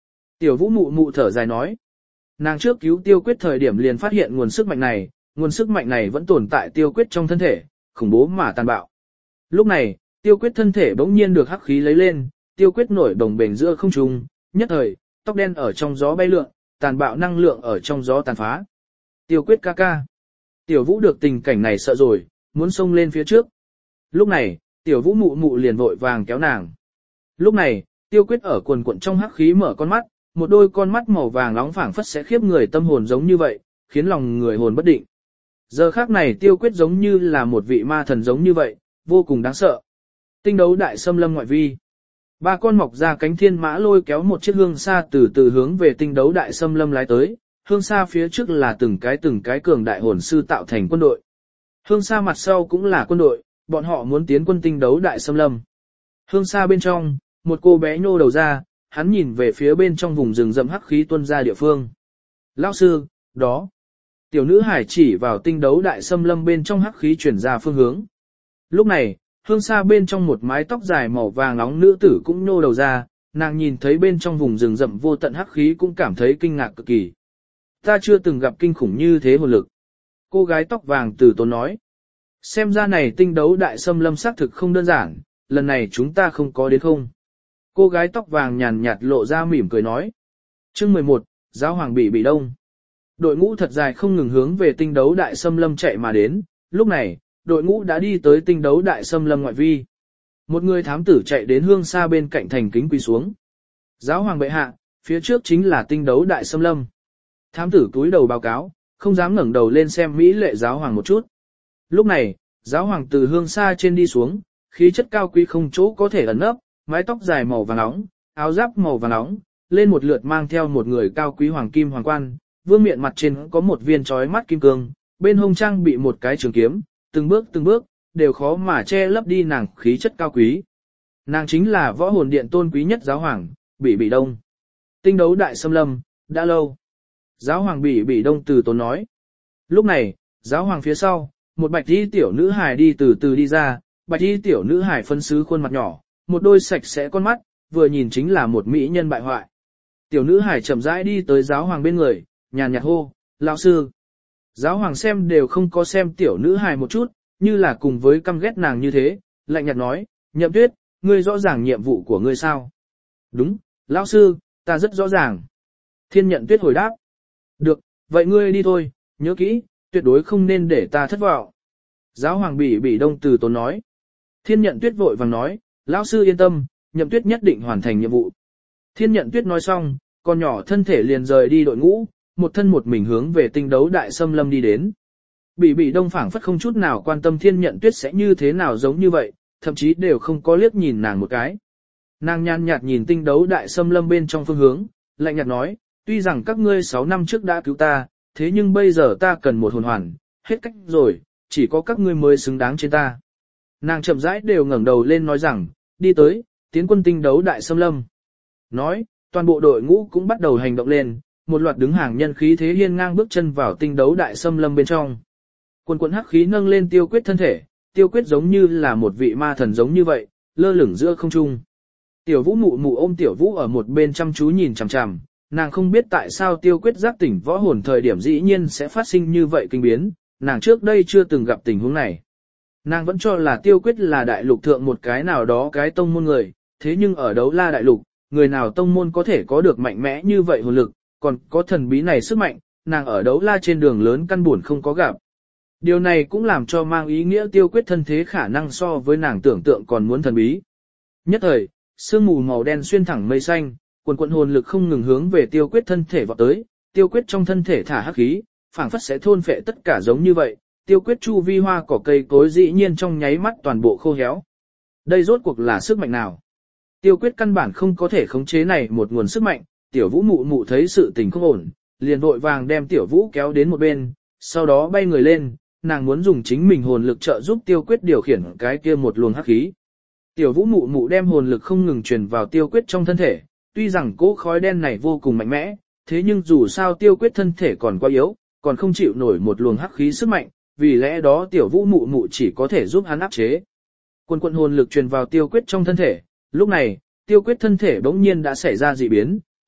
Tiểu vũ mụ mụ thở dài nói. Nàng trước cứu tiêu quyết thời điểm liền phát hiện nguồn sức mạnh này, nguồn sức mạnh này vẫn tồn tại tiêu quyết trong thân thể, khủng bố mà tàn bạo. Lúc này, tiêu quyết thân thể bỗng nhiên được hắc khí lấy lên, tiêu quyết nổi đồng bền giữa không trung, nhất thời, tóc đen ở trong gió bay lượn, tàn bạo năng lượng ở trong gió tàn phá. Tiêu quyết ca ca. Tiểu vũ được tình cảnh này sợ rồi, muốn xông lên phía trước. Lúc này, tiểu vũ mụ mụ liền vội vàng kéo nàng. Lúc này, tiêu quyết ở quần quận trong hắc khí mở con mắt, một đôi con mắt màu vàng nóng phảng phất sẽ khiếp người tâm hồn giống như vậy, khiến lòng người hồn bất định. Giờ khác này tiêu quyết giống như là một vị ma thần giống như vậy, vô cùng đáng sợ. Tinh đấu đại xâm lâm ngoại vi. Ba con mọc ra cánh thiên mã lôi kéo một chiếc hương xa từ từ hướng về tinh đấu đại xâm lâm lái tới, hương xa phía trước là từng cái từng cái cường đại hồn sư tạo thành quân đội. Hương xa mặt sau cũng là quân đội, bọn họ muốn tiến quân tinh đấu đại xâm lâm. Hương xa bên trong, một cô bé nhô đầu ra, hắn nhìn về phía bên trong vùng rừng rậm hắc khí tuôn ra địa phương. Lão sư, đó. Tiểu nữ hải chỉ vào tinh đấu đại xâm lâm bên trong hắc khí chuyển ra phương hướng. Lúc này, hương xa bên trong một mái tóc dài màu vàng nóng nữ tử cũng nhô đầu ra, nàng nhìn thấy bên trong vùng rừng rậm vô tận hắc khí cũng cảm thấy kinh ngạc cực kỳ. Ta chưa từng gặp kinh khủng như thế hồn lực. Cô gái tóc vàng từ tốn nói. Xem ra này tinh đấu đại xâm lâm xác thực không đơn giản, lần này chúng ta không có đến không. Cô gái tóc vàng nhàn nhạt lộ ra mỉm cười nói. Chương mười một, Giáo hoàng bị bị đông. Đội ngũ thật dài không ngừng hướng về tinh đấu đại xâm lâm chạy mà đến, lúc này, đội ngũ đã đi tới tinh đấu đại xâm lâm ngoại vi. Một người thám tử chạy đến hương xa bên cạnh thành kính quỳ xuống. Giáo hoàng bệ hạ, phía trước chính là tinh đấu đại xâm lâm. Thám tử túi đầu báo cáo, không dám ngẩng đầu lên xem mỹ lệ giáo hoàng một chút. Lúc này, giáo hoàng từ hương xa trên đi xuống, khí chất cao quý không chỗ có thể ẩn nấp, mái tóc dài màu vàng nóng, áo giáp màu vàng nóng, lên một lượt mang theo một người cao quý hoàng kim hoàng quan, vương miện mặt trên có một viên chói mắt kim cương, bên hông trang bị một cái trường kiếm, từng bước từng bước, đều khó mà che lấp đi nàng khí chất cao quý. Nàng chính là võ hồn điện tôn quý nhất giáo hoàng, Bỉ Bỉ Đông. Tinh đấu đại xâm lâm, đã lâu. Giáo hoàng Bỉ Bỉ Đông từ tốn nói. Lúc này, giáo hoàng phía sau, một bạch y tiểu nữ hài đi từ từ đi ra, bạch y tiểu nữ hài phân xứ khuôn mặt nhỏ, một đôi sạch sẽ con mắt, vừa nhìn chính là một mỹ nhân bại hoại. Tiểu nữ hài chậm rãi đi tới giáo hoàng bên người, nhàn nhạt hô, lão sư. Giáo hoàng xem đều không có xem tiểu nữ hài một chút, như là cùng với căm ghét nàng như thế, lạnh nhạt nói, Nhậm Tuyết, ngươi rõ ràng nhiệm vụ của ngươi sao? Đúng, lão sư, ta rất rõ ràng. Thiên Nhận Tuyết hồi đáp. Được, vậy ngươi đi thôi, nhớ kỹ, tuyệt đối không nên để ta thất vọng. Giáo hoàng Bỉ Bỉ Đông từ tốn nói. Thiên Nhận Tuyết vội vàng nói, lão sư yên tâm, Nhậm Tuyết nhất định hoàn thành nhiệm vụ. Thiên Nhận Tuyết nói xong, con nhỏ thân thể liền rời đi đội ngũ, một thân một mình hướng về tinh đấu đại xâm lâm đi đến. Bỉ Bỉ Đông phảng phất không chút nào quan tâm Thiên Nhận Tuyết sẽ như thế nào giống như vậy, thậm chí đều không có liếc nhìn nàng một cái. Nàng nhàn nhạt nhìn tinh đấu đại xâm lâm bên trong phương hướng, lạnh nhạt nói, tuy rằng các ngươi sáu năm trước đã cứu ta, thế nhưng bây giờ ta cần một hồn hoàn, hết cách rồi, chỉ có các ngươi mới xứng đáng trên ta. Nàng chậm rãi đều ngẩng đầu lên nói rằng, đi tới, tiến quân tinh đấu đại xâm lâm. Nói, toàn bộ đội ngũ cũng bắt đầu hành động lên, một loạt đứng hàng nhân khí thế hiên ngang bước chân vào tinh đấu đại xâm lâm bên trong. Quần quần hắc khí nâng lên tiêu quyết thân thể, tiêu quyết giống như là một vị ma thần giống như vậy, lơ lửng giữa không trung. Tiểu vũ mụ mụ ôm tiểu vũ ở một bên chăm chú nhìn chằm chằm, nàng không biết tại sao tiêu quyết giác tỉnh võ hồn thời điểm dĩ nhiên sẽ phát sinh như vậy kinh biến, nàng trước đây chưa từng gặp tình huống này. Nàng vẫn cho là tiêu quyết là đại lục thượng một cái nào đó cái tông môn người, thế nhưng ở đấu la đại lục, người nào tông môn có thể có được mạnh mẽ như vậy hồn lực, còn có thần bí này sức mạnh, nàng ở đấu la trên đường lớn căn buồn không có gặp. Điều này cũng làm cho mang ý nghĩa tiêu quyết thân thế khả năng so với nàng tưởng tượng còn muốn thần bí. Nhất thời, sương mù màu đen xuyên thẳng mây xanh, quần quần hồn lực không ngừng hướng về tiêu quyết thân thể vọt tới, tiêu quyết trong thân thể thả hắc khí, phảng phất sẽ thôn phệ tất cả giống như vậy, tiêu quyết chu vi hoa cỏ cây cối dĩ nhiên trong nháy mắt toàn bộ khô héo. Đây rốt cuộc là sức mạnh nào? Tiêu quyết căn bản không có thể khống chế này một nguồn sức mạnh, tiểu vũ mụ mụ thấy sự tình không ổn, liền vội vàng đem tiểu vũ kéo đến một bên, sau đó bay người lên, nàng muốn dùng chính mình hồn lực trợ giúp tiêu quyết điều khiển cái kia một luồng hắc khí. Tiểu vũ mụ mụ đem hồn lực không ngừng truyền vào tiêu quyết trong thân thể, tuy rằng cỗ khói đen này vô cùng mạnh mẽ, thế nhưng dù sao tiêu quyết thân thể còn quá yếu, còn không chịu nổi một luồng hắc khí sức mạnh, vì lẽ đó tiểu vũ mụ mụ chỉ có thể giúp hắn áp chế. Quân quân hồn lực truyền vào tiêu quyết trong thân thể, lúc này, tiêu quyết thân thể bỗng nhiên đã xảy ra dị biến,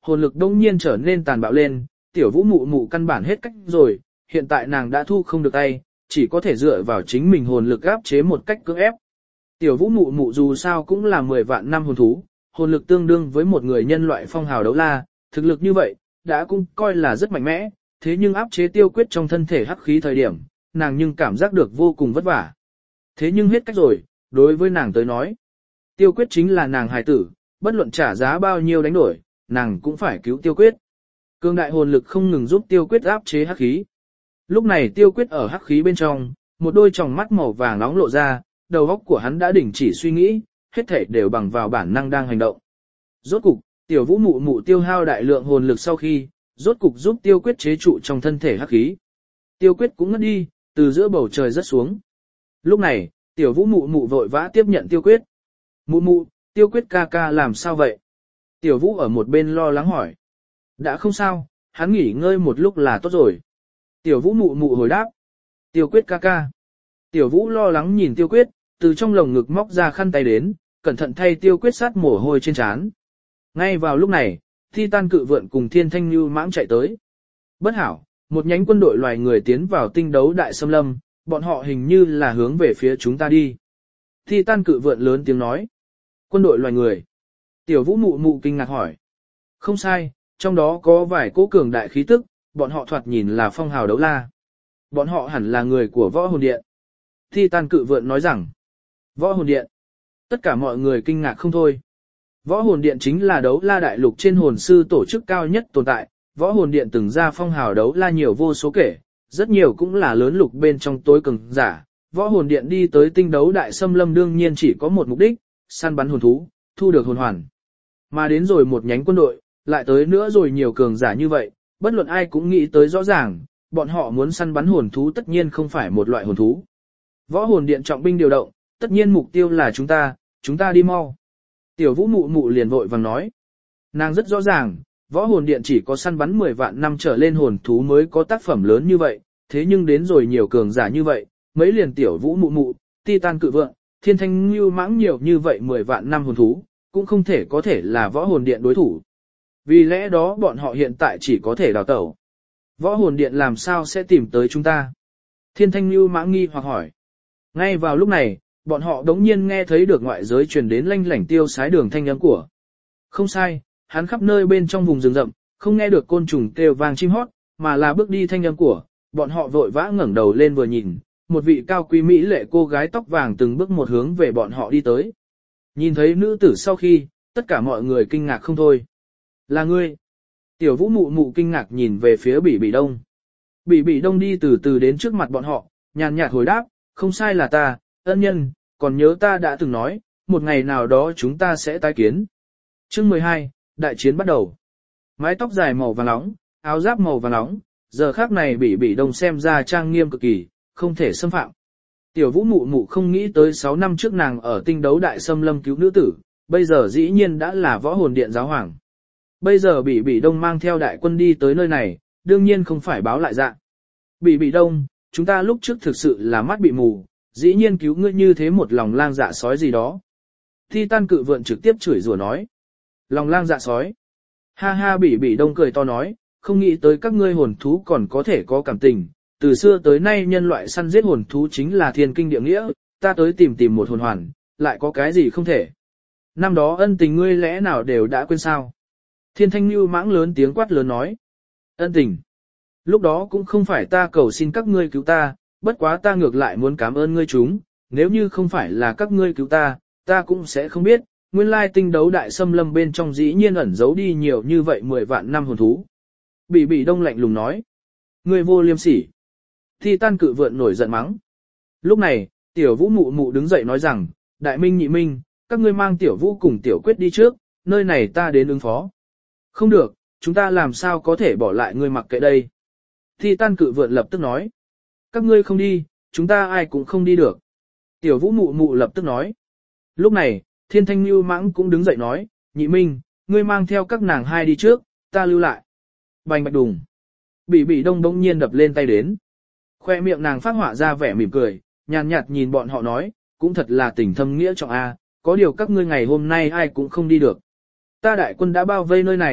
hồn lực đông nhiên trở nên tàn bạo lên, tiểu vũ mụ mụ căn bản hết cách rồi, hiện tại nàng đã thu không được tay, chỉ có thể dựa vào chính mình hồn lực áp chế một cách cưỡng ép. Tiểu vũ mụ mụ dù sao cũng là mười vạn năm hồn thú, hồn lực tương đương với một người nhân loại phong hào đấu la, thực lực như vậy, đã cũng coi là rất mạnh mẽ, thế nhưng áp chế tiêu quyết trong thân thể hắc khí thời điểm, nàng nhưng cảm giác được vô cùng vất vả. Thế nhưng hết cách rồi, đối với nàng tới nói, tiêu quyết chính là nàng hài tử, bất luận trả giá bao nhiêu đánh đổi, nàng cũng phải cứu tiêu quyết. Cương đại hồn lực không ngừng giúp tiêu quyết áp chế hắc khí. Lúc này tiêu quyết ở hắc khí bên trong, một đôi tròng mắt màu vàng nóng lộ ra, đầu óc của hắn đã đình chỉ suy nghĩ, hết thảy đều bằng vào bản năng đang hành động. Rốt cục, tiểu vũ mụ mụ tiêu hao đại lượng hồn lực sau khi, rốt cục giúp tiêu quyết chế trụ trong thân thể hắc khí. Tiêu quyết cũng ngất đi, từ giữa bầu trời rớt xuống. Lúc này, tiểu vũ mụ mụ vội vã tiếp nhận tiêu quyết. Mụ mụ, tiêu quyết ca ca làm sao vậy? Tiểu vũ ở một bên lo lắng hỏi. Đã không sao, hắn nghỉ ngơi một lúc là tốt rồi. Tiểu vũ mụ mụ hồi đáp. Tiêu quyết ca ca. Tiểu vũ lo lắng nhìn tiêu quyết, từ trong lồng ngực móc ra khăn tay đến, cẩn thận thay tiêu quyết sát mồ hôi trên trán. Ngay vào lúc này, Thi Tan cự vượn cùng Thiên Thanh Nhu mãng chạy tới. Bất hảo, một nhánh quân đội loài người tiến vào tinh đấu đại xâm lâm, bọn họ hình như là hướng về phía chúng ta đi. Thi Tan cự vượn lớn tiếng nói. Quân đội loài người. Tiểu vũ mụ mụ kinh ngạc hỏi. Không sai, trong đó có vài cỗ cường đại khí tức, bọn họ thoạt nhìn là phong hào đấu la. Bọn họ hẳn là người của võ hồn điện. Thi Tan cự vượn nói rằng. Võ hồn điện. Tất cả mọi người kinh ngạc không thôi. Võ hồn điện chính là đấu la đại lục trên hồn sư tổ chức cao nhất tồn tại. Võ hồn điện từng ra phong hào đấu la nhiều vô số kể, rất nhiều cũng là lớn lục bên trong tối cường giả. Võ hồn điện đi tới tinh đấu đại xâm lâm đương nhiên chỉ có một mục đích, săn bắn hồn thú, thu được hồn hoàn. Mà đến rồi một nhánh quân đội, lại tới nữa rồi nhiều cường giả như vậy, bất luận ai cũng nghĩ tới rõ ràng, bọn họ muốn săn bắn hồn thú tất nhiên không phải một loại hồn thú. Võ hồn điện trọng binh điều động, tất nhiên mục tiêu là chúng ta, chúng ta đi mau. Tiểu vũ mụ mụ liền vội vàng nói. Nàng rất rõ ràng, võ hồn điện chỉ có săn bắn mười vạn năm trở lên hồn thú mới có tác phẩm lớn như vậy, thế nhưng đến rồi nhiều cường giả như vậy, mấy liền tiểu vũ mụ mụ, ti tan cự vượng, thiên thanh lưu mãng nhiều như vậy mười vạn năm hồn thú, cũng không thể có thể là võ hồn điện đối thủ. Vì lẽ đó bọn họ hiện tại chỉ có thể đào tẩu. Võ hồn điện làm sao sẽ tìm tới chúng ta? Thiên thanh lưu mãng nghi hoặc hỏi. Ngay vào lúc này, bọn họ đống nhiên nghe thấy được ngoại giới truyền đến lanh lảnh tiêu sái đường thanh âm của. Không sai, hắn khắp nơi bên trong vùng rừng rậm, không nghe được côn trùng kêu vang chim hót, mà là bước đi thanh âm của, bọn họ vội vã ngẩng đầu lên vừa nhìn, một vị cao quý mỹ lệ cô gái tóc vàng từng bước một hướng về bọn họ đi tới. Nhìn thấy nữ tử sau khi, tất cả mọi người kinh ngạc không thôi. Là ngươi. Tiểu vũ mụ mụ kinh ngạc nhìn về phía Bỉ Bỉ Đông. Bỉ Bỉ Đông đi từ từ đến trước mặt bọn họ, nhàn nhạt hồi đáp, không sai là ta, ân nhân, còn nhớ ta đã từng nói, một ngày nào đó chúng ta sẽ tái kiến. Chương mười hai, đại chiến bắt đầu. Mái tóc dài màu vàng nóng, áo giáp màu vàng nóng, giờ khác này Bỉ Bỉ Đông xem ra trang nghiêm cực kỳ, không thể xâm phạm. Tiểu vũ mụ mụ không nghĩ tới sáu năm trước nàng ở tinh đấu đại xâm lâm cứu nữ tử, bây giờ dĩ nhiên đã là võ hồn điện giáo hoàng. Bây giờ Bỉ Bỉ Đông mang theo đại quân đi tới nơi này, đương nhiên không phải báo lại dạ. Bỉ Bỉ Đông, chúng ta lúc trước thực sự là mắt bị mù, dĩ nhiên cứu ngươi như thế một lòng lang dạ sói gì đó. Thi Tan cự vượn trực tiếp chửi rủa nói. Lòng lang dạ sói. Ha ha Bỉ Bỉ Đông cười to nói, không nghĩ tới các ngươi hồn thú còn có thể có cảm tình. Từ xưa tới nay nhân loại săn giết hồn thú chính là thiên kinh địa nghĩa, ta tới tìm tìm một hồn hoàn, lại có cái gì không thể. Năm đó ân tình ngươi lẽ nào đều đã quên sao? Thiên thanh lưu mãng lớn tiếng quát lớn nói. Ân tình. Lúc đó cũng không phải ta cầu xin các ngươi cứu ta, bất quá ta ngược lại muốn cảm ơn ngươi chúng, nếu như không phải là các ngươi cứu ta, ta cũng sẽ không biết, nguyên lai tinh đấu đại xâm lâm bên trong dĩ nhiên ẩn giấu đi nhiều như vậy mười vạn năm hồn thú. Bỉ Bỉ Đông lạnh lùng nói. Ngươi vô liêm sỉ. Thi Tan cự vượn nổi giận mắng. Lúc này, tiểu vũ mụ mụ đứng dậy nói rằng, đại minh nhị minh, các ngươi mang tiểu vũ cùng tiểu quyết đi trước, nơi này ta đến ứng phó. Không được, chúng ta làm sao có thể bỏ lại ngươi mặc kệ đây. Thi Tan cự vượn lập tức nói. Các ngươi không đi, chúng ta ai cũng không đi được. Tiểu vũ mụ mụ lập tức nói. Lúc này, thiên thanh lưu mãng cũng đứng dậy nói, nhị minh, ngươi mang theo các nàng hai đi trước, ta lưu lại. Bành bạch đùng. Bỉ Bỉ Đông bỗng nhiên đập lên tay đến. Khoe miệng nàng phát họa ra vẻ mỉm cười, nhàn nhạt nhìn bọn họ nói, cũng thật là tình thâm nghĩa trọng a, có điều các ngươi ngày hôm nay ai cũng không đi được. Ta đại quân đã bao vây nơi này,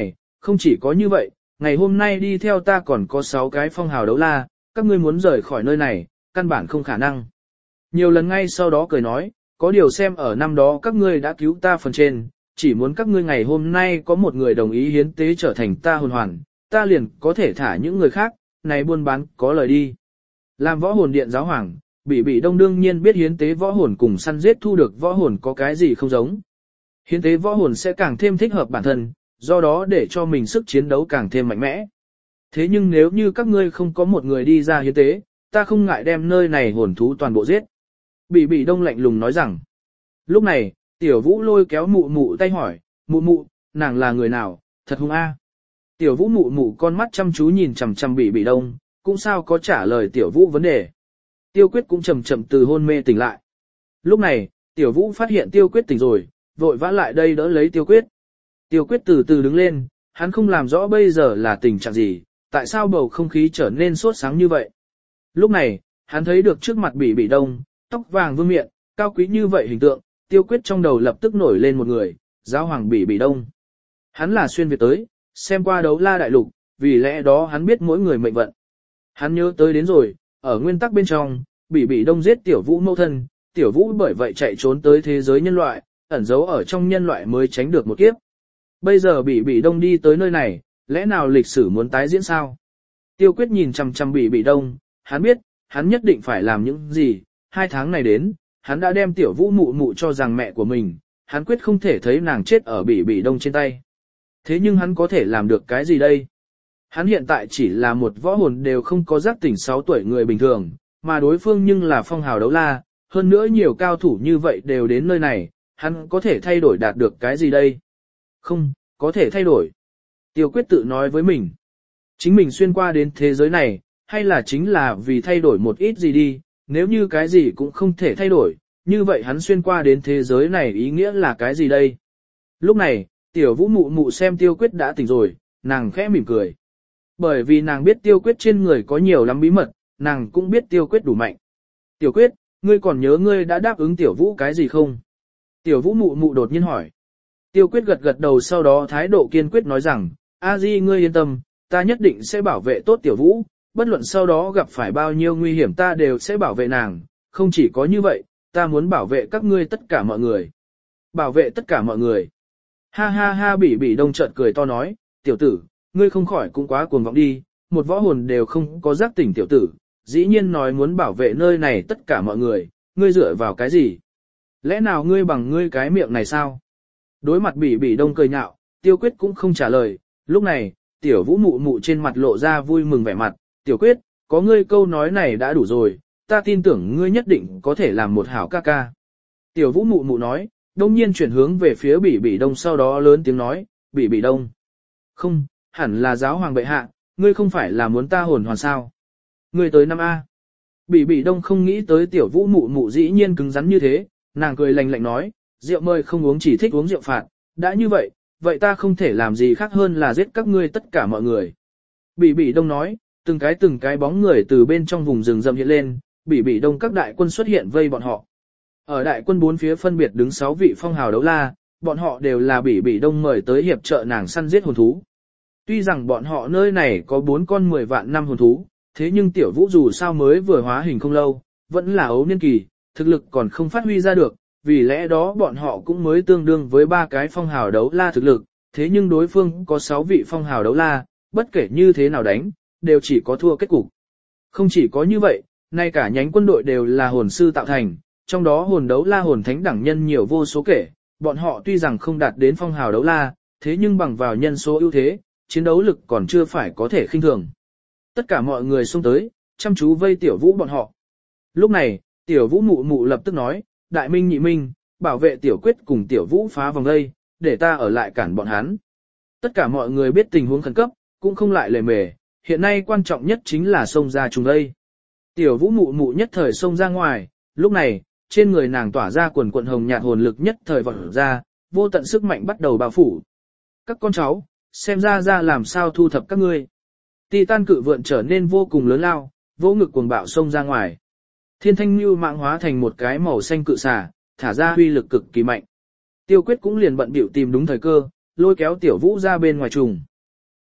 không chỉ có như vậy, ngày hôm nay đi theo ta còn có sáu cái phong hào đấu la, các ngươi muốn rời khỏi nơi này, căn bản không khả năng. Nhiều lần ngay sau đó cười nói, có điều xem ở năm đó các ngươi đã cứu ta phần trên, chỉ muốn các ngươi ngày hôm nay có một người đồng ý hiến tế trở thành ta hồn hoàn, ta liền có thể thả những người khác, này buôn bán có lời đi. Làm võ hồn điện giáo hoàng, Bỉ Bỉ Đông đương nhiên biết hiến tế võ hồn cùng săn giết thu được võ hồn có cái gì không giống. Hiến tế võ hồn sẽ càng thêm thích hợp bản thân, do đó để cho mình sức chiến đấu càng thêm mạnh mẽ. Thế nhưng nếu như các ngươi không có một người đi ra hiến tế, ta không ngại đem nơi này hồn thú toàn bộ giết. Bỉ Bỉ Đông lạnh lùng nói rằng. Lúc này, Tiểu Vũ lôi kéo mụ mụ tay hỏi, mụ mụ, nàng là người nào, thật hung a. Tiểu Vũ mụ mụ con mắt chăm chú nhìn chằm chằm Bỉ Bỉ Đông, cũng sao có trả lời Tiểu Vũ vấn đề. Tiêu Quyết cũng chậm chậm từ hôn mê tỉnh lại. Lúc này, Tiểu Vũ phát hiện Tiêu Quyết tỉnh rồi, vội vã lại đây đỡ lấy Tiêu Quyết. Tiêu Quyết từ từ đứng lên, hắn không làm rõ bây giờ là tình trạng gì, tại sao bầu không khí trở nên sốt sáng như vậy. Lúc này, hắn thấy được trước mặt Bỉ Bỉ Đông, tóc vàng vương miện, cao quý như vậy hình tượng, Tiêu Quyết trong đầu lập tức nổi lên một người, giáo hoàng Bỉ Bỉ Đông. Hắn là xuyên Việt tới, xem qua đấu la đại lục, vì lẽ đó hắn biết mỗi người mệnh vận. Hắn nhớ tới đến rồi, ở nguyên tắc bên trong, Bỉ Bỉ Đông giết Tiểu Vũ mẫu thân, Tiểu Vũ bởi vậy chạy trốn tới thế giới nhân loại, ẩn giấu ở trong nhân loại mới tránh được một kiếp. Bây giờ Bỉ Bỉ Đông đi tới nơi này, lẽ nào lịch sử muốn tái diễn sao? Tiêu Quyết nhìn chằm chằm Bỉ Bỉ Đông, hắn biết, hắn nhất định phải làm những gì, hai tháng này đến, hắn đã đem Tiểu Vũ mụ mụ cho rằng mẹ của mình, hắn quyết không thể thấy nàng chết ở Bỉ Bỉ Đông trên tay. Thế nhưng hắn có thể làm được cái gì đây? Hắn hiện tại chỉ là một võ hồn đều không có giác tỉnh sáu tuổi người bình thường, mà đối phương nhưng là phong hào đấu la, hơn nữa nhiều cao thủ như vậy đều đến nơi này, hắn có thể thay đổi đạt được cái gì đây? Không, có thể thay đổi. Tiêu Quyết tự nói với mình. Chính mình xuyên qua đến thế giới này, hay là chính là vì thay đổi một ít gì đi, nếu như cái gì cũng không thể thay đổi, như vậy hắn xuyên qua đến thế giới này ý nghĩa là cái gì đây? Lúc này, Tiểu Vũ mụ mụ xem Tiêu Quyết đã tỉnh rồi, nàng khẽ mỉm cười. Bởi vì nàng biết Tiêu Quyết trên người có nhiều lắm bí mật, nàng cũng biết Tiêu Quyết đủ mạnh. Tiểu Quyết, ngươi còn nhớ ngươi đã đáp ứng Tiểu Vũ cái gì không? Tiểu Vũ mụ mụ đột nhiên hỏi. Tiêu Quyết gật gật đầu, sau đó thái độ kiên quyết nói rằng, A Di ngươi yên tâm, ta nhất định sẽ bảo vệ tốt Tiểu Vũ, bất luận sau đó gặp phải bao nhiêu nguy hiểm ta đều sẽ bảo vệ nàng, không chỉ có như vậy, ta muốn bảo vệ các ngươi tất cả mọi người. Bảo vệ tất cả mọi người. Ha ha ha. Bỉ Bỉ Đông chợt cười to nói, tiểu tử, ngươi không khỏi cũng quá cuồng vọng đi, một võ hồn đều không có giác tỉnh tiểu tử, dĩ nhiên nói muốn bảo vệ nơi này tất cả mọi người, ngươi dựa vào cái gì? Lẽ nào ngươi bằng ngươi cái miệng này sao? Đối mặt Bỉ Bỉ Đông cười nhạo, Tiêu Quyết cũng không trả lời, lúc này, Tiểu Vũ mụ mụ trên mặt lộ ra vui mừng vẻ mặt, Tiểu Quyết, có ngươi câu nói này đã đủ rồi, ta tin tưởng ngươi nhất định có thể làm một hảo ca ca. Tiểu Vũ mụ mụ nói, đông nhiên chuyển hướng về phía Bỉ Bỉ Đông, sau đó lớn tiếng nói, Bỉ Bỉ Đông. Không, hẳn là giáo hoàng bệ hạ, ngươi không phải là muốn ta hồn hoàn sao? Ngươi tới năm A. Bỉ Bỉ Đông không nghĩ tới Tiểu Vũ mụ mụ dĩ nhiên cứng rắn như thế, nàng cười lạnh lạnh nói, rượu mời không uống chỉ thích uống rượu phạt, đã như vậy, vậy ta không thể làm gì khác hơn là giết các ngươi tất cả mọi người. Bỉ Bỉ Đông nói, từng cái từng cái bóng người từ bên trong vùng rừng rậm hiện lên, Bỉ Bỉ Đông các đại quân xuất hiện vây bọn họ. Ở đại quân bốn phía phân biệt đứng sáu vị phong hào đấu la, bọn họ đều là Bỉ Bỉ Đông mời tới hiệp trợ nàng săn giết hồn thú. Tuy rằng bọn họ nơi này có bốn con mười vạn năm hồn thú, thế nhưng Tiểu Vũ dù sao mới vừa hóa hình không lâu, vẫn là ấu niên kỳ, thực lực còn không phát huy ra được, vì lẽ đó bọn họ cũng mới tương đương với ba cái phong hào đấu la thực lực, thế nhưng đối phương có sáu vị phong hào đấu la, bất kể như thế nào đánh, đều chỉ có thua kết cục. Không chỉ có như vậy, nay cả nhánh quân đội đều là hồn sư tạo thành, trong đó hồn đấu la hồn thánh đẳng nhân nhiều vô số kể, bọn họ tuy rằng không đạt đến phong hào đấu la, thế nhưng bằng vào nhân số ưu thế, chiến đấu lực còn chưa phải có thể khinh thường. Tất cả mọi người xông tới, chăm chú vây Tiểu Vũ bọn họ. Lúc này, Tiểu Vũ mụ mụ lập tức nói, Đại Minh Nhị Minh, bảo vệ Tiểu Quyết cùng Tiểu Vũ phá vòng vây, để ta ở lại cản bọn hắn. Tất cả mọi người biết tình huống khẩn cấp, cũng không lại lề mề, hiện nay quan trọng nhất chính là xông ra trùng vây. Tiểu Vũ mụ mụ nhất thời xông ra ngoài, lúc này, trên người nàng tỏa ra quần quận hồng nhạt hồn lực nhất thời vọt ra, vô tận sức mạnh bắt đầu bao phủ. Các con cháu, xem ra ra làm sao thu thập các ngươi. Titan cự vượn trở nên vô cùng lớn lao, vỗ ngực cuồng bạo xông ra ngoài. Thiên thanh lưu mạng hóa thành một cái màu xanh cự xà, thả ra huy lực cực kỳ mạnh. Tiêu Quyết cũng liền bận biểu tìm đúng thời cơ, lôi kéo Tiểu Vũ ra bên ngoài trùng.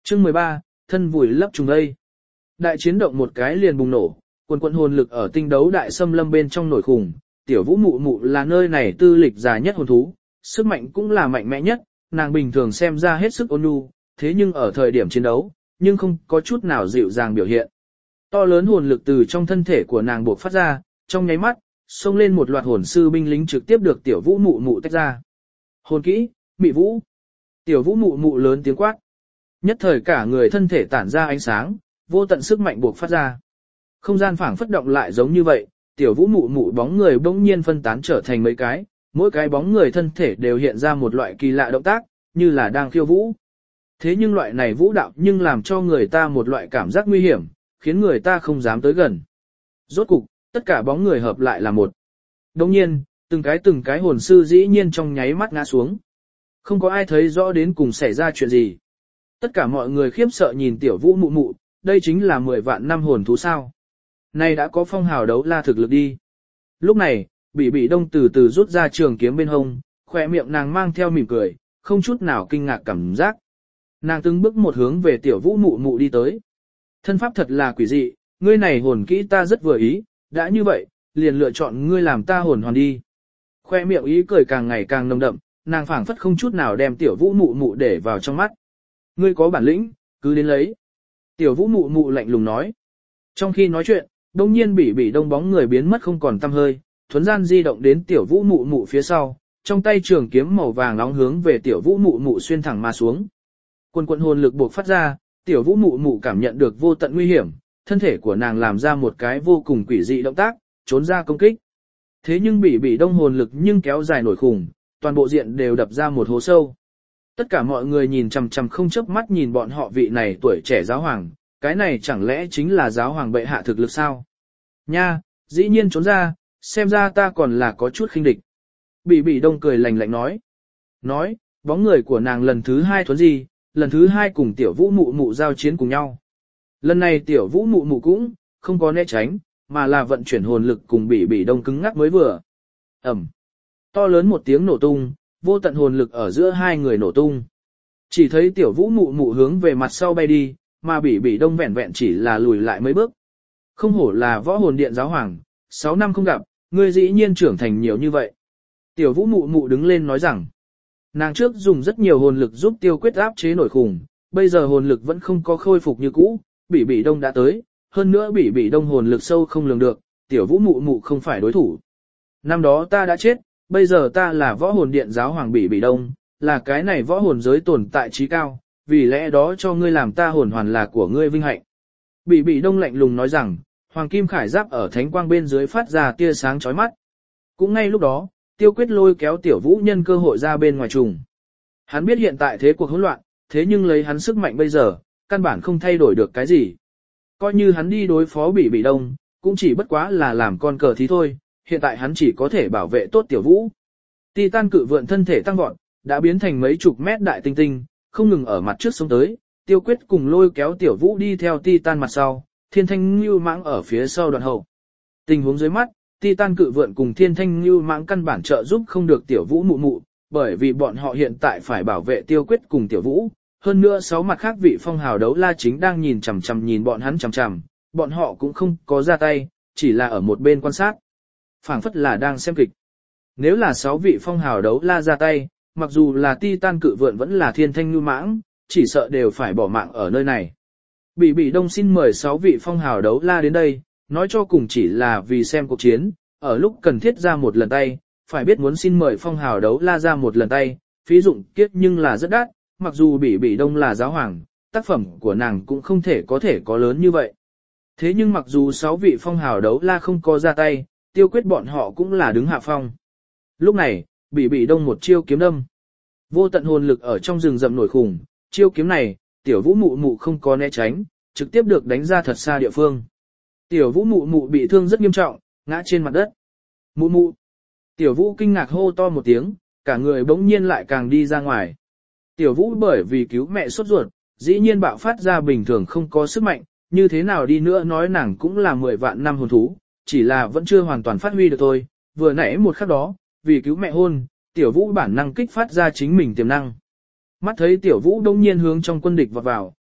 Chương mười ba, thân vùi lấp trùng đây. Đại chiến động một cái liền bùng nổ, quần quận hồn lực ở tinh đấu đại xâm lâm bên trong nổi khủng, tiểu vũ mụ mụ là nơi này tư lịch dài nhất hồn thú, sức mạnh cũng là mạnh mẽ nhất, nàng bình thường xem ra hết sức ôn nhu, thế nhưng ở thời điểm chiến đấu, nhưng không có chút nào dịu dàng biểu hiện. To lớn hồn lực từ trong thân thể của nàng bộc phát ra, trong nháy mắt, xông lên một loạt hồn sư binh lính trực tiếp được tiểu vũ mụ mụ tách ra. Hồn kỹ, mị vũ. Tiểu vũ mụ mụ lớn tiếng quát. Nhất thời cả người thân thể tản ra ánh sáng, vô tận sức mạnh buộc phát ra. Không gian phảng phất động lại giống như vậy, tiểu vũ mụ mụ bóng người bỗng nhiên phân tán trở thành mấy cái, mỗi cái bóng người thân thể đều hiện ra một loại kỳ lạ động tác, như là đang khiêu vũ. Thế nhưng loại này vũ đạo nhưng làm cho người ta một loại cảm giác nguy hiểm, khiến người ta không dám tới gần. Rốt cục, tất cả bóng người hợp lại là một. Đồng nhiên, từng cái từng cái hồn sư dĩ nhiên trong nháy mắt ngã xuống. Không có ai thấy rõ đến cùng xảy ra chuyện gì. Tất cả mọi người khiếp sợ nhìn tiểu vũ mụ mụ, đây chính là mười vạn năm hồn thú sao. Này đã có phong hào đấu la thực lực đi. Lúc này, Bỉ Bỉ Đông từ từ rút ra trường kiếm bên hông, khỏe miệng nàng mang theo mỉm cười, không chút nào kinh ngạc cảm giác. Nàng từng bước một hướng về tiểu vũ mụ mụ đi tới. Thân pháp thật là quỷ dị, ngươi này hồn kỹ ta rất vừa ý, đã như vậy, liền lựa chọn ngươi làm ta hồn hoàn đi. Khoe miệng ý cười càng ngày càng nồng đậm, nàng phảng phất không chút nào đem tiểu vũ mụ mụ để vào trong mắt. Ngươi có bản lĩnh, cứ đến lấy. Tiểu vũ mụ mụ lạnh lùng nói. Trong khi nói chuyện, đông nhiên Bỉ Bỉ Đông bóng người biến mất không còn tăm hơi, thuấn gian di động đến tiểu vũ mụ mụ phía sau, trong tay trường kiếm màu vàng nóng hướng về tiểu vũ mụ mụ xuyên thẳng mà xuống. Quân quận hồn lực buộc phát ra, tiểu vũ mụ mụ cảm nhận được vô tận nguy hiểm, thân thể của nàng làm ra một cái vô cùng quỷ dị động tác, trốn ra công kích. Thế nhưng Bỉ Bỉ Đông hồn lực nhưng kéo dài nổi khủng, toàn bộ diện đều đập ra một hố sâu. Tất cả mọi người nhìn chằm chằm không chớp mắt nhìn bọn họ vị này tuổi trẻ giáo hoàng, cái này chẳng lẽ chính là giáo hoàng bệ hạ thực lực sao? Nha, dĩ nhiên trốn ra, xem ra ta còn là có chút khinh địch. Bỉ Bỉ Đông cười lạnh lạnh nói. Nói, bóng người của nàng lần thứ hai thuấn di, lần thứ hai cùng tiểu vũ mụ mụ giao chiến cùng nhau. Lần này tiểu vũ mụ mụ cũng không có né tránh, mà là vận chuyển hồn lực cùng Bỉ Bỉ Đông cứng ngắc mới vừa. Ẩm. To lớn một tiếng nổ tung, vô tận hồn lực ở giữa hai người nổ tung. Chỉ thấy tiểu vũ mụ mụ hướng về mặt sau bay đi, mà Bỉ Bỉ Đông vẹn vẹn chỉ là lùi lại mấy bước. Không hổ là võ hồn điện giáo hoàng, sáu năm không gặp, ngươi dĩ nhiên trưởng thành nhiều như vậy. Tiểu vũ mụ mụ đứng lên nói rằng, nàng trước dùng rất nhiều hồn lực giúp tiêu quyết áp chế nổi khủng, bây giờ hồn lực vẫn không có khôi phục như cũ, Bỉ Bỉ Đông đã tới, hơn nữa Bỉ Bỉ Đông hồn lực sâu không lường được, tiểu vũ mụ mụ không phải đối thủ. Năm đó ta đã chết, bây giờ ta là võ hồn điện giáo hoàng Bỉ Bỉ Đông, là cái này võ hồn giới tồn tại trí cao, vì lẽ đó cho ngươi làm ta hồn hoàn là của ngươi vinh hạnh. Bỉ Bỉ Đông lạnh lùng nói rằng, hoàng kim khải giáp ở thánh quang bên dưới phát ra tia sáng chói mắt. Cũng ngay lúc đó, Tiêu Quyết lôi kéo tiểu vũ nhân cơ hội ra bên ngoài trùng. Hắn biết hiện tại thế cuộc hỗn loạn, thế nhưng lấy hắn sức mạnh bây giờ, căn bản không thay đổi được cái gì. Coi như hắn đi đối phó Bỉ Bỉ Đông, cũng chỉ bất quá là làm con cờ thí thôi, hiện tại hắn chỉ có thể bảo vệ tốt tiểu vũ. Titan cự vượn thân thể tăng vọt, đã biến thành mấy chục mét đại tinh tinh, không ngừng ở mặt trước sống tới, Tiêu Quyết cùng lôi kéo tiểu vũ đi theo Titan mặt sau, Thiên Thanh Nưu Mãng ở phía sau đoạn hậu. Tình huống dưới mắt, Titan cự vượn cùng Thiên Thanh Nưu Mãng căn bản trợ giúp không được tiểu vũ mụ mụ, bởi vì bọn họ hiện tại phải bảo vệ Tiêu Quyết cùng tiểu vũ, hơn nữa sáu mặt khác vị phong hào đấu la chính đang nhìn chằm chằm nhìn bọn hắn chằm chằm, bọn họ cũng không có ra tay, chỉ là ở một bên quan sát. Phảng phất là đang xem kịch. Nếu là sáu vị phong hào đấu la ra tay, mặc dù là Titan cự vượn vẫn là Thiên Thanh Nưu Mãng, chỉ sợ đều phải bỏ mạng ở nơi này. Bỉ Bỉ Đông xin mời sáu vị phong hào đấu la đến đây, nói cho cùng chỉ là vì xem cuộc chiến, ở lúc cần thiết ra một lần tay, phải biết muốn xin mời phong hào đấu la ra một lần tay, phí dụng kiết nhưng là rất đắt, mặc dù Bỉ Bỉ Đông là giáo hoàng, tác phẩm của nàng cũng không thể có thể có lớn như vậy. Thế nhưng mặc dù sáu vị phong hào đấu la không có ra tay, Tiêu Quyết bọn họ cũng là đứng hạ phong. Lúc này, Bỉ Bỉ Đông một chiêu kiếm đâm. Vô tận hồn lực ở trong rừng rậm nổi khủng, chiêu kiếm này, tiểu vũ mụ mụ không có né tránh, trực tiếp được đánh ra thật xa địa phương. Tiểu vũ mụ mụ bị thương rất nghiêm trọng, ngã trên mặt đất. Mụ mụ. Tiểu vũ kinh ngạc hô to một tiếng, cả người bỗng nhiên lại càng đi ra ngoài. Tiểu vũ bởi vì cứu mẹ sốt ruột, dĩ nhiên bạo phát ra bình thường không có sức mạnh, như thế nào đi nữa nói nàng cũng là mười vạn năm hồn thú, chỉ là vẫn chưa hoàn toàn phát huy được thôi. Vừa nãy một khắc đó, vì cứu mẹ hôn, tiểu vũ bản năng kích phát ra chính mình tiềm năng. Mắt thấy tiểu vũ đông nhiên hướng trong quân địch vọt vào,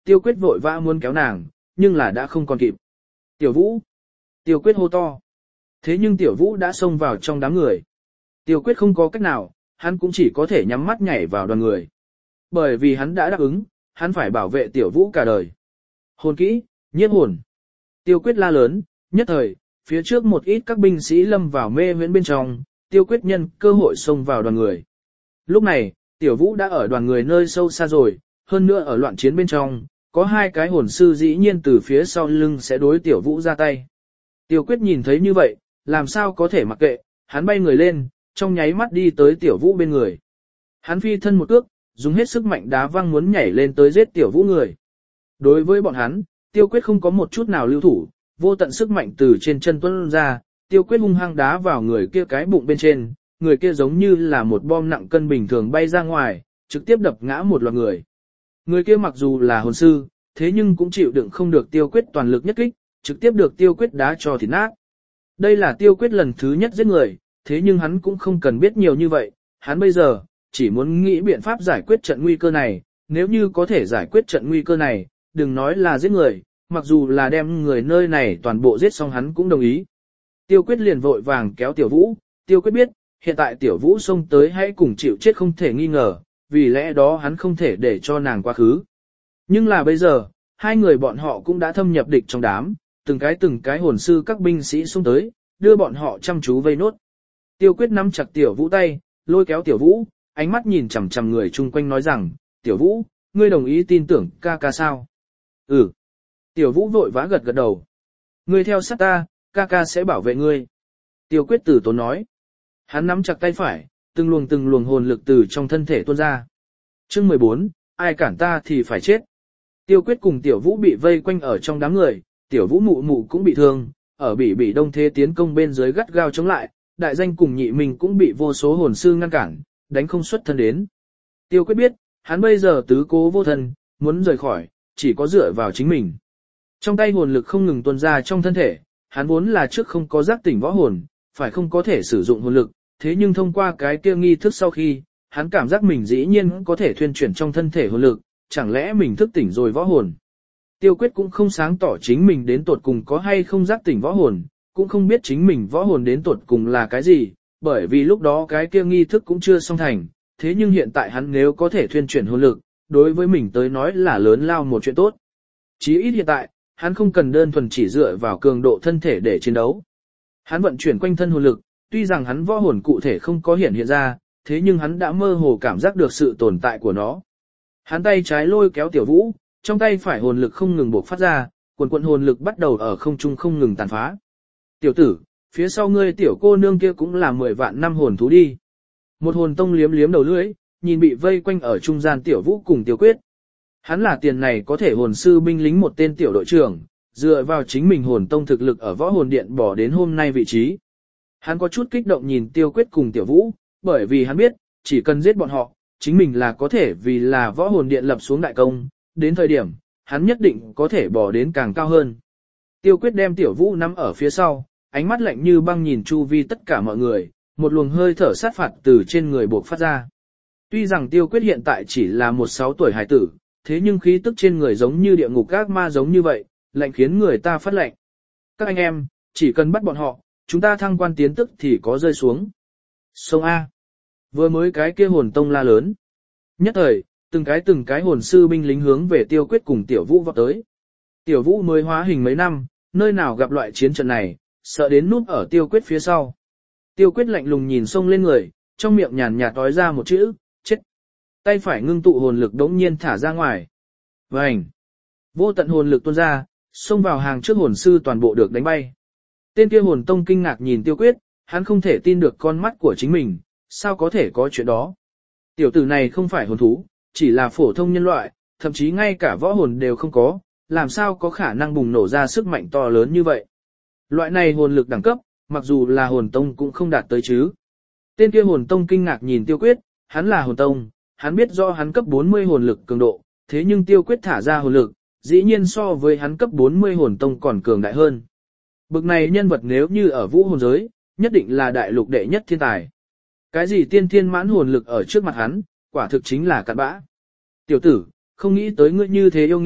Tiêu Quyết vội vã muốn kéo nàng, nhưng là đã không còn kịp. Tiểu Vũ! Tiêu Quyết hô to. Thế nhưng Tiểu Vũ đã xông vào trong đám người. Tiêu Quyết không có cách nào, hắn cũng chỉ có thể nhắm mắt nhảy vào đoàn người. Bởi vì hắn đã đáp ứng, hắn phải bảo vệ Tiểu Vũ cả đời. Hồn kỹ, nhiếp hồn. Tiêu Quyết la lớn, nhất thời, phía trước một ít các binh sĩ lâm vào mê huyễn bên trong, Tiêu Quyết nhân cơ hội xông vào đoàn người. Lúc này, Tiểu Vũ đã ở đoàn người nơi sâu xa rồi, hơn nữa ở loạn chiến bên trong, có hai cái hồn sư dĩ nhiên từ phía sau lưng sẽ đối Tiểu Vũ ra tay. Tiêu Quyết nhìn thấy như vậy, làm sao có thể mặc kệ, hắn bay người lên, trong nháy mắt đi tới Tiểu Vũ bên người. Hắn phi thân một cước, dùng hết sức mạnh đá văng muốn nhảy lên tới giết Tiểu Vũ người. Đối với bọn hắn, Tiêu Quyết không có một chút nào lưu thủ, vô tận sức mạnh từ trên chân tuôn ra, Tiêu Quyết hung hăng đá vào người kia cái bụng bên trên, người kia giống như là một bom nặng cân bình thường bay ra ngoài, trực tiếp đập ngã một loạt người. Người kia mặc dù là hồn sư, thế nhưng cũng chịu đựng không được Tiêu Quyết toàn lực nhất kích, trực tiếp được Tiêu Quyết đá cho thịt nát. Đây là Tiêu Quyết lần thứ nhất giết người, thế nhưng hắn cũng không cần biết nhiều như vậy, hắn bây giờ chỉ muốn nghĩ biện pháp giải quyết trận nguy cơ này, nếu như có thể giải quyết trận nguy cơ này, đừng nói là giết người, mặc dù là đem người nơi này toàn bộ giết xong hắn cũng đồng ý. Tiêu Quyết liền vội vàng kéo Tiểu Vũ, Tiêu Quyết biết, hiện tại Tiểu Vũ xông tới hãy cùng chịu chết không thể nghi ngờ, vì lẽ đó hắn không thể để cho nàng quá khứ. Nhưng là bây giờ, hai người bọn họ cũng đã thâm nhập địch trong đám, từng cái từng cái hồn sư các binh sĩ xông tới, đưa bọn họ chăm chú vây nốt. Tiêu Quyết nắm chặt Tiểu Vũ tay, lôi kéo Tiểu Vũ, ánh mắt nhìn chằm chằm người chung quanh nói rằng, Tiểu Vũ, ngươi đồng ý tin tưởng ca ca sao? Ừ. Tiểu Vũ vội vã gật gật đầu. Ngươi theo sát ta, ca ca sẽ bảo vệ ngươi. Tiêu Quyết tử tốn nói. Hắn nắm chặt tay phải, từng luồng từng luồng hồn lực từ trong thân thể tuôn ra. Chương mười bốn, ai cản ta thì phải chết. Tiêu Quyết cùng Tiểu Vũ bị vây quanh ở trong đám người, Tiểu Vũ mụ mụ cũng bị thương, ở bị bị đông thế tiến công bên dưới gắt gao chống lại, đại danh cùng nhị mình cũng bị vô số hồn sư ngăn cản, đánh không xuất thân đến. Tiêu Quyết biết, hắn bây giờ tứ cố vô thân, muốn rời khỏi, chỉ có dựa vào chính mình. Trong tay hồn lực không ngừng tuôn ra trong thân thể, hắn vốn là trước không có giác tỉnh võ hồn, phải không có thể sử dụng hồn lực, thế nhưng thông qua cái kia nghi thức sau khi, hắn cảm giác mình dĩ nhiên có thể thuyên chuyển trong thân thể hồn lực, chẳng lẽ mình thức tỉnh rồi võ hồn. Tiêu Quyết cũng không sáng tỏ chính mình đến tột cùng có hay không giác tỉnh võ hồn, cũng không biết chính mình võ hồn đến tột cùng là cái gì, bởi vì lúc đó cái kia nghi thức cũng chưa xong thành, thế nhưng hiện tại hắn nếu có thể thuyên chuyển hồn lực, đối với mình tới nói là lớn lao một chuyện tốt. Chí ít hiện tại, hắn không cần đơn thuần chỉ dựa vào cường độ thân thể để chiến đấu. Hắn vận chuyển quanh thân hồn lực, tuy rằng hắn võ hồn cụ thể không có hiện hiện ra, thế nhưng hắn đã mơ hồ cảm giác được sự tồn tại của nó. Hắn tay trái lôi kéo Tiểu Vũ, trong tay phải hồn lực không ngừng bộc phát ra, quần quần hồn lực bắt đầu ở không trung không ngừng tàn phá. Tiểu tử, phía sau ngươi tiểu cô nương kia cũng là mười vạn năm hồn thú đi. Một hồn tông liếm liếm đầu lưỡi, nhìn bị vây quanh ở trung gian Tiểu Vũ cùng Tiêu Quyết. Hắn là tiền này có thể hồn sư binh lính một tên tiểu đội trưởng, dựa vào chính mình hồn tông thực lực ở võ hồn điện bỏ đến hôm nay vị trí. Hắn có chút kích động nhìn Tiêu Quyết cùng Tiểu Vũ, bởi vì hắn biết, chỉ cần giết bọn họ, chính mình là có thể vì là võ hồn điện lập xuống đại công, đến thời điểm, hắn nhất định có thể bỏ đến càng cao hơn. Tiêu Quyết đem Tiểu Vũ nắm ở phía sau, ánh mắt lạnh như băng nhìn chu vi tất cả mọi người, một luồng hơi thở sát phạt từ trên người bộc phát ra. Tuy rằng Tiêu Quyết hiện tại chỉ là một sáu tuổi hải tử, thế nhưng khí tức trên người giống như địa ngục các ma giống như vậy, lạnh khiến người ta phát lạnh. Các anh em, chỉ cần bắt bọn họ, chúng ta thăng quan tiến tức thì có rơi xuống. Sông A. Vừa mới cái kia hồn tông la lớn. Nhất thời, từng cái từng cái hồn sư binh lính hướng về Tiêu Quyết cùng Tiểu Vũ vọt tới. Tiểu Vũ mới hóa hình mấy năm, nơi nào gặp loại chiến trận này, sợ đến núp ở Tiêu Quyết phía sau. Tiêu Quyết lạnh lùng nhìn xông lên người, trong miệng nhàn nhạt nói ra một chữ, chết. Tay phải ngưng tụ hồn lực đống nhiên thả ra ngoài. Vành. Vô tận hồn lực tuôn ra, xông vào hàng trước hồn sư toàn bộ được đánh bay. Tên kia hồn tông kinh ngạc nhìn Tiêu Quyết, hắn không thể tin được con mắt của chính mình, sao có thể có chuyện đó. Tiểu tử này không phải hồn thú, chỉ là phổ thông nhân loại, thậm chí ngay cả võ hồn đều không có, làm sao có khả năng bùng nổ ra sức mạnh to lớn như vậy. Loại này hồn lực đẳng cấp, mặc dù là hồn tông cũng không đạt tới chứ. Tên kia hồn tông kinh ngạc nhìn Tiêu Quyết, hắn là hồn tông, hắn biết do hắn cấp bốn mươi hồn lực cường độ, thế nhưng Tiêu Quyết thả ra hồn lực, dĩ nhiên so với hắn cấp bốn mươi hồn tông còn cường đại hơn. Bực này nhân vật nếu như ở vũ hồn giới, nhất định là đại lục đệ nhất thiên tài. Cái gì tiên thiên mãn hồn lực ở trước mặt hắn, quả thực chính là cặn bã. Tiểu tử, không nghĩ tới ngươi như thế yêu nghiệt,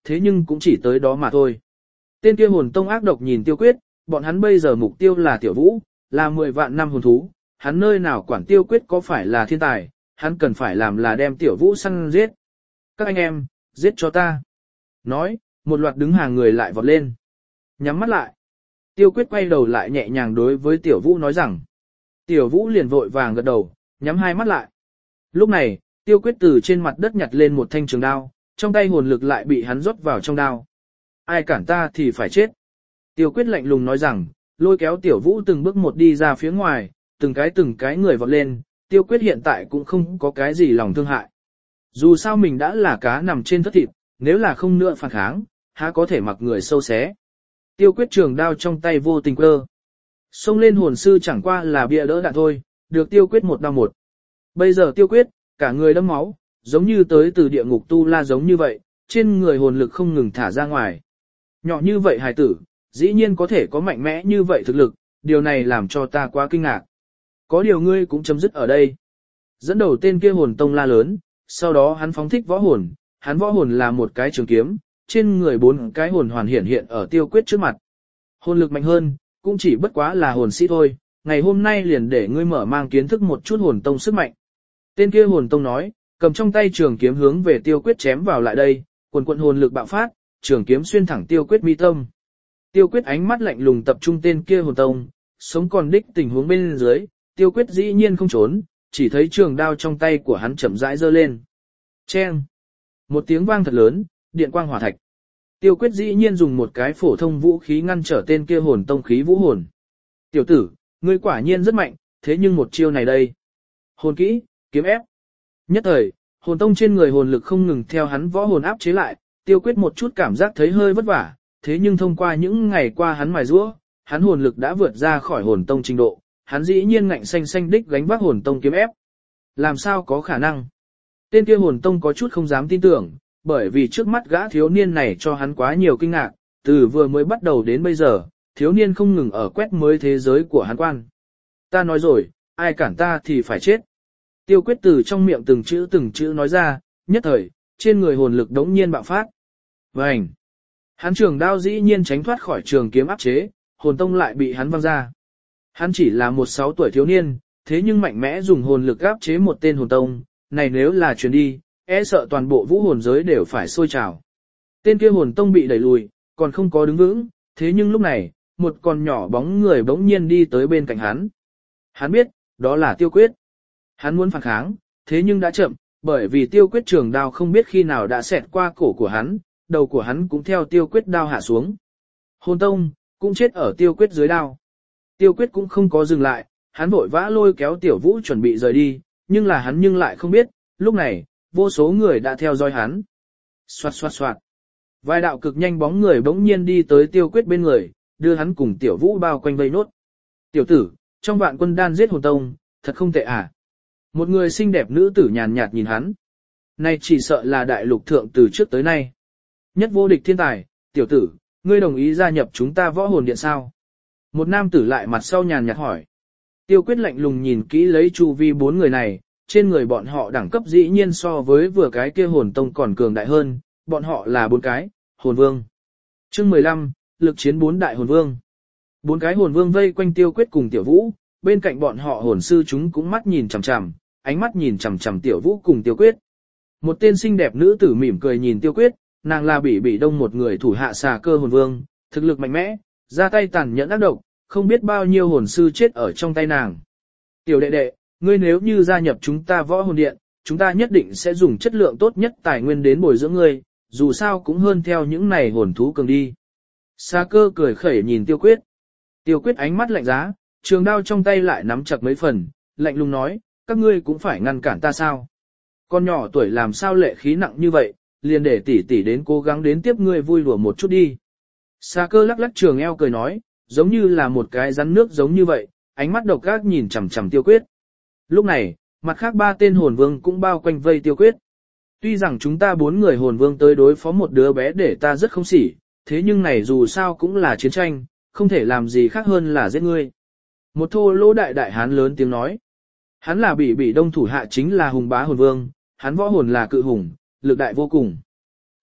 thế nhưng cũng chỉ tới đó mà thôi. Tên kia hồn tông ác độc nhìn Tiêu Quyết, bọn hắn bây giờ mục tiêu là Tiểu Vũ, là mười vạn năm hồn thú, hắn nơi nào quản Tiêu Quyết có phải là thiên tài, hắn cần phải làm là đem Tiểu Vũ săn giết. Các anh em, giết cho ta. Nói, một loạt đứng hàng người lại vọt lên. Nhắm mắt lại. Tiêu Quyết quay đầu lại nhẹ nhàng đối với Tiểu Vũ nói rằng. Tiểu Vũ liền vội vàng gật đầu, nhắm hai mắt lại. Lúc này, Tiêu Quyết từ trên mặt đất nhặt lên một thanh trường đao, trong tay hồn lực lại bị hắn rót vào trong đao. Ai cản ta thì phải chết. Tiêu Quyết lạnh lùng nói rằng, lôi kéo Tiểu Vũ từng bước một đi ra phía ngoài, từng cái từng cái người vọt lên, Tiêu Quyết hiện tại cũng không có cái gì lòng thương hại. Dù sao mình đã là cá nằm trên thất thịt, nếu là không nữa phản kháng, há có thể mặc người sâu xé. Tiêu Quyết trường đao trong tay vô tình cơ. Xông lên hồn sư chẳng qua là bịa đỡ đạn thôi, được Tiêu Quyết một đao một. Bây giờ Tiêu Quyết, cả người đẫm máu, giống như tới từ địa ngục tu la giống như vậy, trên người hồn lực không ngừng thả ra ngoài. Nhỏ như vậy hài tử, dĩ nhiên có thể có mạnh mẽ như vậy thực lực, điều này làm cho ta quá kinh ngạc. Có điều ngươi cũng chấm dứt ở đây. Dẫn đầu tên kia hồn tông la lớn, sau đó hắn phóng thích võ hồn, hắn võ hồn là một cái trường kiếm, trên người bốn cái hồn hoàn hiện hiện ở Tiêu Quyết trước mặt. Hồn lực mạnh hơn, cũng chỉ bất quá là hồn sĩ thôi, ngày hôm nay liền để ngươi mở mang kiến thức một chút hồn tông sức mạnh. Tên kia hồn tông nói, cầm trong tay trường kiếm hướng về Tiêu Quyết chém vào lại đây, quần quận hồn lực bạo phát, trường kiếm xuyên thẳng Tiêu Quyết mi tâm. Tiêu Quyết ánh mắt lạnh lùng tập trung tên kia hồn tông, sống còn đích tình huống bên dưới, Tiêu Quyết dĩ nhiên không trốn, chỉ thấy trường đao trong tay của hắn chậm rãi giơ lên. Chen! Một tiếng vang thật lớn, điện quang hỏa thạch. Tiêu Quyết dĩ nhiên dùng một cái phổ thông vũ khí ngăn trở tên kia hồn tông khí vũ hồn. Tiểu tử, ngươi quả nhiên rất mạnh, thế nhưng một chiêu này đây. Hồn kỹ, kiếm ép. Nhất thời, hồn tông trên người hồn lực không ngừng theo hắn võ hồn áp chế lại, Tiêu Quyết một chút cảm giác thấy hơi vất vả, thế nhưng thông qua những ngày qua hắn mài giũa, hắn hồn lực đã vượt ra khỏi hồn tông trình độ, hắn dĩ nhiên ngạnh xanh xanh đích gánh vác hồn tông kiếm ép. Làm sao có khả năng? Tên kia hồn tông có chút không dám tin tưởng, bởi vì trước mắt gã thiếu niên này cho hắn quá nhiều kinh ngạc, từ vừa mới bắt đầu đến bây giờ, thiếu niên không ngừng ở quét mới thế giới của hắn quan. Ta nói rồi, ai cản ta thì phải chết. Tiêu Quyết từ trong miệng từng chữ từng chữ nói ra, nhất thời, trên người hồn lực đống nhiên bạo phát. Vành! Hắn trường đao dĩ nhiên tránh thoát khỏi trường kiếm áp chế, hồn tông lại bị hắn văng ra. Hắn chỉ là một sáu tuổi thiếu niên, thế nhưng mạnh mẽ dùng hồn lực áp chế một tên hồn tông, này nếu là truyền đi, e sợ toàn bộ vũ hồn giới đều phải sôi trào. Tên kia hồn tông bị đẩy lùi, còn không có đứng vững, thế nhưng lúc này, một con nhỏ bóng người bỗng nhiên đi tới bên cạnh hắn. Hắn biết, đó là Tiêu Quyết. Hắn muốn phản kháng, thế nhưng đã chậm, bởi vì Tiêu Quyết trường đao không biết khi nào đã xẹt qua cổ của hắn, đầu của hắn cũng theo Tiêu Quyết đao hạ xuống. Hồn tông, cũng chết ở Tiêu Quyết dưới đao. Tiêu Quyết cũng không có dừng lại, hắn vội vã lôi kéo Tiểu Vũ chuẩn bị rời đi, nhưng là hắn nhưng lại không biết, lúc này, vô số người đã theo dõi hắn. Xoạt xoạt xoạt. Vài đạo cực nhanh bóng người bỗng nhiên đi tới Tiêu Quyết bên người, đưa hắn cùng Tiểu Vũ bao quanh vây nốt. Tiểu tử, trong vạn quân đan giết hồn tông, thật không tệ à. Một người xinh đẹp nữ tử nhàn nhạt nhìn hắn. Này chỉ sợ là đại lục thượng từ trước tới nay. Nhất vô địch thiên tài, tiểu tử, ngươi đồng ý gia nhập chúng ta võ hồn điện sao? Một nam tử lại mặt sau nhàn nhạt hỏi. Tiêu Quyết lạnh lùng nhìn kỹ lấy chu vi bốn người này, trên người bọn họ đẳng cấp dĩ nhiên so với vừa cái kia hồn tông còn cường đại hơn, bọn họ là bốn cái, hồn vương. Chương mười lăm, lực chiến bốn đại hồn vương. Bốn cái hồn vương vây quanh Tiêu Quyết cùng Tiểu Vũ, bên cạnh bọn họ hồn sư chúng cũng mắt nhìn chằm chằm, ánh mắt nhìn chằm chằm Tiểu Vũ cùng Tiêu Quyết. Một tên xinh đẹp nữ tử mỉm cười nhìn Tiêu Quyết, nàng là Bỉ Bỉ Đông một người thủ hạ xà cơ hồn vương, thực lực mạnh mẽ, ra tay tàn nhẫn ác độc, không biết bao nhiêu hồn sư chết ở trong tay nàng. Tiểu đệ đệ, ngươi nếu như gia nhập chúng ta võ hồn điện, chúng ta nhất định sẽ dùng chất lượng tốt nhất tài nguyên đến bồi dưỡng ngươi, dù sao cũng hơn theo những này hồn thú cường đi. Xà cơ cười khẩy nhìn Tiêu Quyết. Tiêu Quyết ánh mắt lạnh giá, trường đao trong tay lại nắm chặt mấy phần, lạnh lùng nói, các ngươi cũng phải ngăn cản ta sao? Con nhỏ tuổi làm sao lệ khí nặng như vậy, liền để tỷ tỷ đến cố gắng đến tiếp ngươi vui đùa một chút đi. Xà cơ lắc lắc trường eo cười nói, giống như là một cái rắn nước giống như vậy, ánh mắt độc ác nhìn chằm chằm Tiêu Quyết. Lúc này, mặt khác ba tên hồn vương cũng bao quanh vây Tiêu Quyết. Tuy rằng chúng ta bốn người hồn vương tới đối phó một đứa bé để ta rất không xỉ, thế nhưng này dù sao cũng là chiến tranh, không thể làm gì khác hơn là giết ngươi. Một thô lỗ đại đại hán lớn tiếng nói. Hắn là Bỉ Bỉ Đông thủ hạ chính là hùng bá hồn vương, hắn võ hồn là cự hùng, lực đại vô cùng.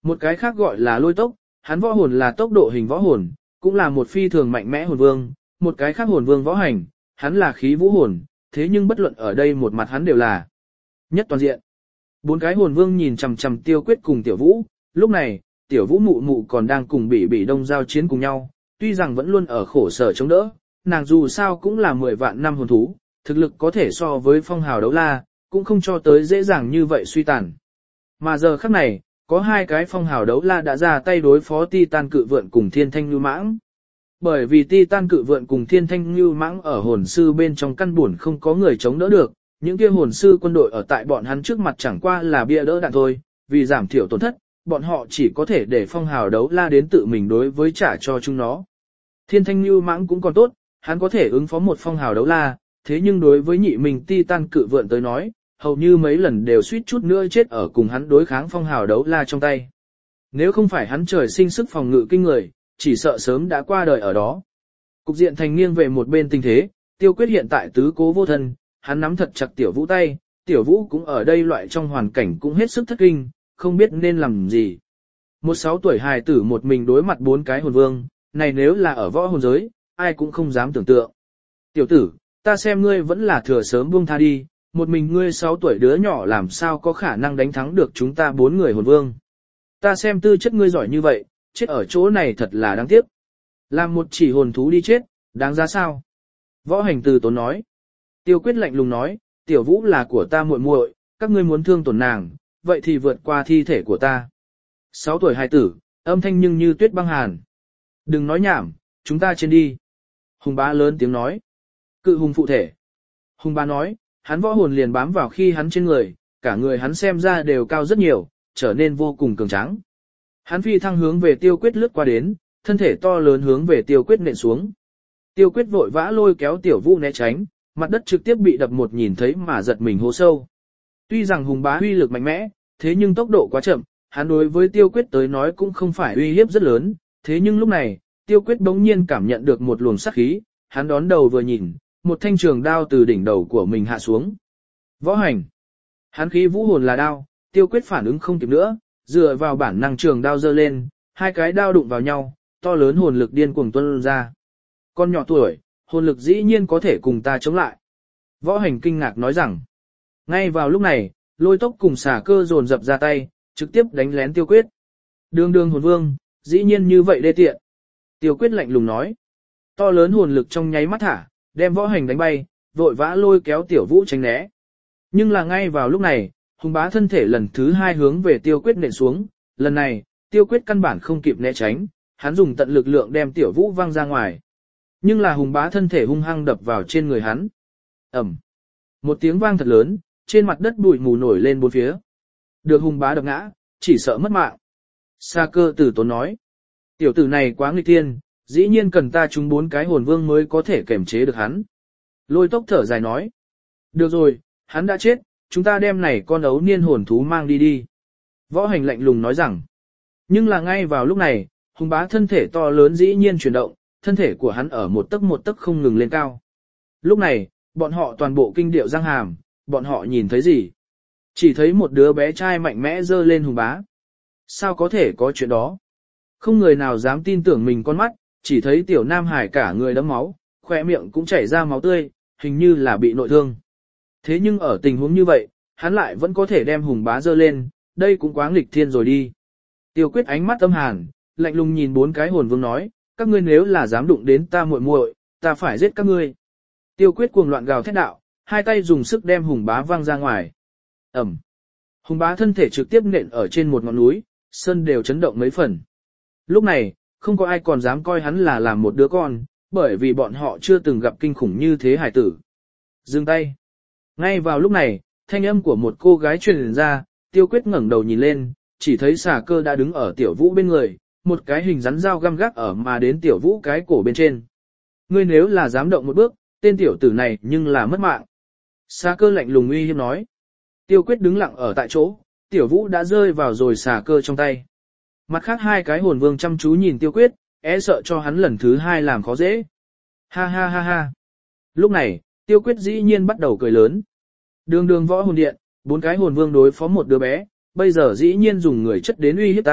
Một cái khác gọi là lôi tốc, hắn võ hồn là tốc độ hình võ hồn, cũng là một phi thường mạnh mẽ hồn vương, một cái khác hồn vương võ hành, hắn là khí vũ hồn, thế nhưng bất luận ở đây một mặt hắn đều là nhất toàn diện. Bốn cái hồn vương nhìn chằm chằm Tiêu Quyết cùng Tiểu Vũ, lúc này, Tiểu Vũ mụ mụ còn đang cùng Bỉ Bỉ Đông giao chiến cùng nhau, tuy rằng vẫn luôn ở khổ sở chống đỡ, nàng dù sao cũng là mười vạn năm hồn thú, thực lực có thể so với phong hào đấu la, cũng không cho tới dễ dàng như vậy suy tàn. Mà giờ khắc này, có hai cái phong hào đấu la đã ra tay đối phó Titan cự vượn cùng Thiên Thanh Nhu Mãng. Bởi vì Titan cự vượn cùng Thiên Thanh Nhu Mãng ở hồn sư bên trong căn buồn không có người chống đỡ được, những kia hồn sư quân đội ở tại bọn hắn trước mặt chẳng qua là bia đỡ đạn thôi, vì giảm thiểu tổn thất, bọn họ chỉ có thể để phong hào đấu la đến tự mình đối với trả cho chúng nó. Thiên Thanh Nhu Mãng cũng còn tốt, hắn có thể ứng phó một phong hào đấu la, thế nhưng đối với nhị mình Titan cự vượn tới nói, hầu như mấy lần đều suýt chút nữa chết ở cùng hắn đối kháng phong hào đấu la trong tay. Nếu không phải hắn trời sinh sức phòng ngự kinh người, chỉ sợ sớm đã qua đời ở đó. Cục diện thành nghiêng về một bên tình thế, Tiêu Quyết hiện tại tứ cố vô thân, hắn nắm thật chặt Tiểu Vũ tay, Tiểu Vũ cũng ở đây loại trong hoàn cảnh cũng hết sức thất kinh, không biết nên làm gì. Một sáu tuổi hài tử một mình đối mặt bốn cái hồn vương, này nếu là ở võ hồn giới, ai cũng không dám tưởng tượng. Tiểu tử, ta xem ngươi vẫn là thừa sớm buông tha đi, một mình ngươi sáu tuổi đứa nhỏ làm sao có khả năng đánh thắng được chúng ta bốn người hồn vương. Ta xem tư chất ngươi giỏi như vậy, chết ở chỗ này thật là đáng tiếc. Làm một chỉ hồn thú đi chết, đáng giá sao? Võ Hành từ tốn nói. Tiêu Quyết lạnh lùng nói, Tiểu Vũ là của ta muội muội, các ngươi muốn thương tổn nàng, vậy thì vượt qua thi thể của ta. Sáu tuổi hài tử, âm thanh nhưng như tuyết băng hàn. Đừng nói nhảm, chúng ta trên đi. Hùng Bá lớn tiếng nói. Cự hùng phụ thể. Hùng Bá nói, hắn võ hồn liền bám vào khi hắn trên người, cả người hắn xem ra đều cao rất nhiều, trở nên vô cùng cường tráng. Hắn phi thăng hướng về Tiêu Quyết lướt qua đến, thân thể to lớn hướng về Tiêu Quyết nện xuống. Tiêu Quyết vội vã lôi kéo Tiểu Vũ né tránh, mặt đất trực tiếp bị đập một nhìn thấy mà giật mình hố sâu. Tuy rằng Hùng Bá uy lực mạnh mẽ, thế nhưng tốc độ quá chậm, hắn đối với Tiêu Quyết tới nói cũng không phải uy hiếp rất lớn, thế nhưng lúc này, Tiêu Quyết bỗng nhiên cảm nhận được một luồng sát khí, hắn đón đầu vừa nhìn, một thanh trường đao từ đỉnh đầu của mình hạ xuống. Võ Hành. Hắn khí vũ hồn là đao, Tiêu Quyết phản ứng không kịp nữa, dựa vào bản năng trường đao giơ lên, hai cái đao đụng vào nhau, to lớn hồn lực điên cuồng tuôn ra. Con nhỏ tuổi, hồn lực dĩ nhiên có thể cùng ta chống lại. Võ Hành kinh ngạc nói rằng. Ngay vào lúc này, Lôi Tốc cùng Xà Cơ dồn dập ra tay, trực tiếp đánh lén Tiêu Quyết. Đường đường hồn vương, dĩ nhiên như vậy đê tiện. Tiêu Quyết lạnh lùng nói. To lớn hồn lực trong nháy mắt thả, đem Võ Hành đánh bay, vội vã lôi kéo Tiểu Vũ tránh né. Nhưng là ngay vào lúc này, Hùng Bá thân thể lần thứ hai hướng về Tiêu Quyết nện xuống, lần này, Tiêu Quyết căn bản không kịp né tránh, hắn dùng tận lực lượng đem Tiểu Vũ văng ra ngoài. Nhưng là Hùng Bá thân thể hung hăng đập vào trên người hắn. Ầm. Một tiếng vang thật lớn, trên mặt đất bụi mù nổi lên bốn phía. Được Hùng Bá đập ngã, chỉ sợ mất mạng. Sa Cơ tử tốn nói. Tiểu tử này quá nghịch thiên, dĩ nhiên cần ta trúng bốn cái hồn vương mới có thể kềm chế được hắn. Lôi Tốc thở dài nói. Được rồi, hắn đã chết, chúng ta đem này con ấu niên hồn thú mang đi đi. Võ Hành lạnh lùng nói rằng. Nhưng là ngay vào lúc này, Hùng Bá thân thể to lớn dĩ nhiên chuyển động, thân thể của hắn ở một tấc một tấc không ngừng lên cao. Lúc này, bọn họ toàn bộ kinh điệu răng hàm, bọn họ nhìn thấy gì? Chỉ thấy một đứa bé trai mạnh mẽ giơ lên Hùng Bá. Sao có thể có chuyện đó? Không người nào dám tin tưởng mình con mắt, chỉ thấy tiểu Nam Hải cả người đẫm máu, khỏe miệng cũng chảy ra máu tươi, hình như là bị nội thương. Thế nhưng ở tình huống như vậy, hắn lại vẫn có thể đem Hùng Bá giơ lên, đây cũng quá nghịch thiên rồi đi. Tiêu Quyết ánh mắt âm hàn, lạnh lùng nhìn bốn cái hồn vương nói, các ngươi nếu là dám đụng đến ta muội muội, ta phải giết các ngươi. Tiêu Quyết cuồng loạn gào thét đạo, hai tay dùng sức đem Hùng Bá văng ra ngoài. Ẩm. Hùng Bá thân thể trực tiếp nện ở trên một ngọn núi, sơn đều chấn động mấy phần. Lúc này, không có ai còn dám coi hắn là làm một đứa con, bởi vì bọn họ chưa từng gặp kinh khủng như thế hải tử. Dừng tay. Ngay vào lúc này, thanh âm của một cô gái truyền ra, Tiêu Quyết ngẩng đầu nhìn lên, chỉ thấy Xà Cơ đã đứng ở Tiểu Vũ bên người, một cái hình rắn dao găm gác ở mà đến Tiểu Vũ cái cổ bên trên. Ngươi nếu là dám động một bước, tên tiểu tử này nhưng là mất mạng. Xà Cơ lạnh lùng uy hiếp nói. Tiêu Quyết đứng lặng ở tại chỗ, Tiểu Vũ đã rơi vào rồi Xà Cơ trong tay. Mặt khác hai cái hồn vương chăm chú nhìn Tiêu Quyết, e sợ cho hắn lần thứ hai làm khó dễ. Ha ha ha ha. Lúc này, Tiêu Quyết dĩ nhiên bắt đầu cười lớn. Đường đường võ hồn điện, bốn cái hồn vương đối phó một đứa bé, bây giờ dĩ nhiên dùng người chất đến uy hiếp ta,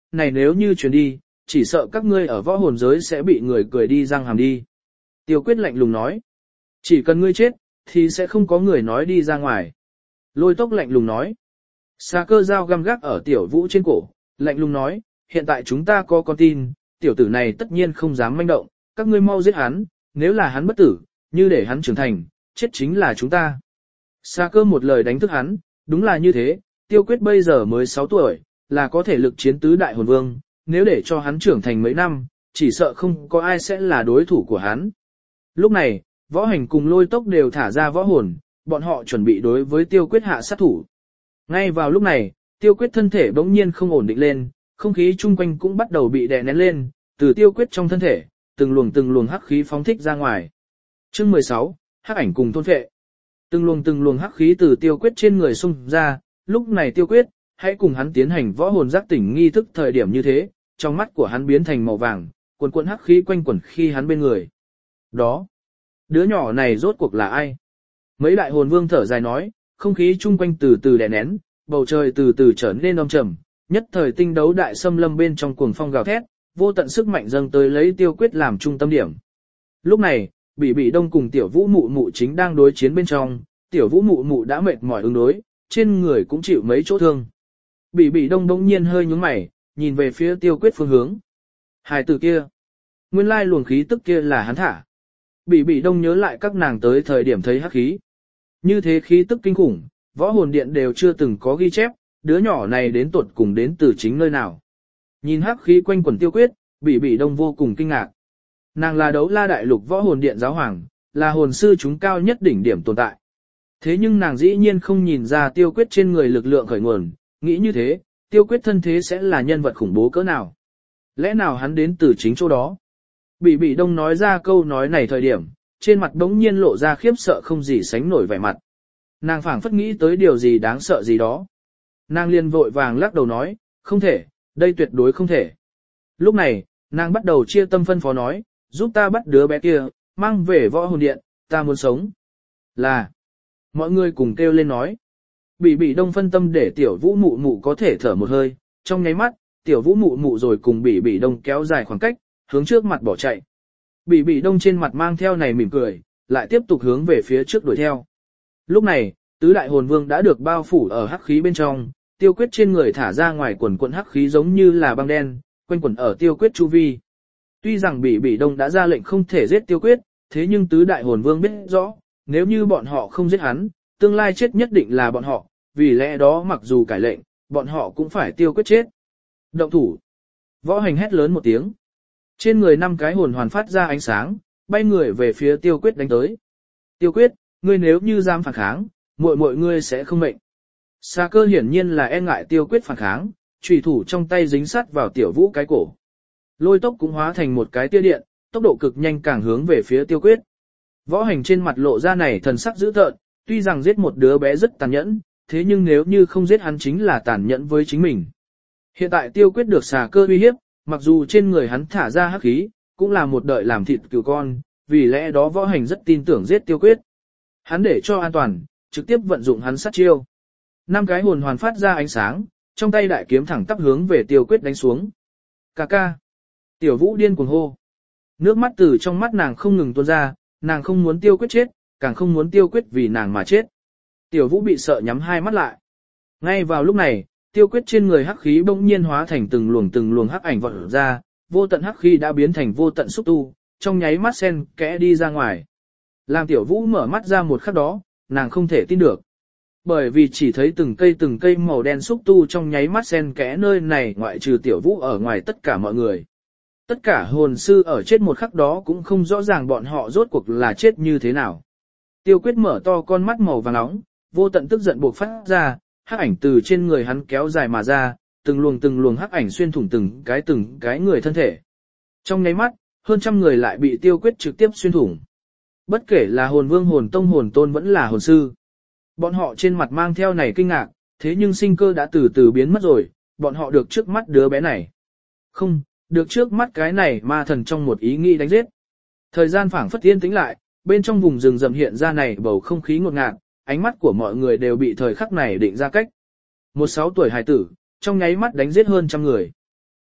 này nếu như truyền đi, chỉ sợ các ngươi ở võ hồn giới sẽ bị người cười đi răng hàm đi. Tiêu quyết lạnh lùng nói, chỉ cần ngươi chết, thì sẽ không có người nói đi ra ngoài. Lôi tốc lạnh lùng nói, xà cơ dao găm gác ở tiểu vũ trên cổ, lạnh lùng nói, hiện tại chúng ta có con tin, tiểu tử này tất nhiên không dám manh động, các ngươi mau giết hắn, nếu là hắn bất tử, như để hắn trưởng thành, chết chính là chúng ta. Xà cơ một lời đánh thức hắn, đúng là như thế, tiêu quyết bây giờ mới sáu tuổi, là có thể lực chiến tứ đại hồn vương, nếu để cho hắn trưởng thành mấy năm, chỉ sợ không có ai sẽ là đối thủ của hắn. Lúc này, võ hành cùng lôi tốc đều thả ra võ hồn, bọn họ chuẩn bị đối với tiêu quyết hạ sát thủ. Ngay vào lúc này, tiêu quyết thân thể bỗng nhiên không ổn định lên, không khí chung quanh cũng bắt đầu bị đè nén lên, từ tiêu quyết trong thân thể, từng luồng từng luồng hắc khí phóng thích ra ngoài. Chương mười sáu, hắc ảnh cùng thôn phệ. Từng luồng từng luồng hắc khí từ tiêu quyết trên người xung ra, lúc này tiêu quyết, hãy cùng hắn tiến hành võ hồn giác tỉnh nghi thức thời điểm như thế, trong mắt của hắn biến thành màu vàng, cuồn cuộn hắc khí quanh quẩn khi hắn bên người. Đó, đứa nhỏ này rốt cuộc là ai? Mấy đại hồn vương thở dài nói, không khí chung quanh từ từ đè nén, bầu trời từ từ trở nên âm trầm, nhất thời tinh đấu đại xâm lâm bên trong cuồng phong gào thét, vô tận sức mạnh dâng tới lấy tiêu quyết làm trung tâm điểm. Lúc này, Bỉ Bỉ Đông cùng Tiểu Vũ Mụ Mụ chính đang đối chiến bên trong, Tiểu Vũ Mụ Mụ đã mệt mỏi ứng đối, trên người cũng chịu mấy chỗ thương. Bỉ Bỉ Đông bỗng nhiên hơi nhướng mày, nhìn về phía tiêu quyết phương hướng. Hài tử kia, nguyên lai luồng khí tức kia là hắn thả. Bỉ Bỉ Đông nhớ lại các nàng tới thời điểm thấy hắc khí. Như thế khí tức kinh khủng, võ hồn điện đều chưa từng có ghi chép, đứa nhỏ này đến tuột cùng đến từ chính nơi nào. Nhìn hắc khí quanh quẩn tiêu quyết, Bỉ Bỉ Đông vô cùng kinh ngạc. Nàng là đấu la đại lục võ hồn điện giáo hoàng, là hồn sư chúng cao nhất đỉnh điểm tồn tại. Thế nhưng nàng dĩ nhiên không nhìn ra tiêu quyết trên người lực lượng khởi nguồn, nghĩ như thế, tiêu quyết thân thế sẽ là nhân vật khủng bố cỡ nào. Lẽ nào hắn đến từ chính chỗ đó? Bỉ Bỉ Đông nói ra câu nói này thời điểm, trên mặt đống nhiên lộ ra khiếp sợ không gì sánh nổi vẻ mặt. Nàng phảng phất nghĩ tới điều gì đáng sợ gì đó. Nàng liền vội vàng lắc đầu nói, không thể, đây tuyệt đối không thể. Lúc này, nàng bắt đầu chia tâm phân phó nói, giúp ta bắt đứa bé kia, mang về võ hồn điện, ta muốn sống. Là, mọi người cùng kêu lên nói. Bỉ Bỉ Đông phân tâm để tiểu vũ mụ mụ có thể thở một hơi, trong nháy mắt, tiểu vũ mụ mụ rồi cùng Bỉ Bỉ Đông kéo dài khoảng cách, hướng trước mặt bỏ chạy. Bỉ Bỉ Đông trên mặt mang theo này mỉm cười, lại tiếp tục hướng về phía trước đuổi theo. Lúc này, tứ đại hồn vương đã được bao phủ ở hắc khí bên trong, tiêu quyết trên người thả ra ngoài quần quần hắc khí giống như là băng đen, quanh quẩn ở tiêu quyết chu vi. Tuy rằng Bỉ Bỉ Đông đã ra lệnh không thể giết tiêu quyết, thế nhưng tứ đại hồn vương biết rõ, nếu như bọn họ không giết hắn, tương lai chết nhất định là bọn họ, vì lẽ đó mặc dù cải lệnh, bọn họ cũng phải tiêu quyết chết. Động thủ. Võ hành hét lớn một tiếng. Trên người năm cái hồn hoàn phát ra ánh sáng, bay người về phía tiêu quyết đánh tới. Tiêu quyết, ngươi nếu như dám phản kháng, muội muội ngươi sẽ không mệnh. Xà cơ hiển nhiên là e ngại tiêu quyết phản kháng, chủy thủ trong tay dính sắt vào tiểu vũ cái cổ. Lôi tốc cũng hóa thành một cái tia điện, tốc độ cực nhanh càng hướng về phía tiêu quyết. Võ hành trên mặt lộ ra này thần sắc dữ tợn, tuy rằng giết một đứa bé rất tàn nhẫn, thế nhưng nếu như không giết hắn chính là tàn nhẫn với chính mình. Hiện tại tiêu quyết được xà cơ uy hiếp, mặc dù trên người hắn thả ra hắc khí, cũng là một đợi làm thịt cừu con, vì lẽ đó võ hành rất tin tưởng giết tiêu quyết. Hắn để cho an toàn, trực tiếp vận dụng hắn sát chiêu. Năm cái hồn hoàn phát ra ánh sáng, trong tay đại kiếm thẳng tắp hướng về tiêu quyết đánh xuống. Cà ca. Tiểu vũ điên cuồng hô. Nước mắt từ trong mắt nàng không ngừng tuôn ra, nàng không muốn tiêu quyết chết, càng không muốn tiêu quyết vì nàng mà chết. Tiểu vũ bị sợ nhắm hai mắt lại. Ngay vào lúc này, tiêu quyết trên người hắc khí bỗng nhiên hóa thành từng luồng từng luồng hắc ảnh vọt ra, vô tận hắc khí đã biến thành vô tận xúc tu, trong nháy mắt sen kẽ đi ra ngoài. Làm tiểu vũ mở mắt ra một khắc đó, nàng không thể tin được. Bởi vì chỉ thấy từng cây từng cây màu đen xúc tu trong nháy mắt sen kẽ nơi này ngoại trừ tiểu vũ ở ngoài tất cả mọi người. Tất cả hồn sư ở chết một khắc đó cũng không rõ ràng bọn họ rốt cuộc là chết như thế nào. Tiêu quyết mở to con mắt màu vàng nóng, vô tận tức giận buộc phát ra, hắc ảnh từ trên người hắn kéo dài mà ra, từng luồng từng luồng hắc ảnh xuyên thủng từng cái từng cái người thân thể. Trong nháy mắt, hơn trăm người lại bị tiêu quyết trực tiếp xuyên thủng. Bất kể là hồn vương hồn tông hồn tôn vẫn là hồn sư. Bọn họ trên mặt mang theo này kinh ngạc, thế nhưng sinh cơ đã từ từ biến mất rồi, bọn họ được trước mắt đứa bé này. Không, được trước mắt cái này ma thần trong một ý nghĩ đánh giết. Thời gian phảng phất yên tĩnh lại, bên trong vùng rừng rậm hiện ra này bầu không khí ngột ngạt, ánh mắt của mọi người đều bị thời khắc này định ra cách. Một sáu tuổi hài tử, trong nháy mắt đánh giết hơn trăm người.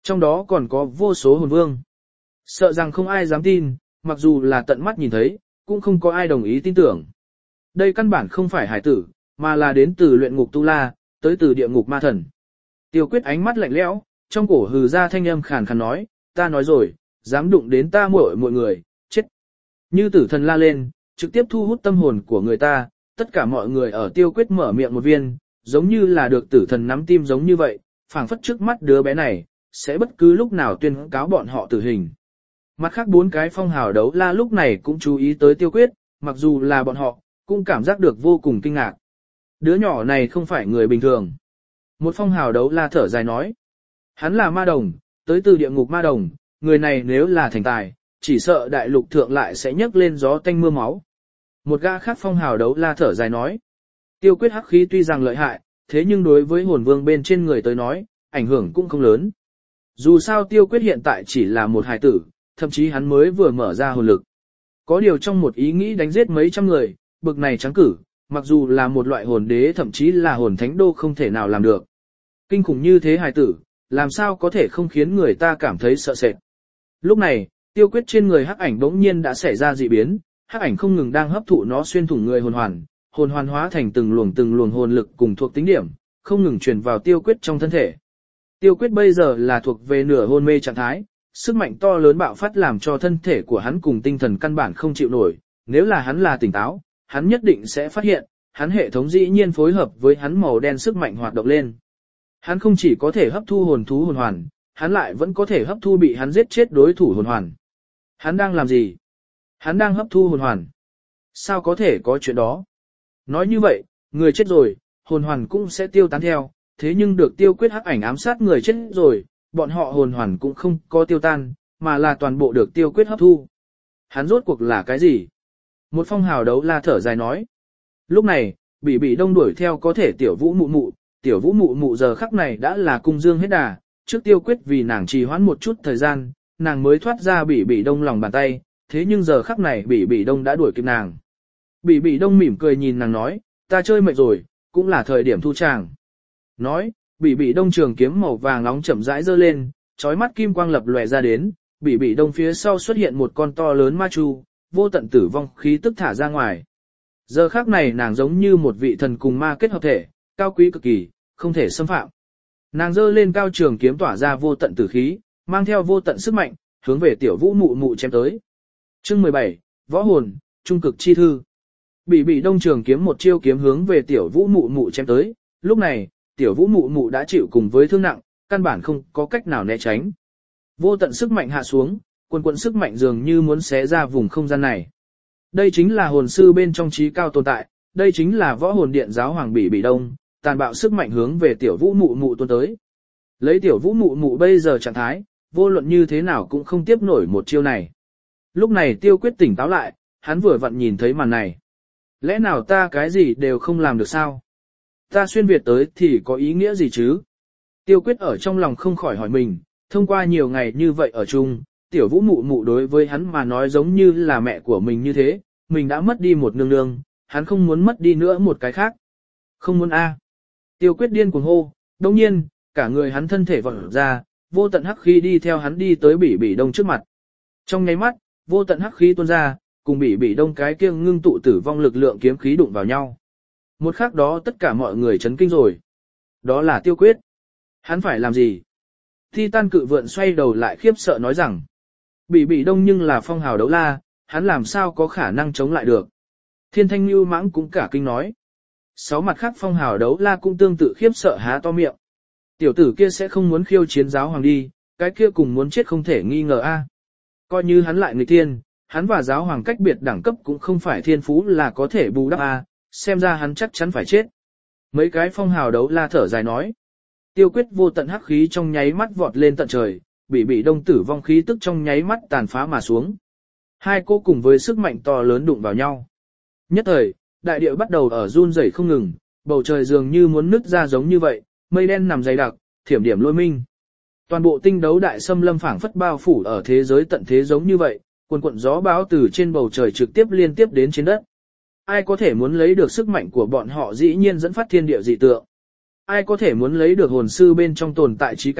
Trong đó còn có vô số hồn vương. Sợ rằng không ai dám tin, mặc dù là tận mắt nhìn thấy, cũng không có ai đồng ý tin tưởng. Đây căn bản không phải hải tử, mà là đến từ luyện ngục Tu La, tới từ địa ngục ma thần. Tiêu Quyết ánh mắt lạnh lẽo, trong cổ hừ ra thanh âm khàn khàn nói, ta nói rồi, dám đụng đến ta muội mọi người, chết. Như tử thần la lên, trực tiếp thu hút tâm hồn của người ta, tất cả mọi người ở Tiêu Quyết mở miệng một viên, giống như là được tử thần nắm tim giống như vậy, phảng phất trước mắt đứa bé này, sẽ bất cứ lúc nào tuyên cáo bọn họ tử hình. Mặt khác bốn cái phong hào đấu la lúc này cũng chú ý tới Tiêu Quyết, mặc dù là bọn họ, cũng cảm giác được vô cùng kinh ngạc. Đứa nhỏ này không phải người bình thường. Một phong hào đấu la thở dài nói. Hắn là ma đồng, tới từ địa ngục ma đồng, người này nếu là thành tài, chỉ sợ đại lục thượng lại sẽ nhấc lên gió tanh mưa máu. Một gã khác phong hào đấu la thở dài nói. Tiêu Quyết hắc khí tuy rằng lợi hại, thế nhưng đối với hồn vương bên trên người tới nói, ảnh hưởng cũng không lớn. Dù sao Tiêu Quyết hiện tại chỉ là một hài tử, thậm chí hắn mới vừa mở ra hồn lực. Có điều trong một ý nghĩ đánh giết mấy trăm người, bực này trắng cử, mặc dù là một loại hồn đế thậm chí là hồn thánh đô không thể nào làm được. Kinh khủng như thế hài tử, làm sao có thể không khiến người ta cảm thấy sợ sệt. Lúc này, Tiêu Quyết trên người hắc ảnh bỗng nhiên đã xảy ra dị biến, hắc ảnh không ngừng đang hấp thụ nó xuyên thủng người hồn hoàn, hồn hoàn hóa thành từng luồng từng luồng hồn lực cùng thuộc tính điểm, không ngừng truyền vào Tiêu Quyết trong thân thể. Tiêu Quyết bây giờ là thuộc về nửa hôn mê trạng thái, sức mạnh to lớn bạo phát làm cho thân thể của hắn cùng tinh thần căn bản không chịu nổi, nếu là hắn là tỉnh táo, hắn nhất định sẽ phát hiện, hắn hệ thống dĩ nhiên phối hợp với hắn màu đen sức mạnh hoạt động lên. Hắn không chỉ có thể hấp thu hồn thú hồn hoàn, hắn lại vẫn có thể hấp thu bị hắn giết chết đối thủ hồn hoàn. Hắn đang làm gì? Hắn đang hấp thu hồn hoàn. Sao có thể có chuyện đó? Nói như vậy, người chết rồi, hồn hoàn cũng sẽ tiêu tán theo, thế nhưng được Tiêu Quyết hắc ảnh ám sát người chết rồi, bọn họ hồn hoàn cũng không có tiêu tan, mà là toàn bộ được Tiêu Quyết hấp thu. Hắn rốt cuộc là cái gì? Một phong hào đấu la thở dài nói. Lúc này, Bỉ Bỉ Đông đuổi theo có thể Tiểu Vũ Mụ Mụ, Tiểu Vũ Mụ Mụ giờ khắc này đã là cung dương hết đà, trước Tiêu Quyết vì nàng trì hoãn một chút thời gian, nàng mới thoát ra Bỉ Bỉ Đông lòng bàn tay, thế nhưng giờ khắc này Bỉ Bỉ Đông đã đuổi kịp nàng. Bỉ Bỉ Đông mỉm cười nhìn nàng nói, ta chơi mệt rồi, cũng là thời điểm thu tràng. Nói, Bỉ Bỉ Đông trường kiếm màu vàng nóng chậm rãi giơ lên, chói mắt kim quang lập lòe ra đến, Bỉ Bỉ Đông phía sau xuất hiện một con to lớn ma chu, vô tận tử vong khí tức thả ra ngoài. Giờ khắc này nàng giống như một vị thần cùng ma kết hợp thể, cao quý cực kỳ, không thể xâm phạm. Nàng giơ lên cao trường kiếm tỏa ra vô tận tử khí, mang theo vô tận sức mạnh, hướng về Tiểu Vũ Mụ Mụ chém tới. Chương mười bảy, Võ hồn, trung cực chi thư. Bỉ Bỉ Đông trường kiếm một chiêu kiếm hướng về Tiểu Vũ Mụ Mụ chém tới, lúc này, Tiểu Vũ Mụ Mụ đã chịu cùng với thương nặng, căn bản không có cách nào né tránh. Vô tận sức mạnh hạ xuống, quần quần sức mạnh dường như muốn xé ra vùng không gian này. Đây chính là hồn sư bên trong trí cao tồn tại, đây chính là võ hồn điện giáo hoàng Bỉ Bỉ Đông, tàn bạo sức mạnh hướng về Tiểu Vũ Mụ Mụ tuôn tới. Lấy Tiểu Vũ Mụ Mụ bây giờ trạng thái, vô luận như thế nào cũng không tiếp nổi một chiêu này. Lúc này Tiêu Quyết tỉnh táo lại, hắn vừa vặn nhìn thấy màn này. Lẽ nào ta cái gì đều không làm được sao? Ta xuyên Việt tới thì có ý nghĩa gì chứ? Tiêu Quyết ở trong lòng không khỏi hỏi mình, thông qua nhiều ngày như vậy ở chung, Tiểu Vũ Mụ Mụ đối với hắn mà nói giống như là mẹ của mình như thế, mình đã mất đi một nương nương, hắn không muốn mất đi nữa một cái khác. Không muốn a. Tiêu Quyết điên cuồng hô, đồng nhiên, cả người hắn thân thể vọt ra, vô tận hắc khí đi theo hắn đi tới Bỉ Bỉ Đông trước mặt. Trong nháy mắt, vô tận hắc khí tuôn ra, cùng Bỉ Bỉ Đông cái kia ngưng tụ tử vong lực lượng kiếm khí đụng vào nhau. Một khắc đó tất cả mọi người chấn kinh rồi. Đó là Tiêu Quyết. Hắn phải làm gì? Titan cự vượn xoay đầu lại khiếp sợ nói rằng, Bỉ Bỉ Đông nhưng là phong hào đấu la, hắn làm sao có khả năng chống lại được. Thiên Thanh Nưu Mãng cũng cả kinh nói. Sáu mặt khác phong hào đấu la cũng tương tự khiếp sợ há to miệng. Tiểu tử kia sẽ không muốn khiêu chiến giáo hoàng đi, cái kia cùng muốn chết không thể nghi ngờ a. Coi như hắn lại người tiên, hắn và giáo hoàng cách biệt đẳng cấp cũng không phải thiên phú là có thể bù đắp a, xem ra hắn chắc chắn phải chết. Mấy cái phong hào đấu la thở dài nói. Tiêu Quyết vô tận hắc khí trong nháy mắt vọt lên tận trời, Bỉ Bỉ Đông tử vong khí tức trong nháy mắt tàn phá mà xuống. Hai cô cùng với sức mạnh to lớn đụng vào nhau. Nhất thời, đại địa bắt đầu ở run rẩy không ngừng, bầu trời dường như muốn nứt ra giống như vậy, mây đen nằm dày đặc, thiểm điểm lôi minh. Toàn bộ tinh đấu đại xâm lâm phảng phất bao phủ ở thế giới tận thế giống như vậy, cuồn cuộn gió bão từ trên bầu trời trực tiếp liên tiếp đến trên đất. Ai có thể muốn lấy được sức mạnh của bọn họ dĩ nhiên dẫn phát thiên địa dị tượng. Ai có thể muốn lấy được hồn sư bên trong tồn tại trí cao,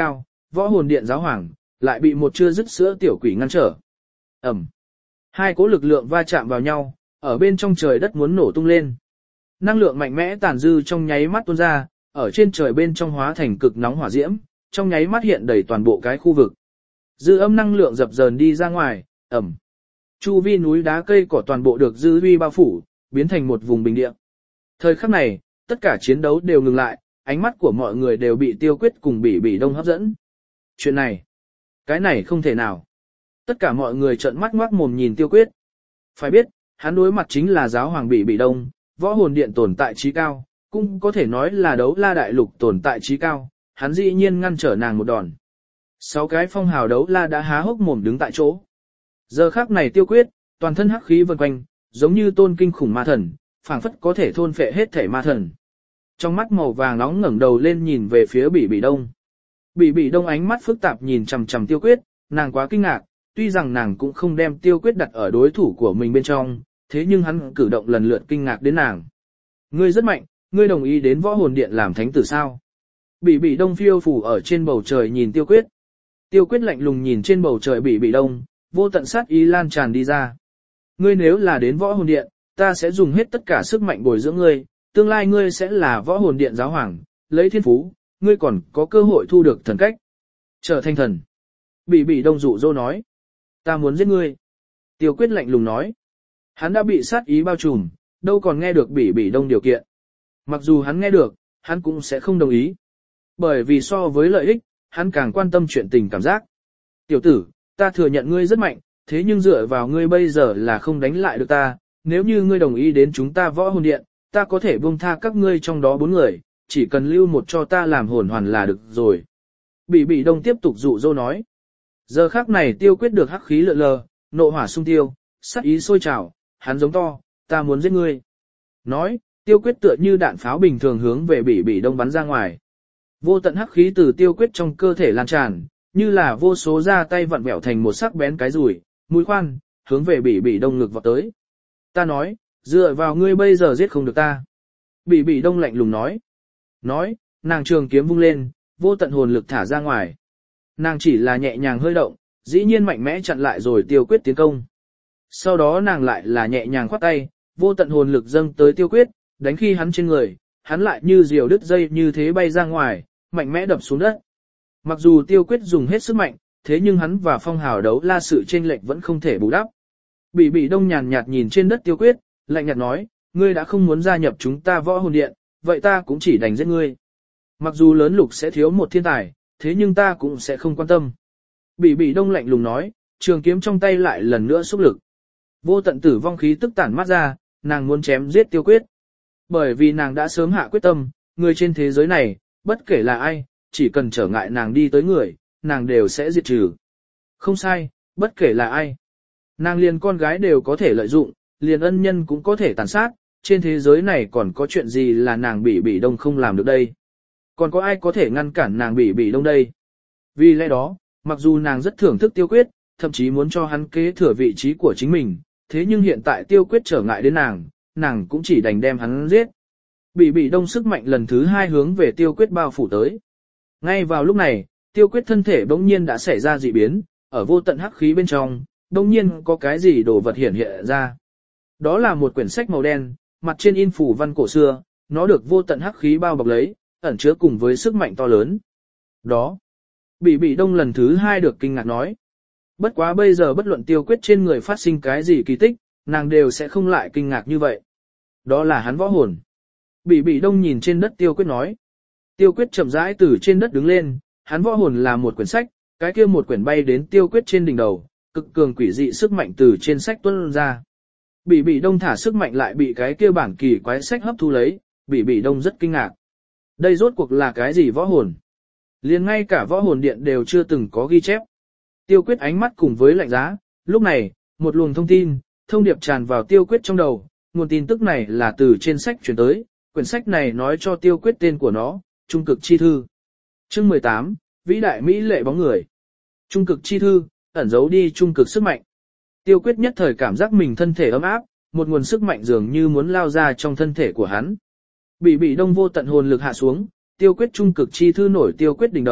võ hồn điện giáo hoàng, lại bị một chưa dứt sữa tiểu quỷ ngăn trở. Ẩm. Hai cỗ lực lượng va chạm vào nhau, ở bên trong trời đất muốn nổ tung lên. Năng lượng mạnh mẽ tàn dư trong nháy mắt tuôn ra, ở trên trời bên trong hóa thành cực nóng hỏa diễm, trong nháy mắt hiện đầy toàn bộ cái khu vực. Dư âm năng lượng dập dờn đi ra ngoài, ẩm. Chu vi núi đá cây cỏ toàn bộ được dư uy bao phủ, biến thành một vùng bình địa. Thời khắc này, tất cả chiến đấu đều ngừng lại, ánh mắt của mọi người đều bị Tiêu Quyết cùng Bỉ Bỉ Đông hấp dẫn. Chuyện này, cái này không thể nào. Tất cả mọi người trợn mắt ngoác mồm nhìn Tiêu Quyết. Phải biết, hắn đối mặt chính là giáo hoàng Bỉ Bỉ Đông, võ hồn điện tồn tại trí cao, cũng có thể nói là đấu la đại lục tồn tại trí cao, hắn dĩ nhiên ngăn trở nàng một đòn. Sáu cái phong hào đấu la đã há hốc mồm đứng tại chỗ. Giờ khắc này Tiêu Quyết, toàn thân hắc khí vần quanh, giống như tôn kinh khủng ma thần, phảng phất có thể thôn phệ hết thể ma thần. Trong mắt màu vàng nóng ngẩng đầu lên nhìn về phía Bỉ Bỉ Đông. Bỉ Bỉ Đông ánh mắt phức tạp nhìn chằm chằm Tiêu Quyết, nàng quá kinh ngạc, tuy rằng nàng cũng không đem Tiêu Quyết đặt ở đối thủ của mình bên trong, thế nhưng hắn cử động lần lượt kinh ngạc đến nàng. Ngươi rất mạnh, ngươi đồng ý đến võ hồn điện làm thánh tử sao? Bỉ Bỉ Đông phiêu phù ở trên bầu trời nhìn Tiêu Quyết. Tiêu Quyết lạnh lùng nhìn trên bầu trời Bỉ Bỉ Đông, vô tận sát ý lan tràn đi ra. Ngươi nếu là đến võ hồn điện, ta sẽ dùng hết tất cả sức mạnh bồi dưỡng ngươi, tương lai ngươi sẽ là võ hồn điện giáo hoàng, lấy thiên phú, ngươi còn có cơ hội thu được thần cách. Trở thành thần. Bỉ Bỉ Đông dụ dỗ nói. Ta muốn giết ngươi. Tiêu Quyết lạnh lùng nói. Hắn đã bị sát ý bao trùm, đâu còn nghe được Bỉ Bỉ Đông điều kiện. Mặc dù hắn nghe được, hắn cũng sẽ không đồng ý. Bởi vì so với lợi ích, hắn càng quan tâm chuyện tình cảm giác. Tiểu tử, ta thừa nhận ngươi rất mạnh, thế nhưng dựa vào ngươi bây giờ là không đánh lại được ta, nếu như ngươi đồng ý đến chúng ta võ hồn điện, ta có thể buông tha các ngươi trong đó bốn người, chỉ cần lưu một cho ta làm hồn hoàn là được rồi. Bỉ Bỉ Đông tiếp tục dụ dỗ nói. Giờ khắc này Tiêu Quyết được hắc khí lượn lờ, nộ hỏa xung tiêu, sát ý sôi trào, hắn giống to, ta muốn giết ngươi. Nói, Tiêu Quyết tựa như đạn pháo bình thường hướng về Bỉ Bỉ Đông bắn ra ngoài. Vô tận hắc khí từ Tiêu Quyết trong cơ thể lan tràn, như là vô số ra tay vặn vẹo thành một sắc bén cái rùi, mũi khoan, hướng về Bỉ Bỉ Đông ngực vọt tới. Ta nói, dựa vào ngươi bây giờ giết không được ta. Bỉ Bỉ Đông lạnh lùng nói. Nói, nàng trường kiếm vung lên, vô tận hồn lực thả ra ngoài. Nàng chỉ là nhẹ nhàng hơi động, dĩ nhiên mạnh mẽ chặn lại rồi Tiêu Quyết tiến công. Sau đó nàng lại là nhẹ nhàng khoát tay, vô tận hồn lực dâng tới Tiêu Quyết, đánh khi hắn trên người, hắn lại như diều đứt dây như thế bay ra ngoài, mạnh mẽ đập xuống đất. Mặc dù Tiêu Quyết dùng hết sức mạnh, thế nhưng hắn và phong hào đấu la sự chênh lệch vẫn không thể bù đắp. Bỉ Bỉ Đông nhàn nhạt nhìn trên đất Tiêu Quyết, lạnh nhạt nói, ngươi đã không muốn gia nhập chúng ta võ hồn điện, vậy ta cũng chỉ đành giết ngươi. Mặc dù lớn lục sẽ thiếu một thiên tài, thế nhưng ta cũng sẽ không quan tâm. Bỉ Bỉ Đông lạnh lùng nói, trường kiếm trong tay lại lần nữa xúc lực. Vô tận tử vong khí tức tản mát ra, nàng muốn chém giết Tiêu Quyết. Bởi vì nàng đã sớm hạ quyết tâm, người trên thế giới này, bất kể là ai, chỉ cần trở ngại nàng đi tới người, nàng đều sẽ diệt trừ. Không sai, bất kể là ai. Nàng liền con gái đều có thể lợi dụng, liền ân nhân cũng có thể tàn sát, trên thế giới này còn có chuyện gì là nàng Bỉ Bỉ Đông không làm được đây. Còn có ai có thể ngăn cản nàng Bỉ Bỉ Đông đây. Vì lẽ đó, mặc dù nàng rất thưởng thức Tiêu Quyết, thậm chí muốn cho hắn kế thừa vị trí của chính mình, thế nhưng hiện tại Tiêu Quyết trở ngại đến nàng, nàng cũng chỉ đành đem hắn giết. Bỉ Bỉ Đông sức mạnh lần thứ hai hướng về Tiêu Quyết bao phủ tới. Ngay vào lúc này, Tiêu Quyết thân thể bỗng nhiên đã xảy ra dị biến, ở vô tận hắc khí bên trong, bỗng nhiên có cái gì đồ vật hiện hiện ra. Đó là một quyển sách màu đen, mặt trên in phủ văn cổ xưa, nó được vô tận hắc khí bao bọc lấy, ẩn chứa cùng với sức mạnh to lớn. Đó. Bỉ Bỉ Đông lần thứ hai được kinh ngạc nói. Bất quá bây giờ bất luận Tiêu Quyết trên người phát sinh cái gì kỳ tích, nàng đều sẽ không lại kinh ngạc như vậy. Đó là hắn võ hồn. Bỉ Bỉ Đông nhìn trên đất Tiêu Quyết nói. Tiêu Quyết chậm rãi từ trên đất đứng lên, hắn võ hồn là một quyển sách, cái kia một quyển bay đến Tiêu Quyết trên đỉnh đầu, cực cường quỷ dị sức mạnh từ trên sách tuôn ra. Bỉ Bỉ Đông thả sức mạnh lại bị cái kia bản kỳ quái sách hấp thu lấy, Bỉ Bỉ Đông rất kinh ngạc. Đây rốt cuộc là cái gì võ hồn? Liền ngay cả võ hồn điện đều chưa từng có ghi chép. Tiêu Quyết ánh mắt cùng với lạnh giá, lúc này, một luồng thông tin, thông điệp tràn vào Tiêu Quyết trong đầu, nguồn tin tức này là từ trên sách truyền tới, quyển sách này nói cho Tiêu Quyết tên của nó, Trung cực chi thư. Chương mười tám, vĩ đại mỹ lệ bóng người. Trung cực chi thư, ẩn giấu đi trung cực sức mạnh. Tiêu Quyết nhất thời cảm giác mình thân thể ấm áp, một nguồn sức mạnh dường như muốn lao ra trong thân thể của hắn. Bỉ Bỉ Đông vô tận hồn lực hạ xuống, Tiêu Quyết trung cực chi thư nổi Tiêu Quyết đỉnh đầu,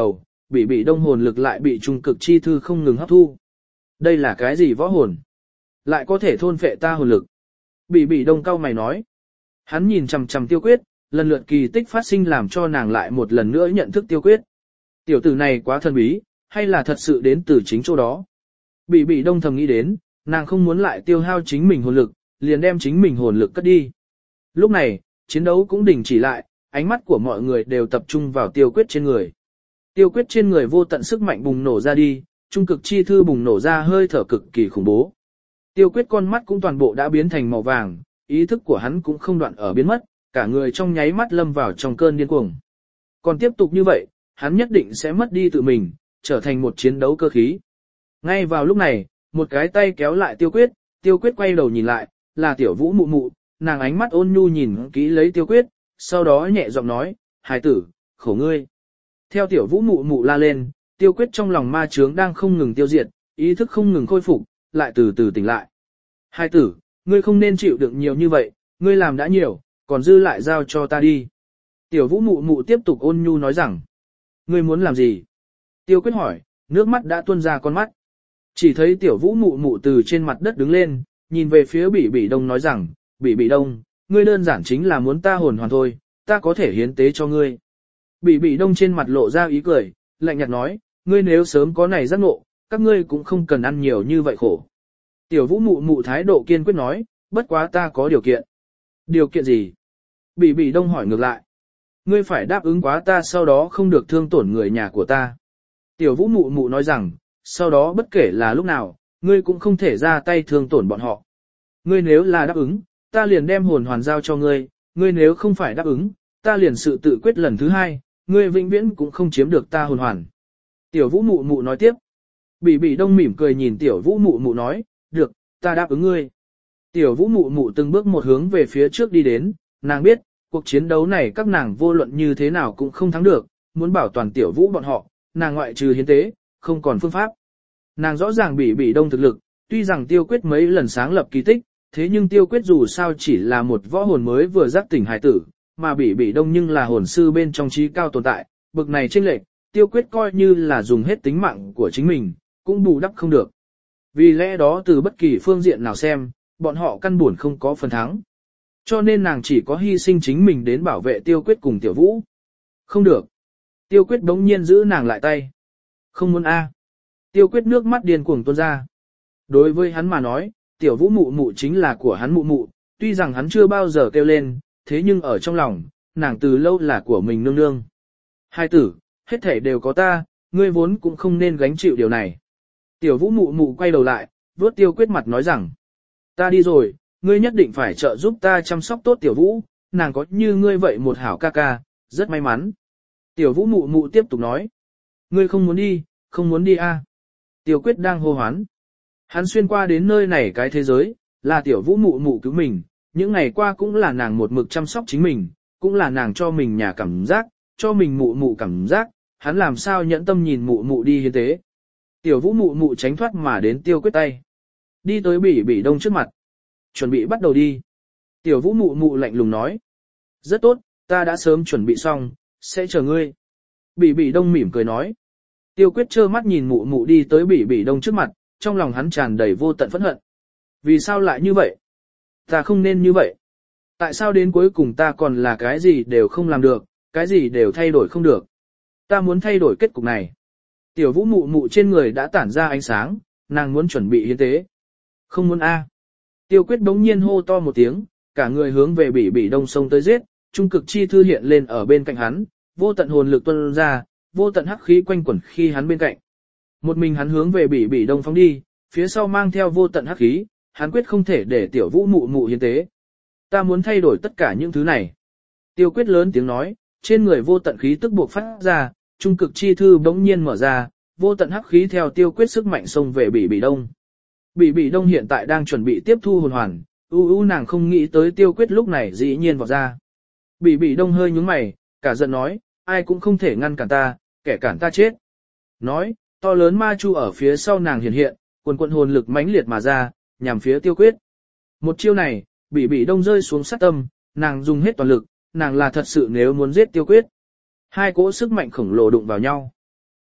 bị bị đông hồn lực lại bị trung cực chi thư không ngừng hấp thu. Đây là cái gì võ hồn? Lại có thể thôn phệ ta hồn lực. Bị bị đông cao mày nói. Hắn nhìn chằm chằm Tiêu Quyết, lần lượt kỳ tích phát sinh làm cho nàng lại một lần nữa nhận thức Tiêu Quyết. Tiểu tử này quá thần bí, hay là thật sự đến từ chính chỗ đó. Bị bị đông thầm nghĩ đến, nàng không muốn lại tiêu hao chính mình hồn lực, liền đem chính mình hồn lực cất đi. Lúc này, chiến đấu cũng đình chỉ lại, ánh mắt của mọi người đều tập trung vào Tiêu Quyết trên người. Tiêu Quyết trên người vô tận sức mạnh bùng nổ ra đi, trung cực chi thư bùng nổ ra hơi thở cực kỳ khủng bố. Tiêu Quyết con mắt cũng toàn bộ đã biến thành màu vàng, ý thức của hắn cũng không đoạn ở biến mất, cả người trong nháy mắt lâm vào trong cơn điên cuồng. Còn tiếp tục như vậy, hắn nhất định sẽ mất đi tự mình, trở thành một chiến đấu cơ khí. Ngay vào lúc này, một cái tay kéo lại Tiêu Quyết, Tiêu Quyết quay đầu nhìn lại, là Tiểu Vũ mụ mụ, nàng ánh mắt ôn nhu nhìn kỹ lấy Tiêu Quyết, sau đó nhẹ giọng nói, hài tử, khổ ngươi. Theo Tiểu Vũ mụ mụ la lên, Tiêu Quyết trong lòng ma chướng đang không ngừng tiêu diệt, ý thức không ngừng khôi phục, lại từ từ tỉnh lại. Hài tử, ngươi không nên chịu đựng nhiều như vậy, ngươi làm đã nhiều, còn dư lại giao cho ta đi. Tiểu Vũ mụ mụ tiếp tục ôn nhu nói rằng, ngươi muốn làm gì? Tiêu Quyết hỏi, nước mắt đã tuôn ra con mắt. Chỉ thấy Tiểu Vũ mụ mụ từ trên mặt đất đứng lên, nhìn về phía Bỉ Bỉ Đông nói rằng, Bỉ Bỉ Đông, ngươi đơn giản chính là muốn ta hồn hoàn thôi, ta có thể hiến tế cho ngươi. Bỉ Bỉ Đông trên mặt lộ ra ý cười, lạnh nhạt nói, ngươi nếu sớm có này giác ngộ, các ngươi cũng không cần ăn nhiều như vậy khổ. Tiểu Vũ mụ mụ thái độ kiên quyết nói, bất quá ta có điều kiện. Điều kiện gì? Bỉ Bỉ Đông hỏi ngược lại. Ngươi phải đáp ứng quá ta sau đó không được thương tổn người nhà của ta. Tiểu Vũ mụ mụ nói rằng, sau đó bất kể là lúc nào, ngươi cũng không thể ra tay thương tổn bọn họ. Ngươi nếu là đáp ứng, ta liền đem hồn hoàn giao cho ngươi, ngươi nếu không phải đáp ứng, ta liền sự tự quyết lần thứ hai, ngươi vĩnh viễn cũng không chiếm được ta hồn hoàn. Tiểu Vũ mụ mụ nói tiếp. Bỉ Bỉ Đông mỉm cười nhìn Tiểu Vũ mụ mụ nói, được, ta đáp ứng ngươi. Tiểu Vũ mụ mụ từng bước một hướng về phía trước đi đến, nàng biết, cuộc chiến đấu này các nàng vô luận như thế nào cũng không thắng được, muốn bảo toàn Tiểu Vũ bọn họ, nàng ngoại trừ hiến tế, không còn phương pháp. Nàng rõ ràng Bỉ Bỉ Đông thực lực, tuy rằng Tiêu Quyết mấy lần sáng lập kỳ tích, thế nhưng Tiêu Quyết dù sao chỉ là một võ hồn mới vừa giác tỉnh hải tử, mà Bỉ Bỉ Đông nhưng là hồn sư bên trong trí cao tồn tại, bực này chênh lệch, Tiêu Quyết coi như là dùng hết tính mạng của chính mình, cũng bù đắp không được. Vì lẽ đó từ bất kỳ phương diện nào xem, bọn họ căn buồn không có phần thắng. Cho nên nàng chỉ có hy sinh chính mình đến bảo vệ Tiêu Quyết cùng Tiểu Vũ. Không được. Tiêu Quyết bỗng nhiên giữ nàng lại tay. Không muốn a. Tiêu Quyết nước mắt điên cuồng tuôn ra. Đối với hắn mà nói, Tiểu Vũ mụ mụ chính là của hắn mụ mụ, tuy rằng hắn chưa bao giờ kêu lên, thế nhưng ở trong lòng, nàng từ lâu là của mình nương nương. Hai tử, hết thể đều có ta, ngươi vốn cũng không nên gánh chịu điều này. Tiểu Vũ mụ mụ quay đầu lại, vuốt Tiêu Quyết mặt nói rằng, ta đi rồi, ngươi nhất định phải trợ giúp ta chăm sóc tốt Tiểu Vũ, nàng có như ngươi vậy một hảo ca ca, rất may mắn. Tiểu Vũ mụ mụ tiếp tục nói, ngươi không muốn đi, không muốn đi a. À. Tiêu Quyết đang hô hoán. Hắn xuyên qua đến nơi này cái thế giới, là Tiểu Vũ mụ mụ cứu mình, những ngày qua cũng là nàng một mực chăm sóc chính mình, cũng là nàng cho mình nhà cảm giác, cho mình mụ mụ cảm giác, hắn làm sao nhẫn tâm nhìn mụ mụ đi hiến tế. Tiểu Vũ mụ mụ tránh thoát mà đến Tiêu Quyết tay. Đi tới Bỉ Bỉ Đông trước mặt. Chuẩn bị bắt đầu đi. Tiểu Vũ mụ mụ lạnh lùng nói. Rất tốt, ta đã sớm chuẩn bị xong, sẽ chờ ngươi. Bỉ Bỉ Đông mỉm cười nói. Tiêu Quyết trơ mắt nhìn mụ mụ đi tới Bỉ Bỉ Đông trước mặt, trong lòng hắn tràn đầy vô tận phẫn hận. Vì sao lại như vậy? Ta không nên như vậy. Tại sao đến cuối cùng ta còn là cái gì đều không làm được, cái gì đều thay đổi không được. Ta muốn thay đổi kết cục này. Tiểu Vũ mụ mụ trên người đã tản ra ánh sáng, nàng muốn chuẩn bị hiến tế. Không muốn a. Tiêu Quyết đống nhiên hô to một tiếng, cả người hướng về Bỉ Bỉ Đông sông tới giết, trung cực chi thư hiện lên ở bên cạnh hắn, vô tận hồn lực tuôn ra, vô tận hắc khí quanh quẩn khi hắn bên cạnh. Một mình hắn hướng về Bỉ Bỉ Đông phóng đi, phía sau mang theo vô tận hắc khí, hắn quyết không thể để Tiểu Vũ mụ mụ hiến tế. Ta muốn thay đổi tất cả những thứ này. Tiêu Quyết lớn tiếng nói, trên người vô tận khí tức buộc phát ra, trung cực chi thư bỗng nhiên mở ra, vô tận hắc khí theo Tiêu Quyết sức mạnh xông về Bỉ Bỉ Đông. Bỉ Bỉ Đông hiện tại đang chuẩn bị tiếp thu hồn hoàn, u u nàng không nghĩ tới Tiêu Quyết lúc này dĩ nhiên vọt ra. Bỉ Bỉ Đông hơi nhướng mày, cả giận nói, ai cũng không thể ngăn cản ta, kẻ cản ta chết. Nói, to lớn ma chu ở phía sau nàng hiện hiện, quần quần hồn lực mãnh liệt mà ra, nhằm phía Tiêu Quyết. Một chiêu này, Bỉ Bỉ Đông rơi xuống sát tâm, nàng dùng hết toàn lực, nàng là thật sự nếu muốn giết Tiêu Quyết. Hai cỗ sức mạnh khổng lồ đụng vào nhau.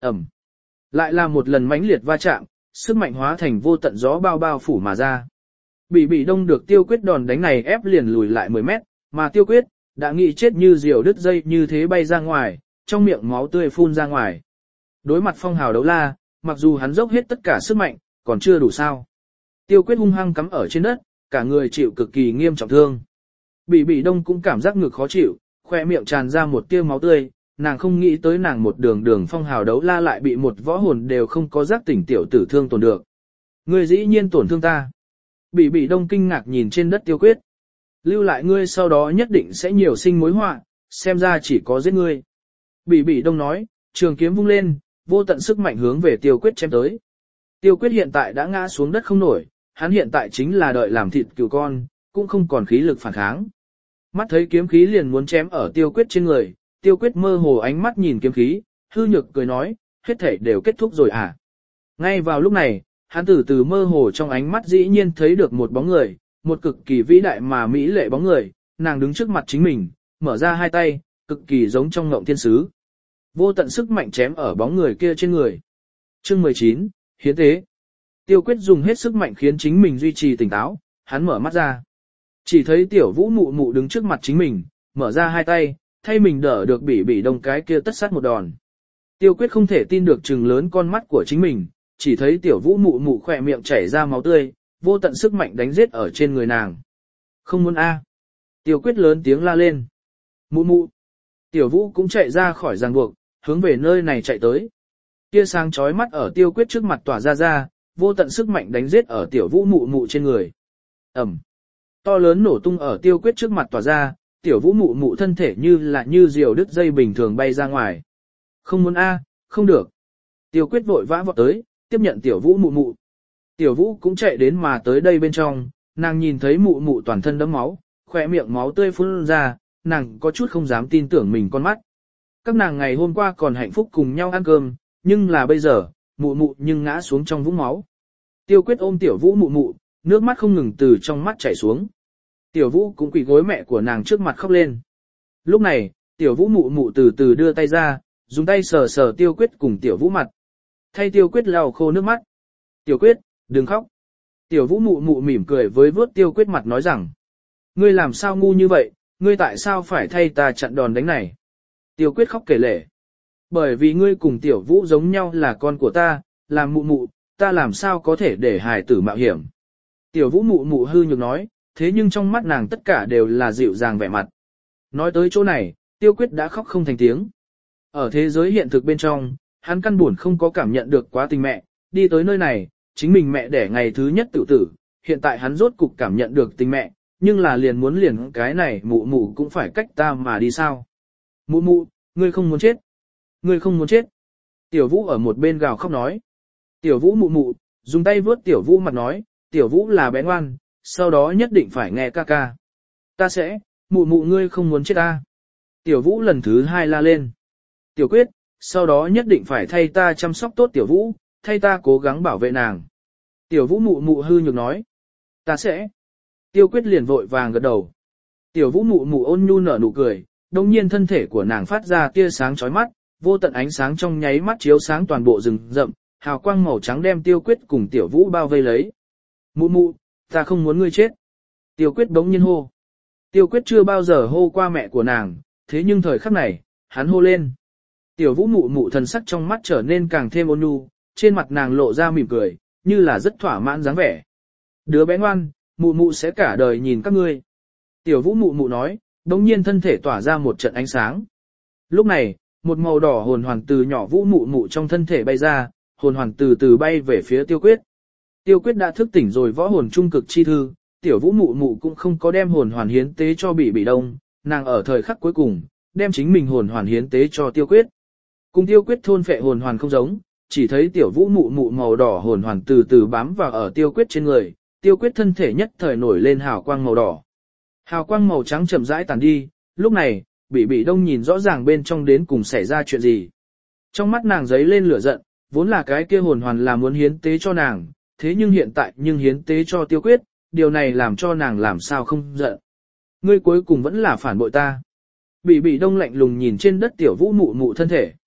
Ẩm. Lại là một lần mãnh liệt va chạm, sức mạnh hóa thành vô tận gió bao bao phủ mà ra. Bị bị đông được Tiêu Quyết đòn đánh này ép liền lùi lại mười mét, mà Tiêu Quyết đã nghĩ chết như diều đứt dây như thế bay ra ngoài, trong miệng máu tươi phun ra ngoài. Đối mặt phong hào đấu la, mặc dù hắn dốc hết tất cả sức mạnh, còn chưa đủ sao. Tiêu Quyết hung hăng cắm ở trên đất, cả người chịu cực kỳ nghiêm trọng thương. Bị bị đông cũng cảm giác ngực khó chịu, khoe miệng tràn ra một tia máu tươi, nàng không nghĩ tới nàng một đường đường phong hào đấu la lại bị một võ hồn đều không có giác tỉnh tiểu tử thương tổn được. Ngươi dĩ nhiên tổn thương ta. Bị bị đông kinh ngạc nhìn trên đất Tiêu Quyết. Lưu lại ngươi sau đó nhất định sẽ nhiều sinh mối họa, xem ra chỉ có giết ngươi. Bị bị đông nói, trường kiếm vung lên, vô tận sức mạnh hướng về Tiêu Quyết chém tới. Tiêu Quyết hiện tại đã ngã xuống đất không nổi, hắn hiện tại chính là đợi làm thịt cừu con, cũng không còn khí lực phản kháng. Mắt thấy kiếm khí liền muốn chém ở Tiêu Quyết trên người, Tiêu Quyết mơ hồ ánh mắt nhìn kiếm khí, hư nhược cười nói, hết thể đều kết thúc rồi à. Ngay vào lúc này, hắn từ từ mơ hồ trong ánh mắt dĩ nhiên thấy được một bóng người, một cực kỳ vĩ đại mà mỹ lệ bóng người, nàng đứng trước mặt chính mình, mở ra hai tay, cực kỳ giống trong ngộng thiên sứ. Vô tận sức mạnh chém ở bóng người kia trên người. Chương mười chín, hiến tế. Tiêu Quyết dùng hết sức mạnh khiến chính mình duy trì tỉnh táo, hắn mở mắt ra. Chỉ thấy tiểu vũ mụ mụ đứng trước mặt chính mình, mở ra hai tay, thay mình đỡ được bị bị đông cái kia tất sát một đòn. Tiêu Quyết không thể tin được trừng lớn con mắt của chính mình, chỉ thấy tiểu vũ mụ mụ khỏe miệng chảy ra máu tươi, vô tận sức mạnh đánh giết ở trên người nàng. Không muốn a. Tiêu Quyết lớn tiếng la lên. Mụ mụ. Tiểu vũ cũng chạy ra khỏi ràng buộc, hướng về nơi này chạy tới. Tia sáng chói mắt ở Tiêu Quyết trước mặt tỏa ra ra, vô tận sức mạnh đánh giết ở tiểu vũ mụ mụ trên người. Ẩm. To lớn nổ tung ở Tiêu Quyết trước mặt tỏa ra, tiểu vũ mụ mụ thân thể như là như diều đứt dây bình thường bay ra ngoài. Không muốn a, không được. Tiêu Quyết vội vã vọt tới, tiếp nhận tiểu vũ mụ mụ. Tiểu vũ cũng chạy đến mà tới đây bên trong, nàng nhìn thấy mụ mụ toàn thân đẫm máu, khỏe miệng máu tươi phun ra, nàng có chút không dám tin tưởng mình con mắt. Các nàng ngày hôm qua còn hạnh phúc cùng nhau ăn cơm, nhưng là bây giờ, mụ mụ nhưng ngã xuống trong vũng máu. Tiêu Quyết ôm tiểu vũ mụ mụ, nước mắt không ngừng từ trong mắt chảy xuống. Tiểu vũ cũng quỳ gối mẹ của nàng trước mặt khóc lên. Lúc này, tiểu vũ mụ mụ từ từ đưa tay ra, dùng tay sờ sờ Tiêu Quyết cùng tiểu vũ mặt. Thay Tiêu Quyết lau khô nước mắt. Tiểu Quyết, đừng khóc. Tiểu vũ mụ mụ mỉm cười với vớt Tiêu Quyết mặt nói rằng. Ngươi làm sao ngu như vậy, ngươi tại sao phải thay ta chặn đòn đánh này? Tiêu Quyết khóc kể lể. Bởi vì ngươi cùng tiểu vũ giống nhau là con của ta, làm mụ mụ, ta làm sao có thể để hài tử mạo hiểm. Tiểu vũ mụ mụ hư nhược nói, thế nhưng trong mắt nàng tất cả đều là dịu dàng vẻ mặt. Nói tới chỗ này, Tiêu Quyết đã khóc không thành tiếng. Ở thế giới hiện thực bên trong, hắn căn buồn không có cảm nhận được quá tình mẹ, đi tới nơi này, chính mình mẹ đẻ ngày thứ nhất tự tử, hiện tại hắn rốt cục cảm nhận được tình mẹ, nhưng là liền muốn liền cái này mụ mụ cũng phải cách ta mà đi sao. Mụ mụ, ngươi không muốn chết. Ngươi không muốn chết. Tiểu vũ ở một bên gào khóc nói. Tiểu vũ mụ mụ, dùng tay vớt tiểu vũ mặt nói, tiểu vũ là bé ngoan, sau đó nhất định phải nghe ca ca. Ta sẽ, mụ mụ ngươi không muốn chết ta. Tiểu vũ lần thứ hai la lên. Tiểu Quyết, sau đó nhất định phải thay ta chăm sóc tốt tiểu vũ, thay ta cố gắng bảo vệ nàng. Tiểu vũ mụ mụ hư nhược nói. Ta sẽ. Tiêu Quyết liền vội vàng gật đầu. Tiểu vũ mụ mụ ôn nhu nở nụ cười, đồng nhiên thân thể của nàng phát ra tia sáng chói mắt, vô tận ánh sáng trong nháy mắt chiếu sáng toàn bộ rừng rậm, hào quang màu trắng đem Tiêu Quyết cùng tiểu vũ bao vây lấy. Mụ mụ, ta không muốn ngươi chết. Tiêu Quyết bỗng nhiên hô. Tiêu Quyết chưa bao giờ hô qua mẹ của nàng, thế nhưng thời khắc này, hắn hô lên. Tiểu vũ mụ mụ thần sắc trong mắt trở nên càng thêm ôn nhu, trên mặt nàng lộ ra mỉm cười, như là rất thỏa mãn dáng vẻ. Đứa bé ngoan, mụ mụ sẽ cả đời nhìn các ngươi. Tiểu vũ mụ mụ nói, đồng nhiên thân thể tỏa ra một trận ánh sáng. Lúc này, một màu đỏ hồn hoàn từ nhỏ vũ mụ mụ trong thân thể bay ra, hồn hoàn từ từ bay về phía Tiêu Quyết. Tiêu Quyết đã thức tỉnh rồi võ hồn trung cực chi thư, tiểu vũ mụ mụ cũng không có đem hồn hoàn hiến tế cho bị bị đông, nàng ở thời khắc cuối cùng, đem chính mình hồn hoàn hiến tế cho Tiêu Quyết. Cùng Tiêu Quyết thôn phệ hồn hoàn không giống, chỉ thấy tiểu vũ mụ mụ màu đỏ hồn hoàn từ từ bám vào ở Tiêu Quyết trên người, Tiêu Quyết thân thể nhất thời nổi lên hào quang màu đỏ. Hào quang màu trắng chậm rãi tàn đi, lúc này, bị bị đông nhìn rõ ràng bên trong đến cùng xảy ra chuyện gì. Trong mắt nàng giấy lên lửa giận, vốn là cái kia hồn hoàn là muốn hiến tế cho nàng, thế nhưng hiện tại nhưng hiến tế cho Tiêu Quyết, điều này làm cho nàng làm sao không giận. Ngươi cuối cùng vẫn là phản bội ta. Bị bị đông lạnh lùng nhìn trên đất tiểu vũ mụ mụ thân thể.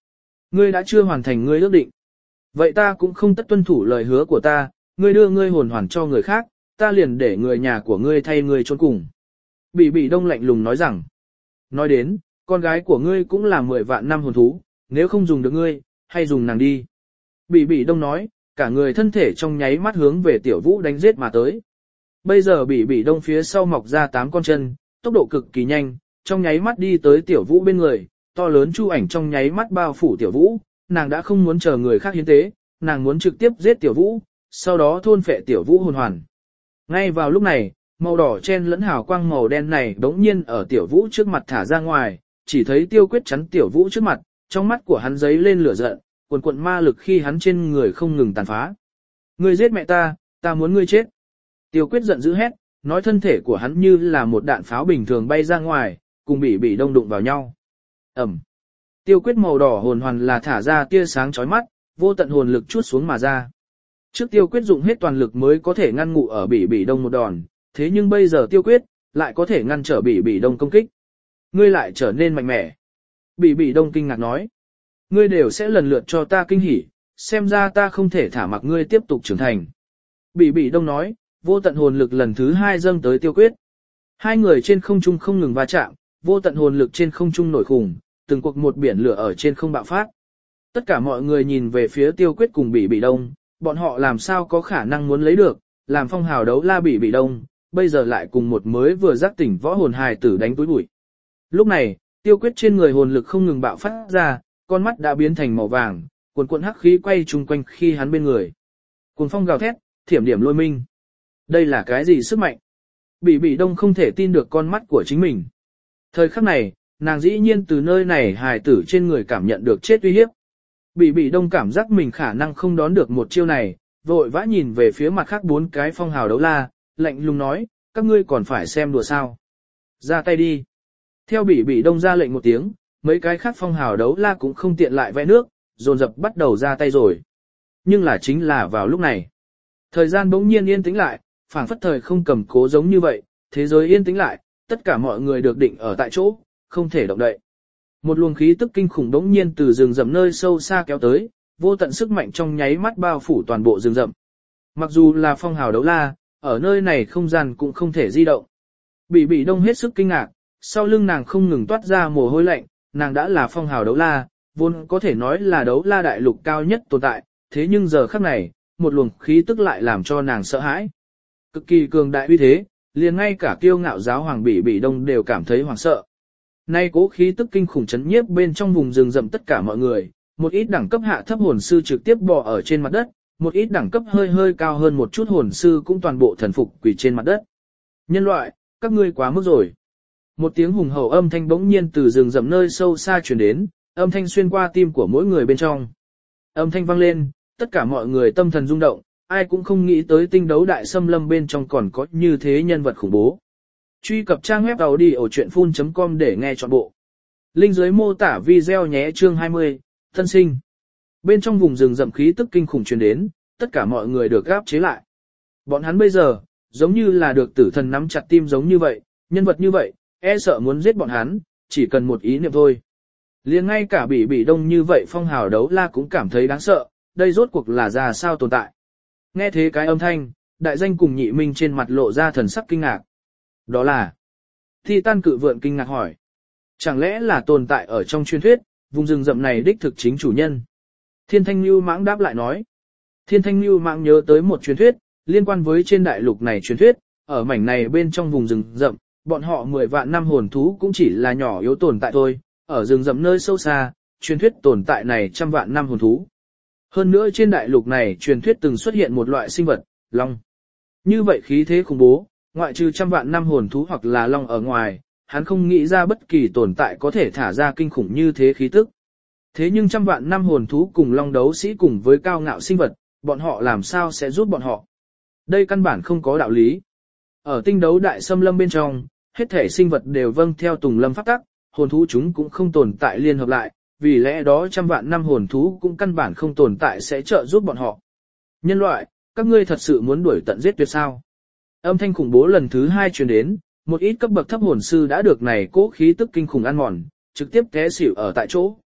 Ngươi đã chưa hoàn thành ngươi ước định. Vậy ta cũng không tất tuân thủ lời hứa của ta, ngươi đưa ngươi hồn hoàn cho người khác, ta liền để người nhà của ngươi thay ngươi chôn cùng. Bỉ Bỉ Đông lạnh lùng nói rằng, nói đến, con gái của ngươi cũng là mười vạn năm hồn thú, nếu không dùng được ngươi, hay dùng nàng đi. Bỉ Bỉ Đông nói, cả người thân thể trong nháy mắt hướng về Tiểu Vũ đánh giết mà tới. Bây giờ Bỉ Bỉ Đông phía sau mọc ra tám con chân, tốc độ cực kỳ nhanh, trong nháy mắt đi tới Tiểu Vũ bên người, to lớn chu ảnh trong nháy mắt bao phủ Tiểu Vũ, nàng đã không muốn chờ người khác hiến tế, nàng muốn trực tiếp giết Tiểu Vũ, sau đó thôn phệ Tiểu Vũ hồn hoàn. Ngay vào lúc này, màu đỏ chen lẫn hào quang màu đen này bỗng nhiên ở Tiểu Vũ trước mặt thả ra ngoài, chỉ thấy Tiêu Quyết chắn Tiểu Vũ trước mặt, trong mắt của hắn giấy lên lửa giận, cuồn cuộn ma lực khi hắn trên người không ngừng tàn phá. Ngươi giết mẹ ta, ta muốn ngươi chết. Tiêu Quyết giận dữ hét, nói thân thể của hắn như là một đạn pháo bình thường bay ra ngoài, cùng Bỉ Bỉ Đông đụng vào nhau. Ẩm. Tiêu Quyết màu đỏ hồn hoàn là thả ra tia sáng chói mắt, vô tận hồn lực chuốt xuống mà ra. Trước Tiêu Quyết dụng hết toàn lực mới có thể ngăn ngụ ở Bỉ Bỉ Đông một đòn, thế nhưng bây giờ Tiêu Quyết lại có thể ngăn trở Bỉ Bỉ Đông công kích. Ngươi lại trở nên mạnh mẽ. Bỉ Bỉ Đông kinh ngạc nói. Ngươi đều sẽ lần lượt cho ta kinh hỉ, xem ra ta không thể thả mặc ngươi tiếp tục trưởng thành. Bỉ Bỉ Đông nói, vô tận hồn lực lần thứ hai dâng tới Tiêu Quyết. Hai người trên không trung không ngừng va chạm, vô tận hồn lực trên không trung nổi khủng, từng cuộc một biển lửa ở trên không bạo phát. Tất cả mọi người nhìn về phía Tiêu Quyết cùng Bỉ Bỉ Đông, bọn họ làm sao có khả năng muốn lấy được, làm phong hào đấu la Bỉ Bỉ Đông, bây giờ lại cùng một mới vừa giác tỉnh võ hồn hài tử đánh túi bụi. Lúc này, Tiêu Quyết trên người hồn lực không ngừng bạo phát ra, con mắt đã biến thành màu vàng, cuồn cuộn hắc khí quay chung quanh khi hắn bên người. Cuồng phong gào thét, thiểm điểm lôi minh. Đây là cái gì sức mạnh? Bỉ Bỉ Đông không thể tin được con mắt của chính mình. Thời khắc này, nàng dĩ nhiên từ nơi này hài tử trên người cảm nhận được chết uy hiếp. Bỉ Bỉ Đông cảm giác mình khả năng không đón được một chiêu này, vội vã nhìn về phía mặt khác bốn cái phong hào đấu la, lạnh lùng nói, các ngươi còn phải xem đùa sao. Ra tay đi. Theo Bỉ Bỉ Đông ra lệnh một tiếng, mấy cái khác phong hào đấu la cũng không tiện lại vẽ nước, dồn dập bắt đầu ra tay rồi. Nhưng là chính là vào lúc này. Thời gian bỗng nhiên yên tĩnh lại, phảng phất thời không cầm cố giống như vậy, thế giới yên tĩnh lại, tất cả mọi người được định ở tại chỗ, không thể động đậy. Một luồng khí tức kinh khủng bỗng nhiên từ rừng rậm nơi sâu xa kéo tới, vô tận sức mạnh trong nháy mắt bao phủ toàn bộ rừng rậm. Mặc dù là phong hào đấu la, ở nơi này không gian cũng không thể di động. Bỉ Bỉ Đông hết sức kinh ngạc, sau lưng nàng không ngừng toát ra mồ hôi lạnh, nàng đã là phong hào đấu la, vốn có thể nói là đấu la đại lục cao nhất tồn tại, thế nhưng giờ khắc này, một luồng khí tức lại làm cho nàng sợ hãi. Cực kỳ cường đại uy thế, liền ngay cả kiêu ngạo giáo hoàng Bỉ Bỉ Đông đều cảm thấy hoảng sợ. Nay cố khí tức kinh khủng chấn nhiếp bên trong vùng rừng rậm tất cả mọi người, một ít đẳng cấp hạ thấp hồn sư trực tiếp bò ở trên mặt đất, một ít đẳng cấp hơi hơi cao hơn một chút hồn sư cũng toàn bộ thần phục quỳ trên mặt đất. Nhân loại, các ngươi quá mức rồi. Một tiếng hùng hậu âm thanh bỗng nhiên từ rừng rậm nơi sâu xa truyền đến, âm thanh xuyên qua tim của mỗi người bên trong. Âm thanh vang lên, tất cả mọi người tâm thần rung động, ai cũng không nghĩ tới tinh đấu đại xâm lâm bên trong còn có như thế nhân vật khủng bố. Truy cập trang web audiochuyenphun chấm com để nghe trọn bộ. Link dưới mô tả video nhé. Chương hai mươi, Thân sinh. Bên trong vùng rừng rậm khí tức kinh khủng truyền đến, tất cả mọi người được gáp chế lại. Bọn hắn bây giờ, giống như là được tử thần nắm chặt tim giống như vậy, nhân vật như vậy, e sợ muốn giết bọn hắn, chỉ cần một ý niệm thôi. Liền ngay cả Bỉ Bỉ Đông như vậy phong hào đấu la cũng cảm thấy đáng sợ, đây rốt cuộc là ra sao tồn tại. Nghe thế cái âm thanh, đại danh cùng nhị minh trên mặt lộ ra thần sắc kinh ngạc. Đó là Titan cự vượn kinh ngạc hỏi. Chẳng lẽ là tồn tại ở trong truyền thuyết, vùng rừng rậm này đích thực chính chủ nhân? Thiên Thanh Nưu Mãng đáp lại nói. Thiên Thanh Nưu Mãng nhớ tới một truyền thuyết, liên quan với trên đại lục này truyền thuyết, ở mảnh này bên trong vùng rừng rậm, bọn họ mười vạn năm hồn thú cũng chỉ là nhỏ yếu tồn tại thôi, ở rừng rậm nơi sâu xa, truyền thuyết tồn tại này trăm vạn năm hồn thú. Hơn nữa trên đại lục này truyền thuyết từng xuất hiện một loại sinh vật, long. Như vậy khí thế khủng bố, ngoại trừ trăm vạn năm hồn thú hoặc là long ở ngoài, hắn không nghĩ ra bất kỳ tồn tại có thể thả ra kinh khủng như thế khí tức. Thế nhưng trăm vạn năm hồn thú cùng long đấu sĩ cùng với cao ngạo sinh vật, bọn họ làm sao sẽ giúp bọn họ? Đây căn bản không có đạo lý. Ở tinh đấu đại xâm lâm bên trong, hết thể sinh vật đều vâng theo tùng lâm pháp tắc, hồn thú chúng cũng không tồn tại liên hợp lại, vì lẽ đó trăm vạn năm hồn thú cũng căn bản không tồn tại sẽ trợ giúp bọn họ. Nhân loại, các ngươi thật sự muốn đuổi tận giết tuyệt sao? Âm thanh khủng bố lần thứ hai truyền đến, một ít cấp bậc thấp hồn sư đã được này cố khí tức kinh khủng ăn mòn, trực tiếp té xỉu ở tại chỗ.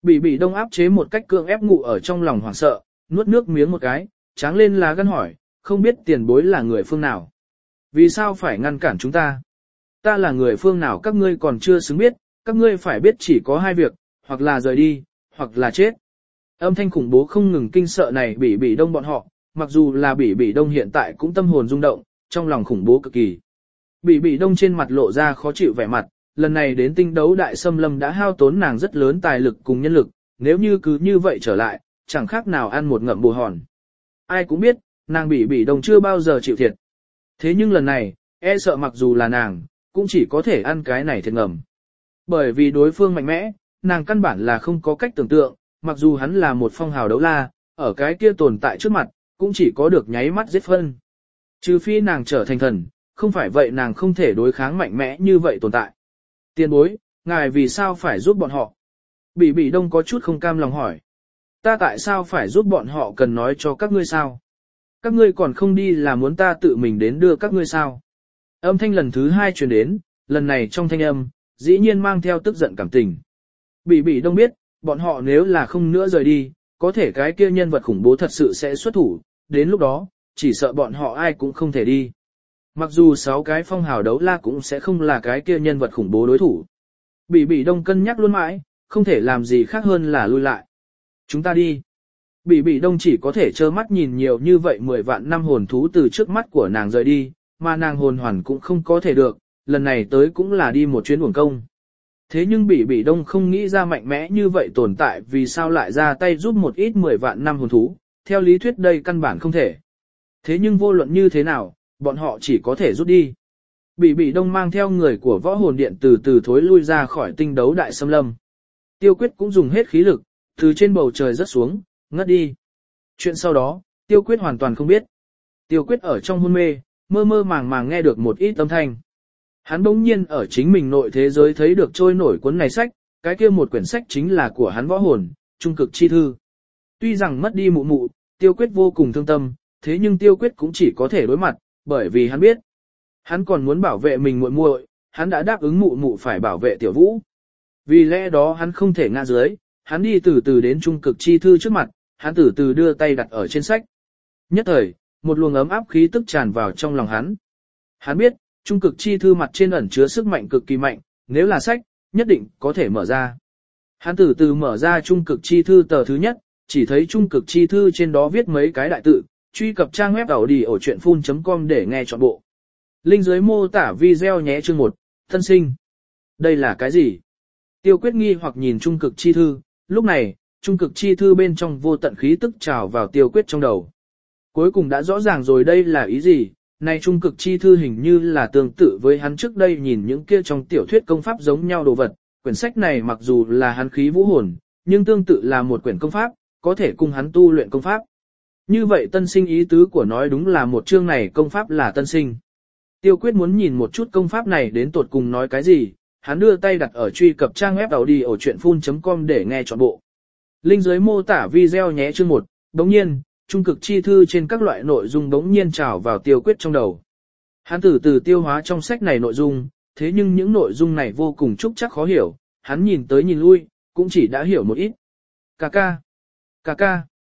Bị bị đông áp chế một cách cưỡng ép ngụ ở trong lòng hoảng sợ, nuốt nước miếng một cái, tráng lên lá gan hỏi, không biết tiền bối là người phương nào. Vì sao phải ngăn cản chúng ta? Ta là người phương nào các ngươi còn chưa xứng biết, các ngươi phải biết chỉ có hai việc, hoặc là rời đi, hoặc là chết. Âm thanh khủng bố không ngừng kinh sợ này bị bị đông bọn họ, mặc dù là bị bị đông hiện tại cũng tâm hồn rung động, trong lòng khủng bố cực kỳ. Bị bị đông trên mặt lộ ra khó chịu vẻ mặt, lần này đến tinh đấu đại xâm lâm đã hao tốn nàng rất lớn tài lực cùng nhân lực, nếu như cứ như vậy trở lại, chẳng khác nào ăn một ngậm bồ hòn. Ai cũng biết, nàng bị bị đông chưa bao giờ chịu thiệt. Thế nhưng lần này, e sợ mặc dù là nàng, cũng chỉ có thể ăn cái này thiệt ngầm. Bởi vì đối phương mạnh mẽ, nàng căn bản là không có cách tưởng tượng, mặc dù hắn là một phong hào đấu la, ở cái kia tồn tại trước mặt, cũng chỉ có được nháy mắt giết phân. Trừ phi nàng trở thành thần, không phải vậy nàng không thể đối kháng mạnh mẽ như vậy tồn tại. Tiền bối, ngài vì sao phải giúp bọn họ? Bỉ Bỉ Đông có chút không cam lòng hỏi. Ta tại sao phải giúp bọn họ cần nói cho các ngươi sao? Các ngươi còn không đi là muốn ta tự mình đến đưa các ngươi sao? Âm thanh lần thứ hai truyền đến, lần này trong thanh âm, dĩ nhiên mang theo tức giận cảm tình. Bỉ Bỉ Đông biết, bọn họ nếu là không nữa rời đi, có thể cái kia nhân vật khủng bố thật sự sẽ xuất thủ, đến lúc đó, chỉ sợ bọn họ ai cũng không thể đi. Mặc dù sáu cái phong hào đấu la cũng sẽ không là cái kia nhân vật khủng bố đối thủ. Bỉ Bỉ Đông cân nhắc luôn mãi, không thể làm gì khác hơn là lui lại. Chúng ta đi. Bỉ Bỉ Đông chỉ có thể trơ mắt nhìn nhiều như vậy mười vạn năm hồn thú từ trước mắt của nàng rời đi, mà nàng hồn hoàn cũng không có thể được, lần này tới cũng là đi một chuyến uổng công. Thế nhưng Bỉ Bỉ Đông không nghĩ ra mạnh mẽ như vậy tồn tại vì sao lại ra tay giúp một ít mười vạn năm hồn thú, theo lý thuyết đây căn bản không thể. Thế nhưng vô luận như thế nào, bọn họ chỉ có thể rút đi. Bỉ Bỉ Đông mang theo người của võ hồn điện từ từ thối lui ra khỏi tinh đấu đại xâm lâm. Tiêu Quyết cũng dùng hết khí lực, từ trên bầu trời rớt xuống, ngất đi. Chuyện sau đó, Tiêu Quyết hoàn toàn không biết. Tiêu Quyết ở trong hôn mê, mơ mơ màng màng nghe được một ít âm thanh. Hắn bỗng nhiên ở chính mình nội thế giới thấy được trôi nổi cuốn này sách, cái kia một quyển sách chính là của hắn võ hồn, Trung Cực Chi Thư. Tuy rằng mất đi mụ mụ, Tiêu Quyết vô cùng thương tâm, thế nhưng Tiêu Quyết cũng chỉ có thể đối mặt, bởi vì hắn biết, hắn còn muốn bảo vệ mình muội muội, hắn đã đáp ứng mụ mụ phải bảo vệ Tiểu Vũ. Vì lẽ đó hắn không thể ngã dưới, hắn đi từ từ đến Trung Cực Chi Thư trước mặt, hắn từ từ đưa tay đặt ở trên sách. Nhất thời, một luồng ấm áp khí tức tràn vào trong lòng hắn. Hắn biết, Trung Cực Chi Thư mặt trên ẩn chứa sức mạnh cực kỳ mạnh, nếu là sách, nhất định có thể mở ra. Hắn từ từ mở ra Trung Cực Chi Thư tờ thứ nhất, chỉ thấy Trung Cực Chi Thư trên đó viết mấy cái đại tự, truy cập trang web đầu đi ở chuyện phun chấm com để nghe trọn bộ. Link dưới mô tả video nhé chương một, thân sinh. Đây là cái gì? Tiêu Quyết nghi hoặc nhìn Trung Cực Chi Thư, lúc này, Trung Cực Chi Thư bên trong vô tận khí tức trào vào Tiêu Quyết trong đầu. Cuối cùng đã rõ ràng rồi đây là ý gì, này Trung Cực Chi Thư hình như là tương tự với hắn trước đây nhìn những kia trong tiểu thuyết công pháp giống nhau đồ vật, quyển sách này mặc dù là hắn khí vũ hồn, nhưng tương tự là một quyển công pháp, có thể cùng hắn tu luyện công pháp. Như vậy tân sinh ý tứ của nói đúng là một chương này công pháp là tân sinh. Tiêu Quyết muốn nhìn một chút công pháp này đến tột cùng nói cái gì, hắn đưa tay đặt ở truy cập trang web đầu đi ở chuyện phun chấm com để nghe trọn bộ. Link dưới mô tả video nhé chương một, đồng nhiên, Trung Cực Chi Thư trên các loại nội dung đống nhiên trào vào Tiêu Quyết trong đầu. Hắn từ từ tiêu hóa trong sách này nội dung, thế nhưng những nội dung này vô cùng trúc chắc khó hiểu, hắn nhìn tới nhìn lui, cũng chỉ đã hiểu một ít. Cà ca, cà ca.